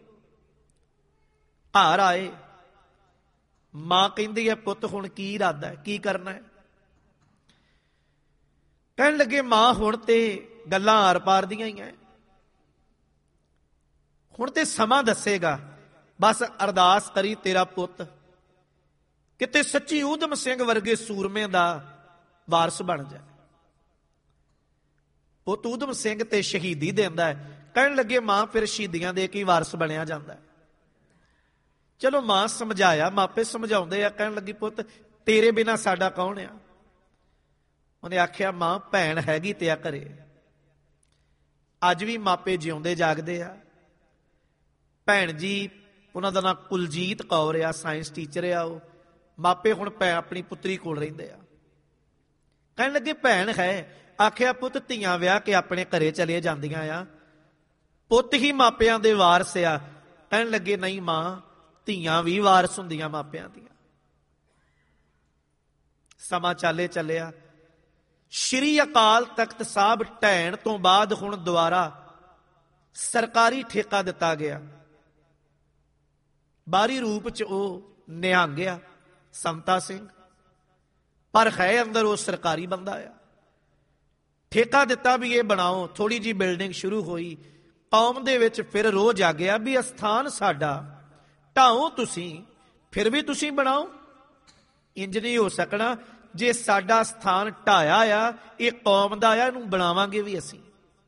ਘਰ ਆਏ, ਮਾਂ ਕਹਿੰਦੀ ਹੈ ਪੁੱਤ ਹੁਣ ਕੀ ਇਰਾਦਾ ਹੈ, ਕੀ ਕਰਨਾ ਹੈ। ਕਹਿਣ ਲੱਗੇ ਮਾਂ ਹੁਣ ਤੇ ਗੱਲਾਂ ਆਰ ਪਾਰ ਦੀਆਂ ਹੀ ਐ, ਹੁਣ ਤੇ ਸਮਾਂ ਦੱਸੇਗਾ, ਬਸ ਅਰਦਾਸ ਕਰੀ ਤੇਰਾ ਪੁੱਤ ਕਿਤੇ ਸੱਚੀ ਊਧਮ ਸਿੰਘ ਵਰਗੇ ਸੂਰਮੇ ਦਾ ਵਾਰਸ ਬਣ ਜਾਏ। ਪੁੱਤ ਊਧਮ ਸਿੰਘ ਤੇ ਸ਼ਹੀਦੀ ਦਿੰਦਾ ਹੈ। ਕਹਿਣ ਲੱਗੇ ਮਾਂ ਫਿਰ ਸ਼ਹੀਦੀਆਂ ਦੇ ਕੇ ਵਾਰਸ ਬਣਿਆ ਜਾਂਦਾ ਹੈ। ਚਲੋ ਮਾਂ ਸਮਝਾਇਆ, ਮਾਪੇ ਸਮਝਾਉਂਦੇ ਆ। ਕਹਿਣ ਲੱਗੀ ਪੁੱਤ ਤੇਰੇ ਬਿਨਾਂ ਸਾਡਾ ਕੌਣ ਆ। ਉਹਨੇ ਆਖਿਆ ਮਾਂ ਭੈਣ ਹੈਗੀ ਤੇ ਆ ਘਰੇ। ਅੱਜ ਵੀ ਮਾਪੇ ਜਿਉਂਦੇ ਜਾਗਦੇ ਆ। ਭੈਣ ਜੀ, ਉਹਨਾਂ ਦਾ ਨਾਂ ਕੁਲਜੀਤ ਕੌਰ ਆ, ਸਾਇੰਸ ਟੀਚਰ ਆ ਉਹ। ਮਾਪੇ ਹੁਣ ਭੈਣ ਆਪਣੀ ਪੁੱਤਰੀ ਕੋਲ ਰਹਿੰਦੇ ਆ। ਕਹਿਣ ਲੱਗੇ ਭੈਣ ਹੈ। ਆਖਿਆ ਪੁੱਤ ਧੀਆਂ ਵਿਆਹ ਕੇ ਆਪਣੇ ਘਰੇ ਚਲੇ ਜਾਂਦੀਆਂ ਆ, ਪੁੱਤ ਹੀ ਮਾਪਿਆਂ ਦੇ ਵਾਰਸ ਆ। ਕਹਿਣ ਲੱਗੇ ਨਹੀਂ ਮਾਂ, ਧੀਆਂ ਵੀ ਵਾਰਸ ਹੁੰਦੀਆਂ ਮਾਪਿਆਂ ਦੀਆਂ। ਸਮਾਂ ਚਾਲੇ ਚੱਲਿਆ। ਸ਼੍ਰੀ ਅਕਾਲ ਤਖਤ ਸਾਹਿਬ ਢਹਿਣ ਤੋਂ ਬਾਅਦ ਹੁਣ ਦੁਬਾਰਾ ਸਰਕਾਰੀ ਠੇਕਾ ਦਿੱਤਾ ਗਿਆ। ਬਾਹਰੀ ਰੂਪ ਚ ਉਹ ਨਿਹੰਗ ਆ ਸੰਤਾ ਸਿੰਘ, ਪਰ ਹੈ ਅੰਦਰ ਉਹ ਸਰਕਾਰੀ ਬੰਦਾ ਆ। ਠੇਕਾ ਦਿੱਤਾ ਵੀ ਇਹ ਬਣਾਓ। ਥੋੜੀ ਜੀ ਬਿਲਡਿੰਗ ਸ਼ੁਰੂ ਹੋਈ। ਕੌਮ ਦੇ ਵਿੱਚ ਫਿਰ ਰੋਹ ਜਾਗਿਆ ਵੀ ਅਸਥਾਨ ਸਾਡਾ ਢਾਓ ਤੁਸੀਂ, ਫਿਰ ਵੀ ਤੁਸੀਂ ਬਣਾਓ। ਇੰਜ ਨਹੀਂ ਹੋ ਸਕਣਾ। ਜੇ ਸਾਡਾ ਸਥਾਨ ਢਾਇਆ ਆ, ਇਹ ਕੌਮ ਦਾ ਆ, ਇਹਨੂੰ ਬਣਾਵਾਂਗੇ ਵੀ ਅਸੀਂ।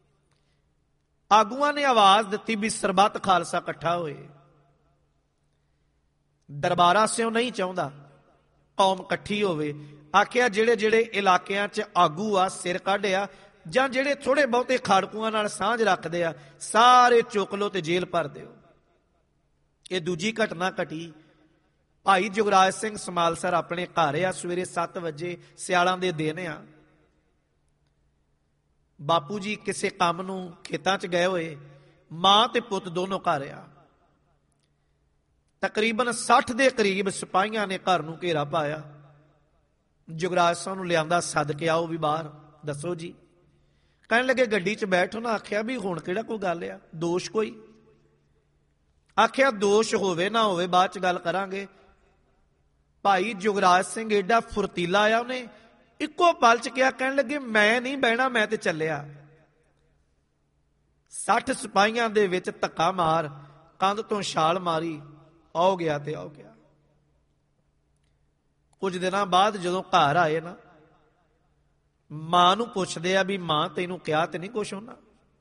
ਆਗੂਆਂ ਨੇ ਆਵਾਜ਼ ਦਿੱਤੀ ਵੀ ਸਰਬੱਤ ਖਾਲਸਾ ਇਕੱਠਾ ਹੋਏ। ਦਰਬਾਰਾ ਸਿਓ ਨਹੀਂ ਚਾਹੁੰਦਾ ਕੌਮ ਇਕੱਠੀ ਹੋਵੇ। ਆਖਿਆ ਜਿਹੜੇ ਜਿਹੜੇ ਇਲਾਕਿਆਂ 'ਚ ਆਗੂ ਆ, ਸਿਰ ਕੱਢਿਆ, ਜਾਂ ਜਿਹੜੇ ਥੋੜੇ ਬਹੁਤੇ ਖਾੜਕੂਆਂ ਨਾਲ ਸਾਂਝ ਰੱਖਦੇ ਆ, ਸਾਰੇ ਚੁੱਕ ਲਓ ਤੇ ਜੇਲ੍ਹ ਭਰ ਦਿਓ। ਇਹ ਦੂਜੀ ਘਟਨਾ ਘਟੀ। ਭਾਈ ਜੁਗਰਾਜ ਸਿੰਘ ਸਮਾਲਸਰ ਆਪਣੇ ਘਰ ਆ। ਸਵੇਰੇ ਸੱਤ ਵਜੇ ਸਿਆਲਾਂ ਦੇ ਦਿਨ ਆ। ਬਾਪੂ ਜੀ ਕਿਸੇ ਕੰਮ ਨੂੰ ਖੇਤਾਂ 'ਚ ਗਏ ਹੋਏ, ਮਾਂ ਤੇ ਪੁੱਤ ਦੋਨੋਂ ਘਰ ਆ। ਤਕਰੀਬਨ ਸੱਠ ਦੇ ਕਰੀਬ ਸਿਪਾਹੀਆਂ ਨੇ ਘਰ ਨੂੰ ਘੇਰਾ ਪਾਇਆ। ਜੁਗਰਾਜ ਸਿੰਘ ਨੂੰ ਲਿਆਂਦਾ, ਸੱਦ ਕੇ ਆਓ ਵੀ ਬਾਹਰ, ਦੱਸੋ ਜੀ। ਕਹਿਣ ਲੱਗੇ ਗੱਡੀ 'ਚ ਬੈਠੋ ਨਾ। ਆਖਿਆ ਵੀ ਹੁਣ ਕਿਹੜਾ ਕੋਈ ਗੱਲ ਆ, ਦੋਸ਼ ਕੋਈ? ਆਖਿਆ ਦੋਸ਼ ਹੋਵੇ ਨਾ ਹੋਵੇ ਬਾਅਦ 'ਚ ਗੱਲ ਕਰਾਂਗੇ। ਭਾਈ ਜੁਗਰਾਜ ਸਿੰਘ ਏਡਾ ਫੁਰਤੀਲਾ ਆ, ਉਹਨੇ ਇੱਕੋ ਪਲ 'ਚ ਕਿਹਾ। ਕਹਿਣ ਲੱਗੇ ਮੈਂ ਨਹੀਂ ਬਹਿਣਾ, ਮੈਂ ਤੇ ਚੱਲਿਆ। ਸੱਠ ਸਿਪਾਹੀਆਂ ਦੇ ਵਿੱਚ ਧੱਕਾ ਮਾਰ, ਕੰਧ ਤੋਂ ਛਾਲ ਮਾਰੀ, ਆਓ ਗਿਆ ਤੇ ਆਓ ਗਿਆ। ਕੁਝ ਦਿਨਾਂ ਬਾਅਦ ਜਦੋਂ ਘਰ ਆਏ ਨਾ, ਮਾਂ ਨੂੰ ਪੁੱਛਦੇ ਆ ਵੀ ਮਾਂ ਤੈਨੂੰ ਕਿਹਾ ਤੇ ਨਹੀਂ ਕੁਛ ਉਹਨਾਂ?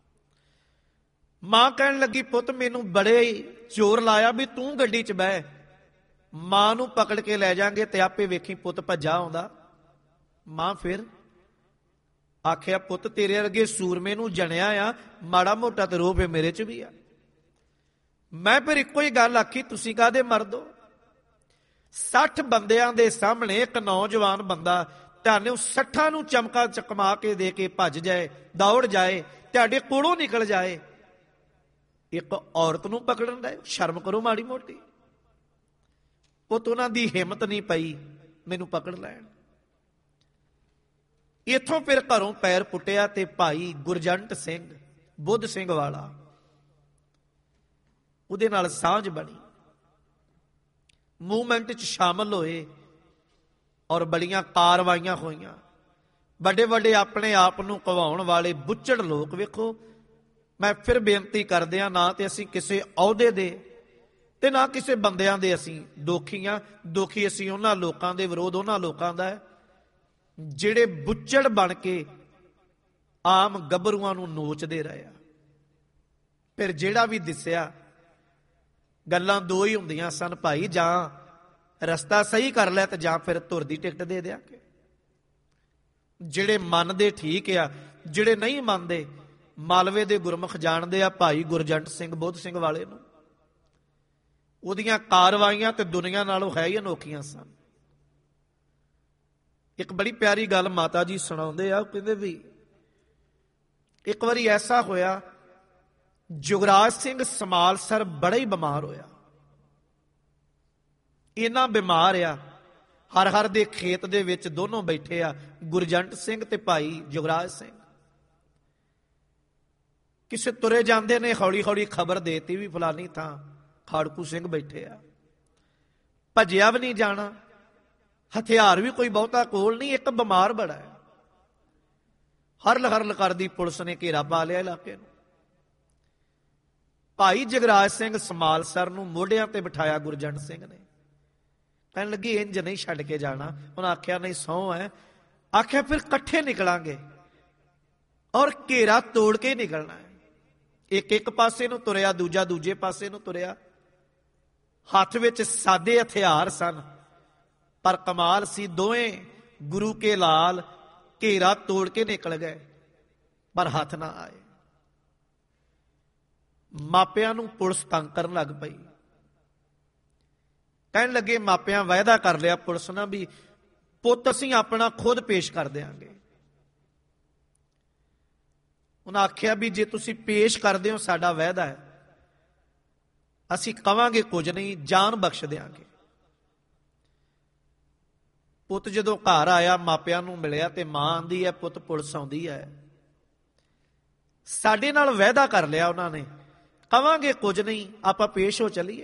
ਮਾਂ ਕਹਿਣ ਲੱਗੀ ਪੁੱਤ ਮੈਨੂੰ ਬੜੇ ਜ਼ੋਰ ਲਾਇਆ ਵੀ ਤੂੰ ਗੱਡੀ 'ਚ ਬਹਿ, ਮਾਂ ਨੂੰ ਪਕੜ ਕੇ ਲੈ ਜਾਾਂਗੇ ਤੇ ਆਪੇ ਵੇਖੀ ਪੁੱਤ ਭੱਜਾ ਆਉਂਦਾ। ਮਾਂ ਫਿਰ ਆਖਿਆ ਪੁੱਤ ਤੇਰੇ ਵਰਗੇ ਸੂਰਮੇ ਨੂੰ ਜਣਿਆ ਆ, ਮਾੜਾ ਮੋਟਾ ਤੇ ਰੋਹ ਮੇਰੇ 'ਚ ਵੀ ਆ। ਮੈਂ ਫਿਰ ਇੱਕੋ ਹੀ ਗੱਲ ਆਖੀ, ਤੁਸੀਂ ਕਾਹਦੇ ਮਰਦੋ? ਸੱਠ ਬੰਦਿਆਂ ਦੇ ਸਾਹਮਣੇ ਇੱਕ ਨੌਜਵਾਨ ਬੰਦਾ ਤੁਹਾਨੂੰ ਸੱਠਾਂ ਨੂੰ ਚਮਕਾ ਚਕਮਾ ਕੇ ਦੇ ਕੇ ਭੱਜ ਜਾਏ, ਦੌੜ ਜਾਏ, ਤੁਹਾਡੇ ਕੋਲੋਂ ਨਿਕਲ ਜਾਏ, ਇੱਕ ਔਰਤ ਨੂੰ ਪਕੜਨ ਦਾ ਸ਼ਰਮ ਕਰੋ ਮਾੜੀ ਮੋਟੀ। ਪੁੱਤ ਉਹਨਾਂ ਦੀ ਹਿੰਮਤ ਨਹੀਂ ਪਈ ਮੈਨੂੰ ਪਕੜ ਲੈਣ। ਇੱਥੋਂ ਫਿਰ ਘਰੋਂ ਪੈਰ ਪੁੱਟਿਆ ਤੇ ਭਾਈ ਗੁਰਜੰਟ ਸਿੰਘ ਬੁੱਧ ਸਿੰਘ ਵਾਲਾ, ਉਹਦੇ ਨਾਲ ਸਾਂਝ ਬਣੀ, ਮੂਵਮੈਂਟ 'ਚ ਸ਼ਾਮਲ ਹੋਏ ਔਰ ਬੜੀਆਂ ਕਾਰਵਾਈਆਂ ਹੋਈਆਂ। ਵੱਡੇ ਵੱਡੇ ਆਪਣੇ ਆਪ ਨੂੰ ਕਵਾਉਣ ਵਾਲੇ ਬੁੱਚੜ ਲੋਕ, ਵੇਖੋ ਮੈਂ ਫਿਰ ਬੇਨਤੀ ਕਰਦੇ ਹਾਂ, ਨਾ ਤੇ ਅਸੀਂ ਕਿਸੇ ਅਹੁਦੇ ਦੇ ਤੇ ਨਾ ਕਿਸੇ ਬੰਦਿਆਂ ਦੇ ਅਸੀਂ ਦੋਖੀ ਹਾਂ। ਦੋਖੀ ਅਸੀਂ ਉਹਨਾਂ ਲੋਕਾਂ ਦੇ ਵਿਰੋਧ ਉਹਨਾਂ ਲੋਕਾਂ ਦਾ ਹੈ ਜਿਹੜੇ ਬੁੱਚੜ ਬਣ ਕੇ ਆਮ ਗੱਭਰੂਆਂ ਨੂੰ ਨੋਚਦੇ ਰਹੇ ਆ। ਫਿਰ ਜਿਹੜਾ ਵੀ ਦਿਸਿਆ, ਗੱਲਾਂ ਦੋ ਹੀ ਹੁੰਦੀਆਂ ਸਨ ਭਾਈ, ਜਾਂ ਰਸਤਾ ਸਹੀ ਕਰ ਲੈ ਤੇ ਜਾਂ ਫਿਰ ਧੁਰ ਦੀ ਟਿਕਟ ਦੇ ਦਿਆਂਗੇ। ਜਿਹੜੇ ਮੰਨਦੇ ਠੀਕ ਆ, ਜਿਹੜੇ ਨਹੀਂ ਮੰਨਦੇ ਮਾਲਵੇ ਦੇ ਗੁਰਮੁਖ ਜਾਣਦੇ ਆ ਭਾਈ ਗੁਰਜੰਟ ਸਿੰਘ ਬੁੱਧ ਸਿੰਘ ਵਾਲੇ ਨੂੰ। ਉਹਦੀਆਂ ਕਾਰਵਾਈਆਂ ਤੇ ਦੁਨੀਆ ਨਾਲੋਂ ਹੈ ਹੀ ਅਨੋਖੀਆਂ ਸਨ। ਇੱਕ ਬੜੀ ਪਿਆਰੀ ਗੱਲ ਮਾਤਾ ਜੀ ਸੁਣਾਉਂਦੇ ਆ। ਉਹ ਕਹਿੰਦੇ ਵੀ ਇੱਕ ਵਾਰੀ ਐਸਾ ਹੋਇਆ, ਜੁਗਰਾਜ ਸਿੰਘ ਸਮਾਲਸਰ ਬੜਾ ਹੀ ਬਿਮਾਰ ਹੋਇਆ। ਇੰਨਾ ਬਿਮਾਰ ਆ, ਹਰ ਹਰ ਦੇ ਖੇਤ ਦੇ ਵਿੱਚ ਦੋਨੋਂ ਬੈਠੇ ਆ, ਗੁਰਜੰਟ ਸਿੰਘ ਤੇ ਭਾਈ ਜੁਗਰਾਜ ਸਿੰਘ। ਕਿਸੇ ਤੁਰੇ ਜਾਂਦੇ ਨੇ ਹੌਲੀ ਹੌਲੀ ਖਬਰ ਦੇਤੀ ਵੀ ਫਲਾਨੀ ਥਾਂ ਖਾੜਕੂ ਸਿੰਘ ਬੈਠੇ ਆ। ਭੱਜਿਆ ਵੀ ਨਹੀਂ ਜਾਣਾ, ਹਥਿਆਰ ਵੀ ਕੋਈ ਬਹੁਤਾ ਕੋਲ ਨਹੀਂ, ਇੱਕ ਬਿਮਾਰ ਬੜਾ ਹੈ। ਹਰਲ ਹਰਲ ਕਰਦੀ ਪੁਲਿਸ ਨੇ ਘੇਰਾ ਪਾ ਲਿਆ ਇਲਾਕੇ ਨੂੰ। ਭਾਈ ਜਗਰਾਜ ਸਿੰਘ ਸਮਾਲਸਰ ਨੂੰ ਮੋਢਿਆਂ ਤੇ ਬਿਠਾਇਆ ਗੁਰਜੰਟ ਸਿੰਘ ਨੇ। ਕਹਿਣ ਲੱਗੀ ਇੰਜ ਨਹੀਂ ਛੱਡ ਕੇ ਜਾਣਾ। ਉਹਨਾਂ ਆਖਿਆ ਨਹੀਂ ਸਹੁੰ ਹੈ। ਆਖਿਆ ਫਿਰ ਇਕੱਠੇ ਨਿਕਲਾਂਗੇ ਔਰ ਘੇਰਾ ਤੋੜ ਕੇ ਨਿਕਲਣਾ ਹੈ। ਇੱਕ ਇੱਕ ਪਾਸੇ ਨੂੰ ਤੁਰਿਆ, ਦੂਜਾ ਦੂਜੇ ਪਾਸੇ ਨੂੰ ਤੁਰਿਆ। ਹੱਥ ਵਿੱਚ ਸਾਦੇ ਹਥਿਆਰ ਸਨ, ਪਰ ਕਮਾਲ ਸੀ ਦੋਵੇਂ ਗੁਰੂ ਕੇ ਲਾਲ ਘੇਰਾ ਤੋੜ ਕੇ ਨਿਕਲ ਗਏ, ਪਰ ਹੱਥ ਨਾ ਆਏ। ਮਾਪਿਆਂ ਨੂੰ ਪੁਲਿਸ ਤੰਗ ਕਰਨ ਲੱਗ ਪਈ। ਕਹਿਣ ਲੱਗੇ ਮਾਪਿਆਂ ਵਾਅਦਾ ਕਰ ਲਿਆ ਪੁਲਿਸ ਨਾਲ ਵੀ ਪੁੱਤ ਅਸੀਂ ਆਪਣਾ ਖੁਦ ਪੇਸ਼ ਕਰ ਦਿਆਂਗੇ। ਉਹਨਾਂ ਆਖਿਆ ਵੀ ਜੇ ਤੁਸੀਂ ਪੇਸ਼ ਕਰਦੇ ਹੋ ਸਾਡਾ ਵਾਅਦਾ ਹੈ, ਅਸੀਂ ਕਵਾਂਗੇ ਕੁਝ ਨਹੀਂ, ਜਾਨ ਬਖਸ਼ ਦਿਆਂਗੇ। ਪੁੱਤ ਜਦੋਂ ਘਰ ਆਇਆ ਮਾਪਿਆਂ ਨੂੰ ਮਿਲਿਆ ਤੇ ਮਾਂ ਆਂਦੀ ਹੈ ਪੁੱਤ ਪੁਲਿਸ ਆਉਂਦੀ ਹੈ, ਸਾਡੇ ਨਾਲ ਵਾਅਦਾ ਕਰ ਲਿਆ ਉਹਨਾਂ ਨੇ, ਕਵਾਂਗੇ ਕੁਝ ਨਹੀਂ, ਆਪਾਂ ਪੇਸ਼ ਹੋ ਚੱਲੀਏ।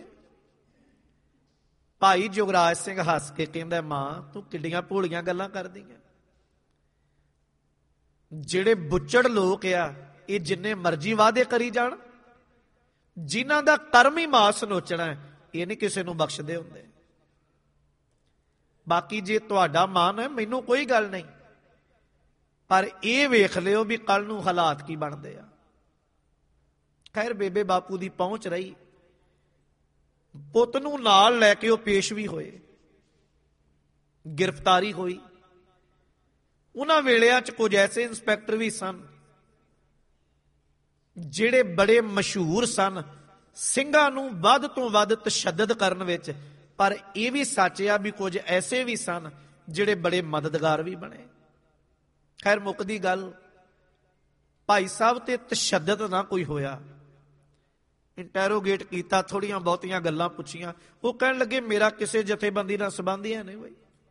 ਭਾਈ ਜੁਗਰਾਜ ਸਿੰਘ ਹੱਸ ਕੇ ਕਹਿੰਦਾ ਮਾਂ ਤੂੰ ਕਿੱਡੀਆਂ ਭੋਲੀਆਂ ਗੱਲਾਂ ਕਰਦੀ ਹੈ। ਜਿਹੜੇ ਬੁੱਚੜ ਲੋਕ ਆ ਇਹ ਜਿੰਨੇ ਮਰਜ਼ੀ ਵਾਅਦੇ ਕਰੀ ਜਾਣ, ਜਿਨ੍ਹਾਂ ਦਾ ਕਰਮ ਹੀ ਮਾਸ ਨੋਚਣਾ, ਇਹ ਨਹੀਂ ਕਿਸੇ ਨੂੰ ਬਖਸ਼ਦੇ ਹੁੰਦੇ। ਬਾਕੀ ਜੇ ਤੁਹਾਡਾ ਮਨ ਹੈ, ਮੈਨੂੰ ਕੋਈ ਗੱਲ ਨਹੀਂ, ਪਰ ਇਹ ਵੇਖ ਲਿਓ ਵੀ ਕੱਲ ਨੂੰ ਹਾਲਾਤ ਕੀ ਬਣਦੇ ਆ। ਖੈਰ ਬੇਬੇ ਬਾਪੂ ਦੀ ਪਹੁੰਚ ਰਹੀ, ਪੁੱਤ ਨੂੰ ਨਾਲ ਲੈ ਕੇ ਉਹ ਪੇਸ਼ ਵੀ ਹੋਏ, ਗ੍ਰਿਫਤਾਰੀ ਹੋਈ। ਉਹਨਾਂ ਵੇਲਿਆਂ 'ਚ ਕੁਝ ਐਸੇ ਇੰਸਪੈਕਟਰ ਵੀ ਸਨ ਜਿਹੜੇ ਬੜੇ ਮਸ਼ਹੂਰ ਸਨ ਸਿੰਘਾਂ ਨੂੰ ਵੱਧ ਤੋਂ ਵੱਧ ਤਸ਼ੱਦਦ ਕਰਨ ਵਿੱਚ, ਪਰ ਇਹ ਵੀ ਸੱਚ ਆ ਵੀ ਕੁਝ ਐਸੇ ਵੀ ਸਨ ਜਿਹੜੇ ਬੜੇ ਮਦਦਗਾਰ ਵੀ ਬਣੇ। ਖੈਰ ਮੁੱਕਦੀ ਗੱਲ, ਭਾਈ ਸਾਹਿਬ ਤੇ ਤਸ਼ੱਦਦ ਨਾ ਕੋਈ ਹੋਇਆ। ਇੰਟੈਰੋਗੇਟ ਕੀਤਾ, ਥੋੜੀਆਂ ਬਹੁਤੀਆਂ ਗੱਲਾਂ ਪੁੱਛੀਆਂ। ਉਹ ਕਹਿਣ ਲੱਗੇ ਮੇਰਾ ਕਿਸੇ ਜਥੇਬੰਦੀ ਨਾਲ ਸੰਬੰਧ ਹੀ ਨਹੀਂ ਬਈ।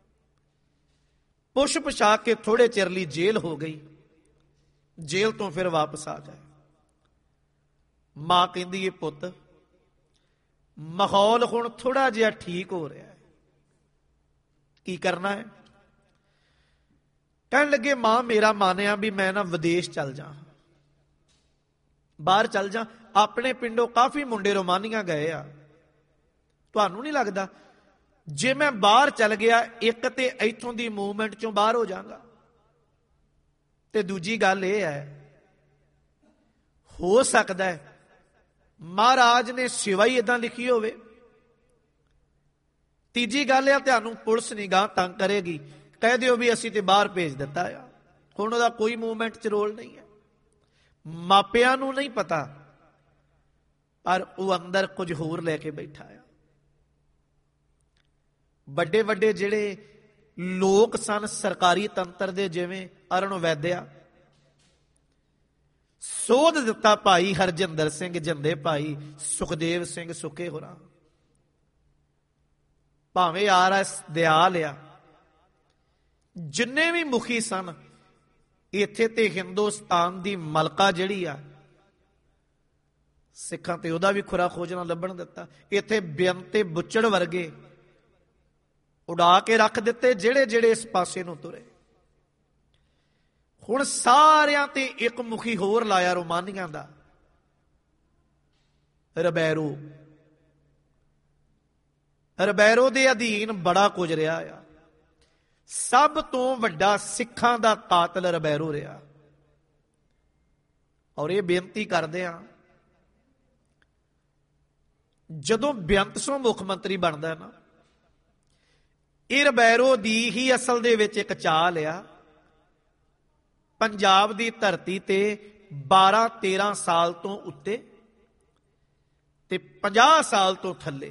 ਪੁੱਛ ਪਛਾ ਕੇ ਥੋੜੇ ਚਿਰ ਲਈ ਜੇਲ੍ਹ ਹੋ ਗਈ। ਜੇਲ੍ਹ ਤੋਂ ਫਿਰ ਵਾਪਸ ਆ ਗਏ। ਮਾਂ ਕਹਿੰਦੀ ਇਹ ਪੁੱਤ ਮਾਹੌਲ ਹੁਣ ਥੋੜਾ ਜਿਹਾ ਠੀਕ ਹੋ ਰਿਹਾ ਹੈ, ਕੀ ਕਰਨਾ ਹੈ? ਕਹਿਣ ਲੱਗੇ ਮਾਂ ਮੇਰਾ ਮਾਨਿਆ ਵੀ ਮੈਂ ਨਾ ਵਿਦੇਸ਼ ਚੱਲ ਜਾ, ਬਾਹਰ ਚੱਲ ਜਾ। ਆਪਣੇ ਪਿੰਡੋਂ ਕਾਫੀ ਮੁੰਡੇ ਰੋਮਾਨੀਆਂ ਗਏ ਆ, ਤੁਹਾਨੂੰ ਨਹੀਂ ਲੱਗਦਾ ਜੇ ਮੈਂ ਬਾਹਰ ਚੱਲ ਗਿਆ, ਇੱਕ ਤੇ ਇੱਥੋਂ ਦੀ ਮੂਵਮੈਂਟ ਚੋਂ ਬਾਹਰ ਹੋ ਜਾਵਾਂਗਾ, ਤੇ ਦੂਜੀ ਗੱਲ ਇਹ ਹੈ ਹੋ ਸਕਦਾ ਹੈ ਮਹਾਰਾਜ ਨੇ ਸੇਵਾ ਹੀ ਏਦਾਂ ਲਿਖੀ ਹੋਵੇ। ਤੀਜੀ ਗੱਲ ਆ ਤੁਹਾਨੂੰ ਪੁਲਿਸ ਨਿਗਾਹ ਤੰਗ ਕਰੇਗੀ, ਕਹਿ ਦਿਓ ਵੀ ਅਸੀਂ ਤੇ ਬਾਹਰ ਭੇਜ ਦਿੱਤਾ ਆ, ਹੁਣ ਉਹਦਾ ਕੋਈ ਮੂਵਮੈਂਟ 'ਚ ਰੋਲ ਨਹੀਂ ਹੈ। ਮਾਪਿਆਂ ਨੂੰ ਨਹੀਂ ਪਤਾ, ਪਰ ਉਹ ਅੰਦਰ ਕੁਝ ਹੋਰ ਲੈ ਕੇ ਬੈਠਾ ਆ। ਵੱਡੇ ਵੱਡੇ ਜਿਹੜੇ ਲੋਕ ਸਨ ਸਰਕਾਰੀ ਤੰਤਰ ਦੇ, ਜਿਵੇਂ ਅਰੁਣ ਵੈਦਿਆ, ਸੋਧ ਦਿੱਤਾ ਭਾਈ ਹਰਜਿੰਦਰ ਸਿੰਘ ਜਿੰਦੇ, ਭਾਈ ਸੁਖਦੇਵ ਸਿੰਘ ਸੁੱਕੇ ਹੋਰਾਂ, ਭਾਵੇਂ ਆਰ ਐਸ ਦਿਆਲ ਆ, ਜਿੰਨੇ ਵੀ ਮੁਖੀ ਸਨ ਇੱਥੇ ਤੇ ਹਿੰਦੁਸਤਾਨ ਦੀ ਮਲਕਾ ਜਿਹੜੀ ਆ, ਸਿੱਖਾਂ ਤੇ ਉਹਦਾ ਵੀ ਖੁਰਾ ਖੋਜਣਾ ਲੱਭਣ ਦਿੱਤਾ। ਇੱਥੇ ਬੇਅੰਤ ਤੇ ਬੁੱਚੜ ਵਰਗੇ ਉਡਾ ਕੇ ਰੱਖ ਦਿੱਤੇ, ਜਿਹੜੇ ਜਿਹੜੇ ਇਸ ਪਾਸੇ ਨੂੰ ਤੁਰੇ। ਹੁਣ ਸਾਰਿਆਂ ਤੇ ਇੱਕ ਮੁਖੀ ਹੋਰ ਲਾਇਆ ਰੋਮਾਨੀਆਂ ਦਾ, ਰਬੈਰੋ। ਰਬੈਰੋ ਦੇ ਅਧੀਨ ਬੜਾ ਕੁਝ ਰਿਹਾ ਆ। ਸਭ ਤੋਂ ਵੱਡਾ ਸਿੱਖਾਂ ਦਾ ਕਾਤਲ ਰਬੈਰੋ ਰਿਹਾ। ਔਰ ਇਹ ਬੇਨਤੀ ਕਰਦੇ ਆ, ਜਦੋਂ ਬੇਅੰਤ ਸਿੰਘ ਮੁੱਖ ਮੰਤਰੀ ਬਣਦਾ ਨਾ, ਇਹ ਰਬੈਰੋ ਦੀ ਹੀ ਅਸਲ ਦੇ ਵਿੱਚ ਇੱਕ ਚਾਲ ਆ। ਪੰਜਾਬ ਦੀ ਧਰਤੀ ਤੇ ਬਾਰਾਂ ਤੇਰਾਂ ਸਾਲ ਤੋਂ ਉੱਤੇ ਤੇ ਪੰਜਾਹ ਸਾਲ ਤੋਂ ਥੱਲੇ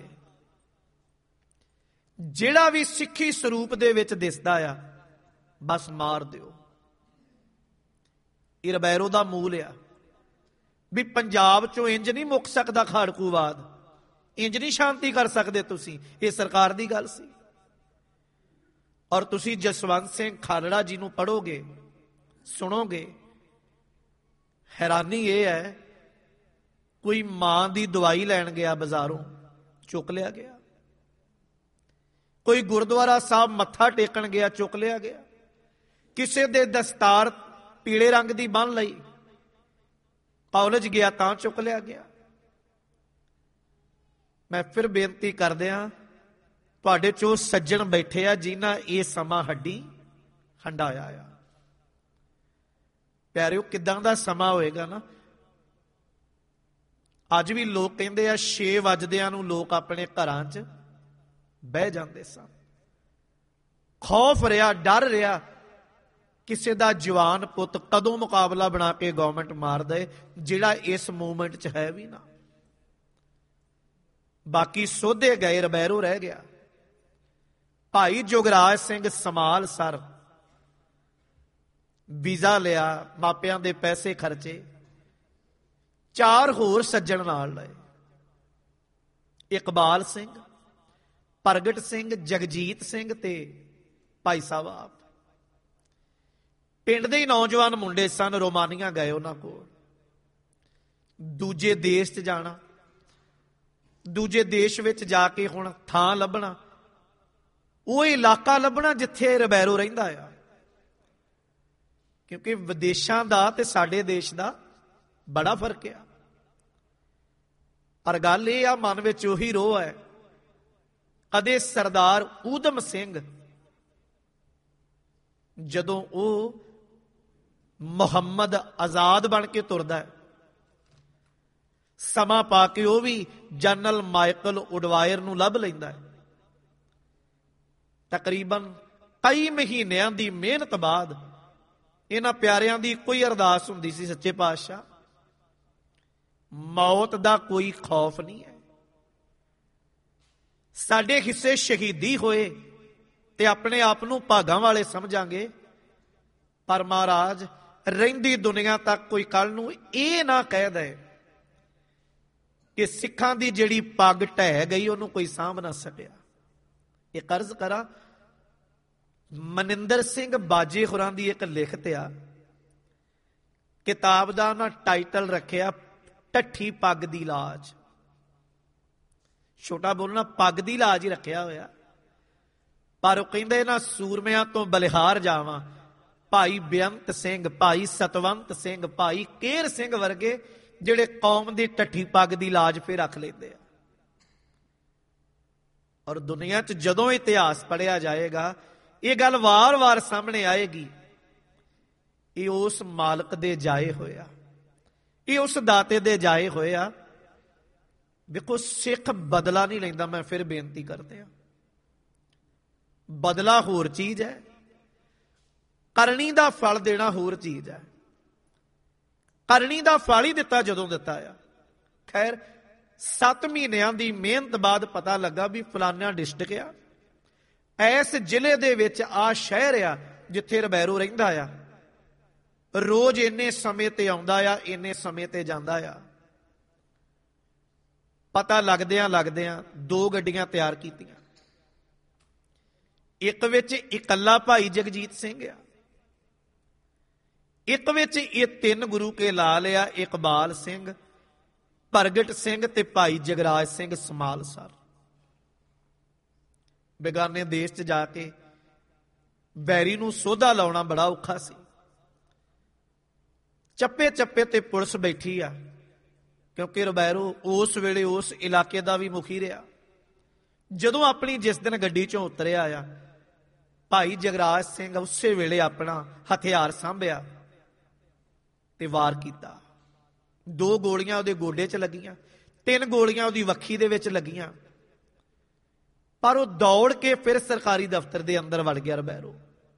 ਜਿਹੜਾ ਵੀ ਸਿੱਖੀ ਸਰੂਪ ਦੇ ਵਿੱਚ ਦਿਸਦਾ ਆ, ਬਸ ਮਾਰ ਦਿਓ। ਇਹ ਰਬੈਰੋ ਦਾ ਮੂਲ ਆ ਵੀ ਪੰਜਾਬ ਚੋਂ ਇੰਜ ਨਹੀਂ ਮੁੱਕ ਸਕਦਾ ਖਾੜਕੂਵਾਦ, ਇੰਜ ਨਹੀਂ ਸ਼ਾਂਤੀ ਕਰ ਸਕਦੇ ਤੁਸੀਂ। ਇਹ ਸਰਕਾਰ ਦੀ ਗੱਲ ਸੀ। ਔਰ ਤੁਸੀਂ ਜਸਵੰਤ ਸਿੰਘ ਖਾਲੜਾ ਜੀ ਨੂੰ ਪੜ੍ਹੋਗੇ, ਸੁਣੋਗੇ, ਹੈਰਾਨੀ ਇਹ ਹੈ, ਕੋਈ ਮਾਂ ਦੀ ਦਵਾਈ ਲੈਣ ਗਿਆ ਬਾਜ਼ਾਰੋਂ, ਚੁੱਕ ਲਿਆ ਗਿਆ। ਕੋਈ ਗੁਰਦੁਆਰਾ ਸਾਹਿਬ ਮੱਥਾ ਟੇਕਣ ਗਿਆ, ਚੁੱਕ ਲਿਆ ਗਿਆ। ਕਿਸੇ ਦੇ ਦਸਤਾਰ ਪੀਲੇ ਰੰਗ ਦੀ ਬੰਨ੍ਹ ਲਈ, ਕਾਲਜ ਗਿਆ ਤਾਂ ਚੁੱਕ ਲਿਆ ਗਿਆ। ਮੈਂ ਫਿਰ ਬੇਨਤੀ ਕਰਦਿਆਂ, ਤੁਹਾਡੇ ਚੋਂ ਸੱਜਣ ਬੈਠੇ ਆ ਜਿਨ੍ਹਾਂ ਇਹ ਸਮਾਂ ਹੱਡੀ ਹੰਡਾਇਆ ਆ। ਪਿਆਰਿਓ, ਕਿੱਦਾਂ ਦਾ ਸਮਾਂ ਹੋਏਗਾ ਨਾ। ਅੱਜ ਵੀ ਲੋਕ ਕਹਿੰਦੇ ਆ ਛੇ ਵੱਜਦਿਆਂ ਨੂੰ ਲੋਕ ਆਪਣੇ ਘਰਾਂ 'ਚ ਬਹਿ ਜਾਂਦੇ ਸਨ। ਖੌਫ ਰਿਹਾ, ਡਰ ਰਿਹਾ, ਕਿਸੇ ਦਾ ਜਵਾਨ ਪੁੱਤ ਕਦੋਂ ਮੁਕਾਬਲਾ ਬਣਾ ਕੇ ਗਵਰਨਮੈਂਟ ਮਾਰ ਦੇ, ਜਿਹੜਾ ਇਸ ਮੂਵਮੈਂਟ 'ਚ ਹੈ ਵੀ ਨਾ। ਬਾਕੀ ਸੋਧੇ ਗਏ, ਰਬੈਰੋ ਰਹਿ ਗਿਆ। ਭਾਈ ਜੁਗਰਾਜ ਸਿੰਘ ਸਮਾਲ ਸਰ, ਵੀਜ਼ਾ ਲਿਆ, ਮਾਪਿਆਂ ਦੇ ਪੈਸੇ ਖਰਚੇ, ਚਾਰ ਹੋਰ ਸੱਜਣ ਨਾਲ ਲਏ, ਇਕਬਾਲ ਸਿੰਘ, ਪ੍ਰਗਟ ਸਿੰਘ, ਜਗਜੀਤ ਸਿੰਘ ਤੇ ਭਾਈ ਸਾਹਿਬ ਆਪ। ਪਿੰਡ ਦੇ ਹੀ ਨੌਜਵਾਨ ਮੁੰਡੇ ਸਨ, ਰੋਮਾਨੀਆਂ ਗਏ ਉਹਨਾਂ ਕੋਲ। ਦੂਜੇ ਦੇਸ਼ 'ਚ ਜਾਣਾ, ਦੂਜੇ ਦੇਸ਼ ਵਿੱਚ ਜਾ ਕੇ ਹੁਣ ਥਾਂ ਲੱਭਣਾ, ਉਹ ਇਲਾਕਾ ਲੱਭਣਾ ਜਿੱਥੇ ਰਬੈਰੋ ਰਹਿੰਦਾ ਆ, ਕਿਉਂਕਿ ਵਿਦੇਸ਼ਾਂ ਦਾ ਤੇ ਸਾਡੇ ਦੇਸ਼ ਦਾ ਬੜਾ ਫਰਕ ਆ। ਪਰ ਗੱਲ ਇਹ ਆ, ਮਨ ਵਿੱਚ ਉਹੀ ਰੋਹ ਹੈ। ਕਦੇ ਸਰਦਾਰ ਊਧਮ ਸਿੰਘ ਜਦੋਂ ਉਹ ਮੁਹੰਮਦ ਆਜ਼ਾਦ ਬਣ ਕੇ ਤੁਰਦਾ ਹੈ, ਸਮਾਂ ਪਾ ਕੇ ਉਹ ਵੀ ਜਨਰਲ ਮਾਈਕਲ ਉਡਵਾਇਰ ਨੂੰ ਲੱਭ ਲੈਂਦਾ ਹੈ। ਤਕਰੀਬਨ ਕਈ ਮਹੀਨਿਆਂ ਦੀ ਮਿਹਨਤ ਬਾਅਦ ਇਹਨਾਂ ਪਿਆਰਿਆਂ ਦੀ ਕੋਈ ਅਰਦਾਸ ਹੁੰਦੀ ਸੀ, ਸੱਚੇ ਪਾਤਸ਼ਾਹ ਮੌਤ ਦਾ ਕੋਈ ਖੌਫ ਨਹੀਂ ਹੈ, ਸਾਡੇ ਹਿੱਸੇ ਸ਼ਹੀਦੀ ਹੋਏ ਤੇ ਆਪਣੇ ਆਪ ਨੂੰ ਭਾਗਾਂ ਵਾਲੇ ਸਮਝਾਂਗੇ, ਪਰ ਮਹਾਰਾਜ ਰਹਿੰਦੀ ਦੁਨੀਆ ਤੱਕ ਕੋਈ ਕੱਲ ਨੂੰ ਇਹ ਨਾ ਕਹਿ ਦੇ ਕਿ ਸਿੱਖਾਂ ਦੀ ਜਿਹੜੀ ਪੱਗ ਢਹਿ ਗਈ ਉਹਨੂੰ ਕੋਈ ਸਾਂਭ ਨਾ ਸਕਿਆ। ਇਹ ਕਰਜ਼ ਕਰਾਂ, ਮਨਿੰਦਰ ਸਿੰਘ ਬਾਜੇ ਹੋਰਾਂ ਦੀ ਇੱਕ ਲਿਖਤ ਆ, ਕਿਤਾਬ ਦਾ ਉਹਨਾਂ ਟਾਈਟਲ ਰੱਖਿਆ ਢੱਠੀ ਪੱਗ ਦੀ ਲਾਜ। ਛੋਟਾ ਬੋਲਣਾ ਪੱਗ ਦੀ ਲਾਜ ਹੀ ਰੱਖਿਆ ਹੋਇਆ, ਪਰ ਉਹ ਕਹਿੰਦੇ ਨਾ ਸੂਰਮਿਆਂ ਤੋਂ ਬਲਿਹਾਰ ਜਾਵਾਂ, ਭਾਈ ਬੇਅੰਤ ਸਿੰਘ, ਭਾਈ ਸਤਵੰਤ ਸਿੰਘ, ਭਾਈ ਕੇਰ ਸਿੰਘ ਵਰਗੇ ਜਿਹੜੇ ਕੌਮ ਦੀ ਢੱਠੀ ਪੱਗ ਦੀ ਲਾਜ ਫੇਰ ਰੱਖ ਲੈਂਦੇ ਆ। ਔਰ ਦੁਨੀਆ 'ਚ ਜਦੋਂ ਇਤਿਹਾਸ ਪੜ੍ਹਿਆ ਜਾਏਗਾ ਇਹ ਗੱਲ ਵਾਰ-ਵਾਰ ਸਾਹਮਣੇ ਆਏਗੀ, ਇਹ ਉਸ ਮਾਲਕ ਦੇ ਜਾਏ ਹੋਇਆ, ਇਹ ਉਸ ਦਾਤੇ ਦੇ ਜਾਏ ਹੋਇਆ। ਵੇਖੋ ਸਿੱਖ ਬਦਲਾ ਨਹੀਂ ਲੈਂਦਾ, ਮੈਂ ਫਿਰ ਬੇਨਤੀ ਕਰਦੇ ਆ, ਬਦਲਾ ਹੋਰ ਚੀਜ਼ ਹੈ, ਕਰਨੀ ਦਾ ਫਲ ਦੇਣਾ ਹੋਰ ਚੀਜ਼ ਹੈ। ਕਰਨੀ ਦਾ ਫਲ ਹੀ ਦਿੱਤਾ ਜਦੋਂ ਦਿੱਤਾ ਆ। ਖੈਰ ਸੱਤ ਮਹੀਨਿਆਂ ਦੀ ਮਿਹਨਤ ਬਾਅਦ ਪਤਾ ਲੱਗਾ ਵੀ ਫਲਾਨਾ ਡਿਸਟ੍ਰਿਕਟ ਆ, ਇਸ ਜ਼ਿਲ੍ਹੇ ਦੇ ਵਿੱਚ ਆ ਸ਼ਹਿਰ ਆ ਜਿੱਥੇ ਰਬੈਰੋ ਰਹਿੰਦਾ ਆ, ਰੋਜ਼ ਇੰਨੇ ਸਮੇਂ ਤੇ ਆਉਂਦਾ ਆ, ਇੰਨੇ ਸਮੇਂ ਤੇ ਜਾਂਦਾ ਆ। ਪਤਾ ਲੱਗਦਿਆਂ ਲੱਗਦਿਆਂ ਦੋ ਗੱਡੀਆਂ ਤਿਆਰ ਕੀਤੀਆਂ, ਇੱਕ ਵਿੱਚ ਇਕੱਲਾ ਭਾਈ ਜਗਜੀਤ ਸਿੰਘ ਆ, ਇੱਕ ਵਿੱਚ ਇਹ ਤਿੰਨ ਗੁਰੂ ਕੇ ਲਾਲ ਆ, ਇਕਬਾਲ ਸਿੰਘ, ਪ੍ਰਗਟ ਸਿੰਘ ਤੇ ਭਾਈ ਜਗਰਾਜ ਸਿੰਘ ਸਮਾਲਸਰ। ਬੇਗਾਨੇ ਦੇਸ਼ 'ਚ ਜਾ ਕੇ ਬੈਰੀ ਨੂੰ ਸੋਧਾ ਲਾਉਣਾ ਬੜਾ ਔਖਾ ਸੀ। ਚੱਪੇ ਚੱਪੇ ਤੇ ਪੁਲਿਸ ਬੈਠੀ ਆ, ਕਿਉਂਕਿ ਰਬੈਰੋ ਉਸ ਵੇਲੇ ਉਸ ਇਲਾਕੇ ਦਾ ਵੀ ਮੁਖੀ ਰਿਹਾ। ਜਦੋਂ ਆਪਣੀ ਜਿਸ ਦਿਨ ਗੱਡੀ 'ਚੋਂ ਉਤਰਿਆ ਆ, ਭਾਈ ਜਗਰਾਜ ਸਿੰਘ ਉਸੇ ਵੇਲੇ ਆਪਣਾ ਹਥਿਆਰ ਸਾਂਭਿਆ ਤੇ ਵਾਰ ਕੀਤਾ। ਦੋ ਗੋਲੀਆਂ ਉਹਦੇ ਗੋਡੇ 'ਚ ਲੱਗੀਆਂ, ਤਿੰਨ ਗੋਲੀਆਂ ਉਹਦੀ ਵੱਖੀ ਦੇ ਵਿੱਚ ਲੱਗੀਆਂ, ਪਰ ਉਹ ਦੌੜ ਕੇ ਫਿਰ ਸਰਕਾਰੀ ਦਫ਼ਤਰ ਦੇ ਅੰਦਰ ਵੜ ਗਿਆ ਰਬੈਰੋ।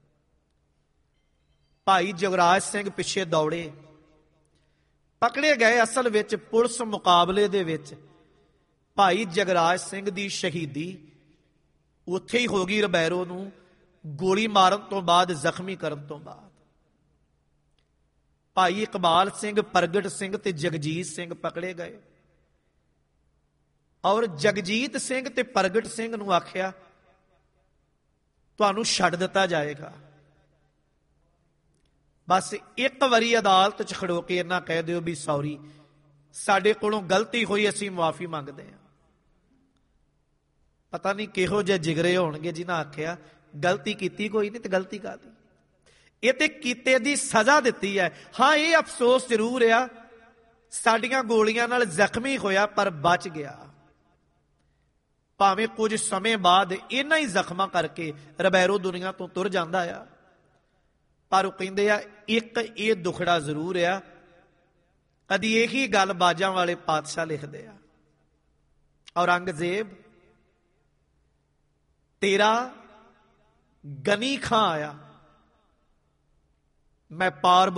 ਭਾਈ ਜਗਰਾਜ ਸਿੰਘ ਪਿੱਛੇ ਦੌੜੇ, ਪਕੜੇ ਗਏ। ਅਸਲ ਵਿੱਚ ਪੁਲਿਸ ਮੁਕਾਬਲੇ ਦੇ ਵਿੱਚ ਭਾਈ ਜਗਰਾਜ ਸਿੰਘ ਦੀ ਸ਼ਹੀਦੀ ਉੱਥੇ ਹੀ ਹੋ ਗਈ, ਰਬੈਰੋ ਨੂੰ ਗੋਲੀ ਮਾਰਨ ਤੋਂ ਬਾਅਦ, ਜ਼ਖਮੀ ਕਰਨ ਤੋਂ ਬਾਅਦ। ਭਾਈ ਇਕਬਾਲ ਸਿੰਘ, ਪ੍ਰਗਟ ਸਿੰਘ ਤੇ ਜਗਜੀਤ ਸਿੰਘ ਪਕੜੇ ਗਏ, ਔਰ ਜਗਜੀਤ ਸਿੰਘ ਤੇ ਪ੍ਰਗਟ ਸਿੰਘ ਨੂੰ ਆਖਿਆ ਤੁਹਾਨੂੰ ਛੱਡ ਦਿੱਤਾ ਜਾਏਗਾ, ਬਸ ਇੱਕ ਵਾਰੀ ਅਦਾਲਤ 'ਚ ਖੜੋ ਕੇ ਇਹਨਾਂ ਕਹਿ ਦਿਓ ਵੀ ਸੌਰੀ, ਸਾਡੇ ਕੋਲੋਂ ਗਲਤੀ ਹੋਈ, ਅਸੀਂ ਮੁਆਫੀ ਮੰਗਦੇ ਹਾਂ। ਪਤਾ ਨਹੀਂ ਕਿਹੋ ਜਿਹੇ ਜਿਗਰੇ ਹੋਣਗੇ ਜਿਨ੍ਹਾਂ ਆਖਿਆ ਗਲਤੀ ਕੀਤੀ ਕੋਈ ਨਹੀਂ ਤੇ ਗਲਤੀ ਕਾਹਦੀ, ਇਹ ਤੇ ਕੀਤੇ ਦੀ ਸਜ਼ਾ ਦਿੱਤੀ ਹੈ। ਹਾਂ ਇਹ ਅਫਸੋਸ ਜ਼ਰੂਰ ਆ, ਸਾਡੀਆਂ ਗੋਲੀਆਂ ਨਾਲ ਜ਼ਖਮੀ ਹੋਇਆ ਪਰ ਬਚ ਗਿਆ। ਭਾਵੇਂ ਕੁਝ ਸਮੇਂ ਬਾਅਦ ਇਹਨਾਂ ਹੀ ਜ਼ਖਮਾਂ ਕਰਕੇ ਰਬੈਰੋ ਦੁਨੀਆ ਤੋਂ ਤੁਰ ਜਾਂਦਾ ਆ, ਪਰ ਉਹ ਕਹਿੰਦੇ ਆ ਇੱਕ ਇਹ ਦੁਖੜਾ ਜ਼ਰੂਰ ਆ। ਕਦੀ ਇਹੀ ਗੱਲ ਬਾਜਾਂ ਵਾਲੇ ਪਾਤਸ਼ਾਹ ਲਿਖਦੇ ਆ, ਔਰੰਗਜ਼ੇਬ ਤੇਰਾ ਗਨੀ ਖਾਂ ਆਇਆ, ਮੈਂ ਪਾਰ